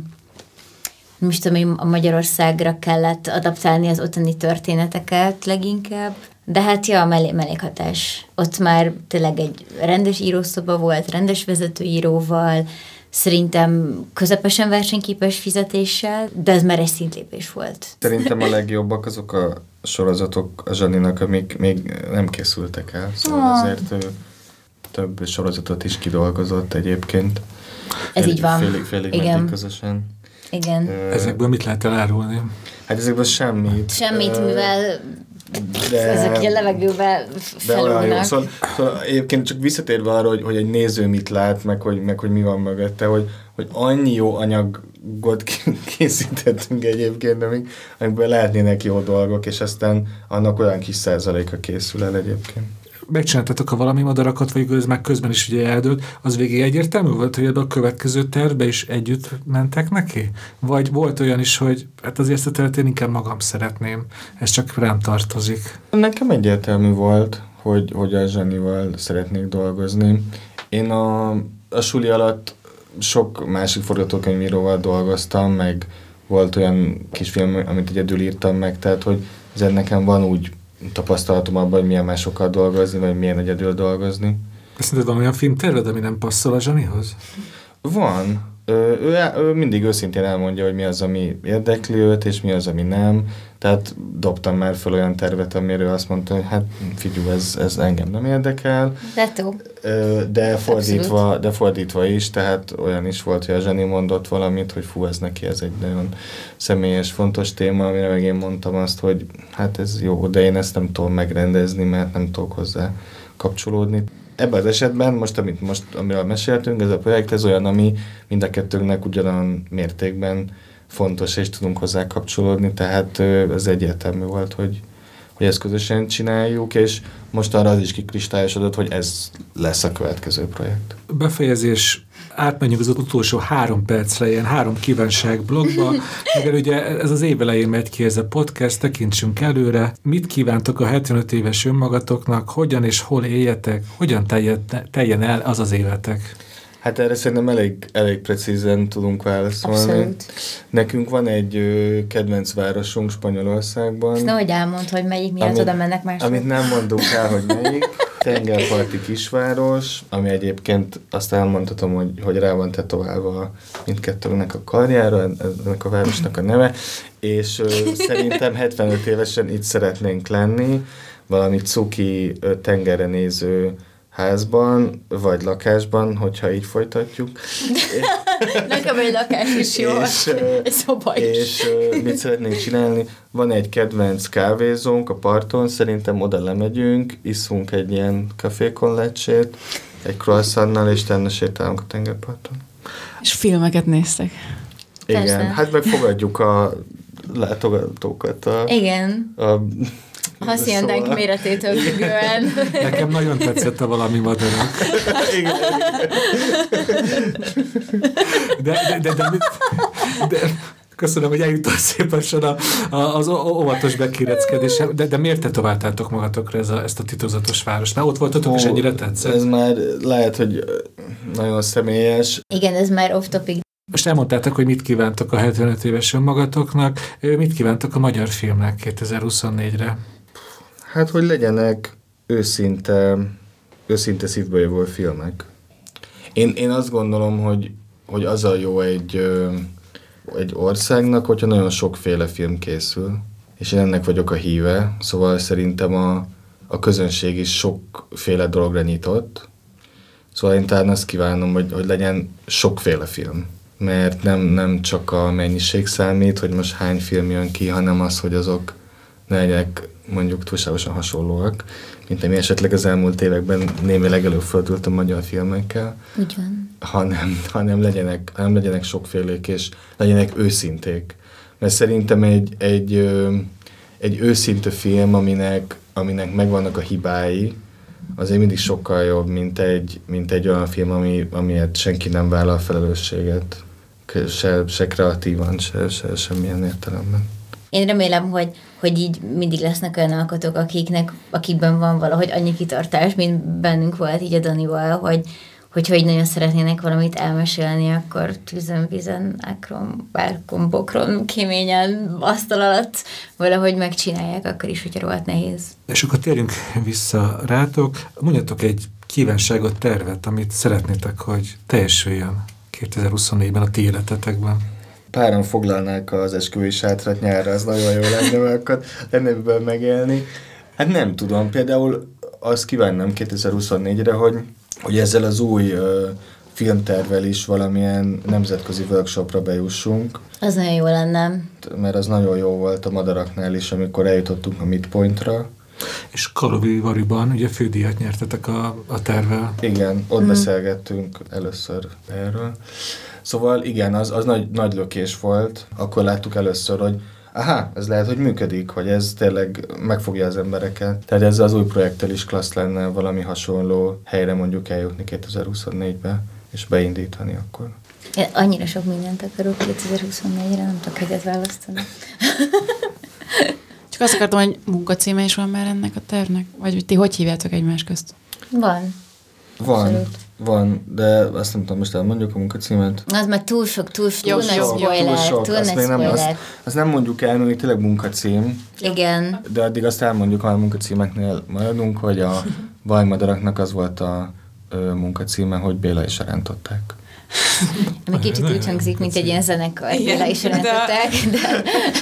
nem is tudom, a Magyarországra kellett adaptálni az ottani történeteket leginkább. De hát ja, a mellé, mellékhatás. Ott már tényleg egy rendes írószoba volt, rendes vezetőíróval, szerintem közepesen versenyképes fizetéssel, de ez már egy szintlépés volt. Szerintem a legjobbak azok a sorozatok a Zsaninak, amik még nem készültek el. Szóval oh. azért ő több sorozatot is kidolgozott egyébként. Ez fél, így van. Félig, félig igen. közösen. Igen. Ezekből mit lehet elárulni? Hát ezekből semmit. Semmit, mivel de, ezek a levegőbe felúlnak. Szóval, szóval egyébként csak visszatérve arra, hogy, hogy egy néző mit lát, meg hogy, meg hogy mi van mögötte, hogy, hogy annyi jó anyagot készítettünk egyébként, amik, amikből lehetnének jó dolgok, és aztán annak olyan kis százaléka készül el egyébként. Megcsináltatok a valami madarakat, vagy ez már közben is ugye eldőlt, az végig egyértelmű volt, hogy ebbe a következő tervbe is együtt mentek neki? Vagy volt olyan is, hogy hát azért ezt a tervet én inkább magam szeretném, ez csak rám tartozik? Nekem egyértelmű volt, hogy, hogy a Zsanival szeretnék dolgozni. Én a, a suli alatt sok másik forgatókönyvíróval dolgoztam, meg volt olyan kis film, amit egyedül írtam meg, tehát hogy ez nekem van úgy tapasztalatom abban, hogy milyen másokkal dolgozni, vagy milyen egyedül dolgozni. Szerinted van olyan filmterved, ami nem passzol a Zsanihoz? Van. Ő, ő, ő mindig őszintén elmondja, hogy mi az, ami érdekli őt, és mi az, ami nem. Tehát dobtam már fel olyan tervet, amiről azt mondta, hogy hát figyelj, ez, ez engem nem érdekel. Detó. De fordítva, de fordítva is, tehát olyan is volt, hogy a Zsani mondott valamit, hogy fú, ez neki ez egy nagyon személyes, fontos téma, amire meg én mondtam azt, hogy hát ez jó, de én ezt nem tudom megrendezni, mert nem tudok hozzá kapcsolódni. Ebben az esetben, most, amit most, amiről meséltünk, ez a projekt, ez olyan, ami mind a kettőnknek ugyanolyan mértékben fontos, és tudunk hozzá kapcsolódni, tehát ez egyértelmű volt, hogy, hogy ezt közösen csináljuk, és most arra az is kikristályosodott, hogy ez lesz a következő projekt. Befejezés, átmenjünk az utolsó három percre, ilyen három kívánság blogba, mivel ugye ez az év elején megy ki ez a podcast, tekintsünk előre. Mit kívántok a hetvenöt éves önmagatoknak, hogyan és hol éljetek, hogyan teljen el az az életek? Hát erre szerintem elég, elég precízen tudunk válaszolni. Abszolút. Nekünk van egy ö, kedvenc városunk Spanyolországban. És nehogy elmondd, hogy melyik miatt amit, oda mennek máshol. Amit nem mondunk el, hogy melyik. Tengerparti kisváros, ami egyébként azt elmondhatom, hogy, hogy rá van tetoválva mindkettőnek a karjára, ennek a városnak a neve, és ö, szerintem hetvenöt évesen itt szeretnénk lenni, valami cuki ö, tengerre néző házban, vagy lakásban, hogyha így folytatjuk. Nekem egy lakás is jó, és, egy szoba is. És mit szeretnénk csinálni? Van egy kedvenc kávézónk a parton, szerintem oda lemegyünk, iszunk egy ilyen kafékonlecsét, egy croissantnal, és tenne sétálunk a tengerparton. És filmeket néztek. Igen, Persze. hát megfogadjuk a látogatókat. A, Igen. A, A haciendánk szóval... méretétől függően. Nekem nagyon tetszett a valami madarak. Igen. De, de, de, de, de, köszönöm, hogy eljutott szépen a, a, az óvatos bekéreckedés. De, de miért tetováltátok magatokra ez a, ezt a titokzatos várost? Már ott voltatok, Ó, és ennyire tetszett? Ez már lehet, hogy nagyon személyes. Igen, ez már off-topic. Most elmondtátok, hogy mit kívántok a hetvenöt éves önmagatoknak, mit kívántok a magyar filmnek kétezer-huszonnégyre? Hát, hogy legyenek őszinte, őszinte szívből jövő filmek. Én, én azt gondolom, hogy, hogy az a jó egy, egy országnak, hogyha nagyon sokféle film készül, és én ennek vagyok a híve, szóval szerintem a, a közönség is sokféle dologra nyitott, szóval én talán azt kívánom, hogy, hogy legyen sokféle film, mert nem, nem csak a mennyiség számít, hogy most hány film jön ki, hanem az, hogy azok ne legyenek mondjuk túlságosan hasonlóak, mint ami esetleg az elmúlt években némileg előfordult a magyar filmekkel. Úgy van. Hanem, hanem, legyenek, hanem legyenek sokfélék, és legyenek őszinték. Mert szerintem egy, egy, egy őszinte film, aminek, aminek megvannak a hibái, azért mindig sokkal jobb, mint egy, mint egy olyan film, ami, amiért senki nem vállal a felelősséget. Se, se kreatívan, se, se semmilyen értelemben. Én remélem, hogy, hogy így mindig lesznek olyan alkotók, akiknek, akikben van valahogy annyi kitartás, mint bennünk volt így a Danival, hogy hogyha így nagyon szeretnének valamit elmesélni, akkor tűzön, vízen, ákron, bárkon, bokron, kéményen, asztal alatt valahogy megcsinálják, akkor is, hogyha rohadt nehéz. És akkor térjünk vissza rátok. Mondjatok egy kívánságot, tervet, amit szeretnétek, hogy teljesüljön kétezer-huszonnégyben a ti életetekben. Páran foglalnák az esküvői sátrat nyárra, az nagyon jó lenne, mert akkor lenne ebből megélni. Hát nem tudom, például azt kívánnám kétezer-huszonnégyre, hogy, hogy ezzel az új uh, filmtervvel is valamilyen nemzetközi workshopra bejussunk. Az nagyon jó lenne. Mert az nagyon jó volt a Madaraknál is, amikor eljutottunk a midpointra. És Karlovy Varyban ugye fődíjat nyertetek a, a tervvel. Igen, ott hmm. beszélgettünk először erről. Szóval igen, az, az nagy, nagy lökés volt. Akkor láttuk először, hogy aha, ez lehet, hogy működik, hogy ez tényleg megfogja az embereket. Tehát ezzel az új projekttel is klassz lenne valami hasonló helyre mondjuk eljutni kétezer-huszonnégybe, és beindítani akkor. Én annyira sok mindent akarok kétezer-huszonnégyre, nem tudok egyet választani. Csak azt akartam, hogy munkacíme is van már ennek a tervnek? Vagy hogy ti hogy hívjátok egymás közt? Van. Van, Abszolút. van, de azt nem tudom, most elmondjuk a munkacímet. Az már túl sok, túl, túl Jó, nagy jó, spoiler, túl sok. túl Azt nagy még nem, azt, spoiler. azt nem mondjuk el, mert tényleg munkacím, Igen. de addig azt elmondjuk, ha a munkacímeknél maradunk, hogy a Vajmadaraknak az volt a ö, munkacíme, hogy Béla is rántották. Ami kicsit úgy hangzik, mint egy ilyen zenekar, Béla is rendettek, de...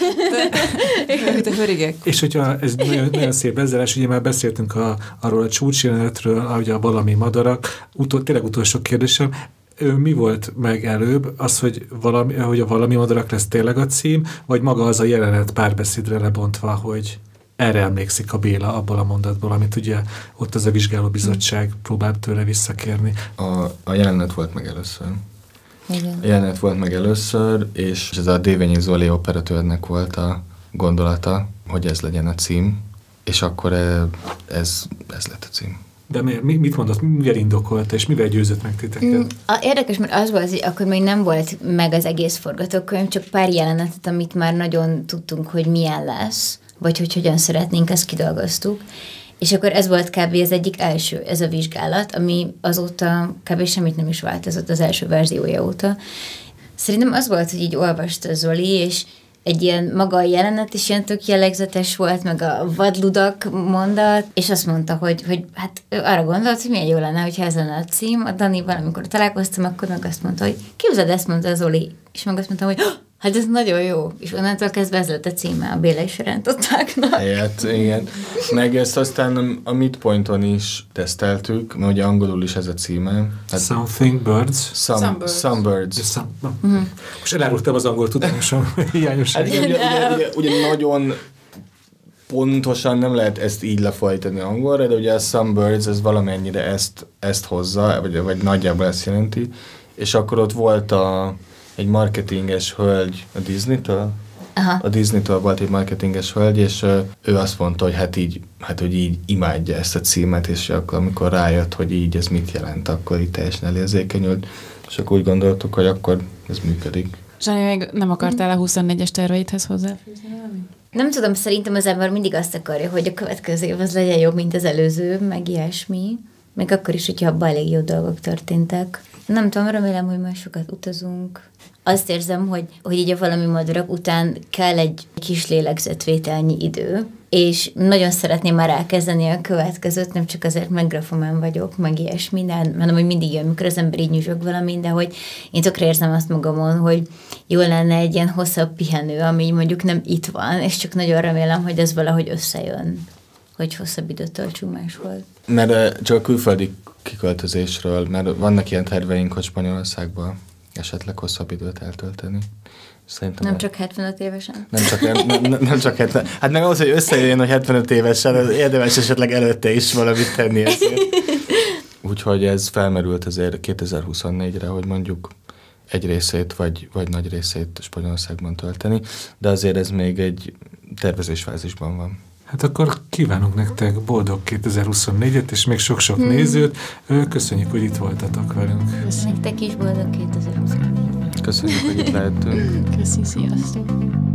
De hörigek. És hogyha ez nagyon, nagyon szép bezárás, ugye már beszéltünk a, arról a csúcsjelenetről, ugye a Valami Madarak, utol, tényleg utolsó kérdésem, mi volt meg előbb, az, hogy, valami, hogy a Valami Madarak lesz tényleg a cím, vagy maga az a jelenet párbeszédre lebontva, hogy erre emlékszik a Béla abból a mondatból, amit ugye ott az a vizsgálóbizottság próbált tőle visszakérni. A, a jelenet volt meg először. Igen. A jelenet volt meg először, és ez a Dévényi Zoli operatőrnek volt a gondolata, hogy ez legyen a cím, és akkor ez, ez lett a cím. De mi, mit mondott, mivel indokolt, és mivel győzött meg titeket? Mm, a, érdekes, mert az volt, hogy akkor még nem volt meg az egész forgatókönyv, csak pár jelenetet, amit már nagyon tudtunk, hogy milyen lesz, vagy hogy hogyan szeretnénk, ezt kidolgoztuk. És akkor ez volt kb. Az egyik első, ez a vizsgálat, ami azóta kb. Semmit nem is változott az első verziója óta. Szerintem az volt, hogy így olvasta Zoli, és egy ilyen maga a jelenet is ilyen tök jellegzetes volt, meg a vadludak mondat, és azt mondta, hogy, hogy hát ő arra gondolt, hogy milyen jó lenne, hogyha ez lenne a cím. A Danival, amikor találkoztam, akkor meg azt mondta, hogy képzeld, ezt mondta a Zoli, és meg azt mondtam, hogy hát ez nagyon jó, és onnantól kezdve ez lett a címe, a Béla is rántottáknak. Helyett, igen. Meg ezt aztán a Midpointon is teszteltük, mert ugye angolul is ez a címe. Hát Something Birds. Some, some birds. Some birds. Some, uh-huh. Most elárultam az angol tudásom hiányosan. Hát ugye, ugye, ugye, ugye nagyon pontosan nem lehet ezt így lefajtani angolra, de ugye a Some birds, ez valamennyire ezt, ezt hozza, vagy, vagy nagyjából ezt jelenti. És akkor ott volt a egy marketinges hölgy a Disney-től. Aha. A Disney-től volt egy marketinges hölgy, és uh, ő azt mondta, hogy hát így, hát, hogy így imádja ezt a címet, és akkor amikor rájött, hogy így ez mit jelent, akkor így teljesen elérzékenyült, és akkor úgy gondoltuk, hogy akkor ez működik. Zsani, még nem akartál a huszonnégyes terveidhez hozzáfűzni valami? Nem tudom, szerintem az ember mindig azt akarja, hogy a következő év az legyen jobb, mint az előző, meg ilyesmi. Meg akkor is, hogyha abban elég jó dolgok történtek. Nem tudom, remélem, hogy már sokat utazunk. Azt érzem, hogy, hogy így a Valami Madarak után kell egy kis lélegzetvételnyi idő, és nagyon szeretném már elkezdeni a következőt, nem csak azért, meg grafomán vagyok, meg ilyesmi, hanem, hogy mindig jön, amikor az ember így nyüzsög valamint, de hogy én tökre érzem azt magamon, hogy jó lenne egy ilyen hosszabb pihenő, ami mondjuk nem itt van, és csak nagyon remélem, hogy ez valahogy összejön, hogy hosszabb időt töltsünk máshol. Mert csak a külföldi kiköltözésről, mert vannak ilyen terveink, hogy Spanyolországba esetleg hosszabb időt eltölteni. Szerintem nem csak hetvenöt évesen? Nem csak, nem, nem, nem csak hetven. Hát meg ahhoz, hogy összejöjjön, hogy hetvenöt évesen, érdemes esetleg előtte is valamit tenni ezért. Úgyhogy ez felmerült azért kétezer-huszonnégyre, hogy mondjuk egy részét, vagy, vagy nagy részét Spanyolországban tölteni, de azért ez még egy tervezésfázisban van. Hát akkor kívánunk nektek boldog kétezer-huszonnégyet, és még sok-sok hmm. nézőt. Köszönjük, hogy itt voltatok velünk. Nektek is boldog kétezer-huszonnégy. Köszönjük, hogy itt lehetünk. Köszi, sziasztok!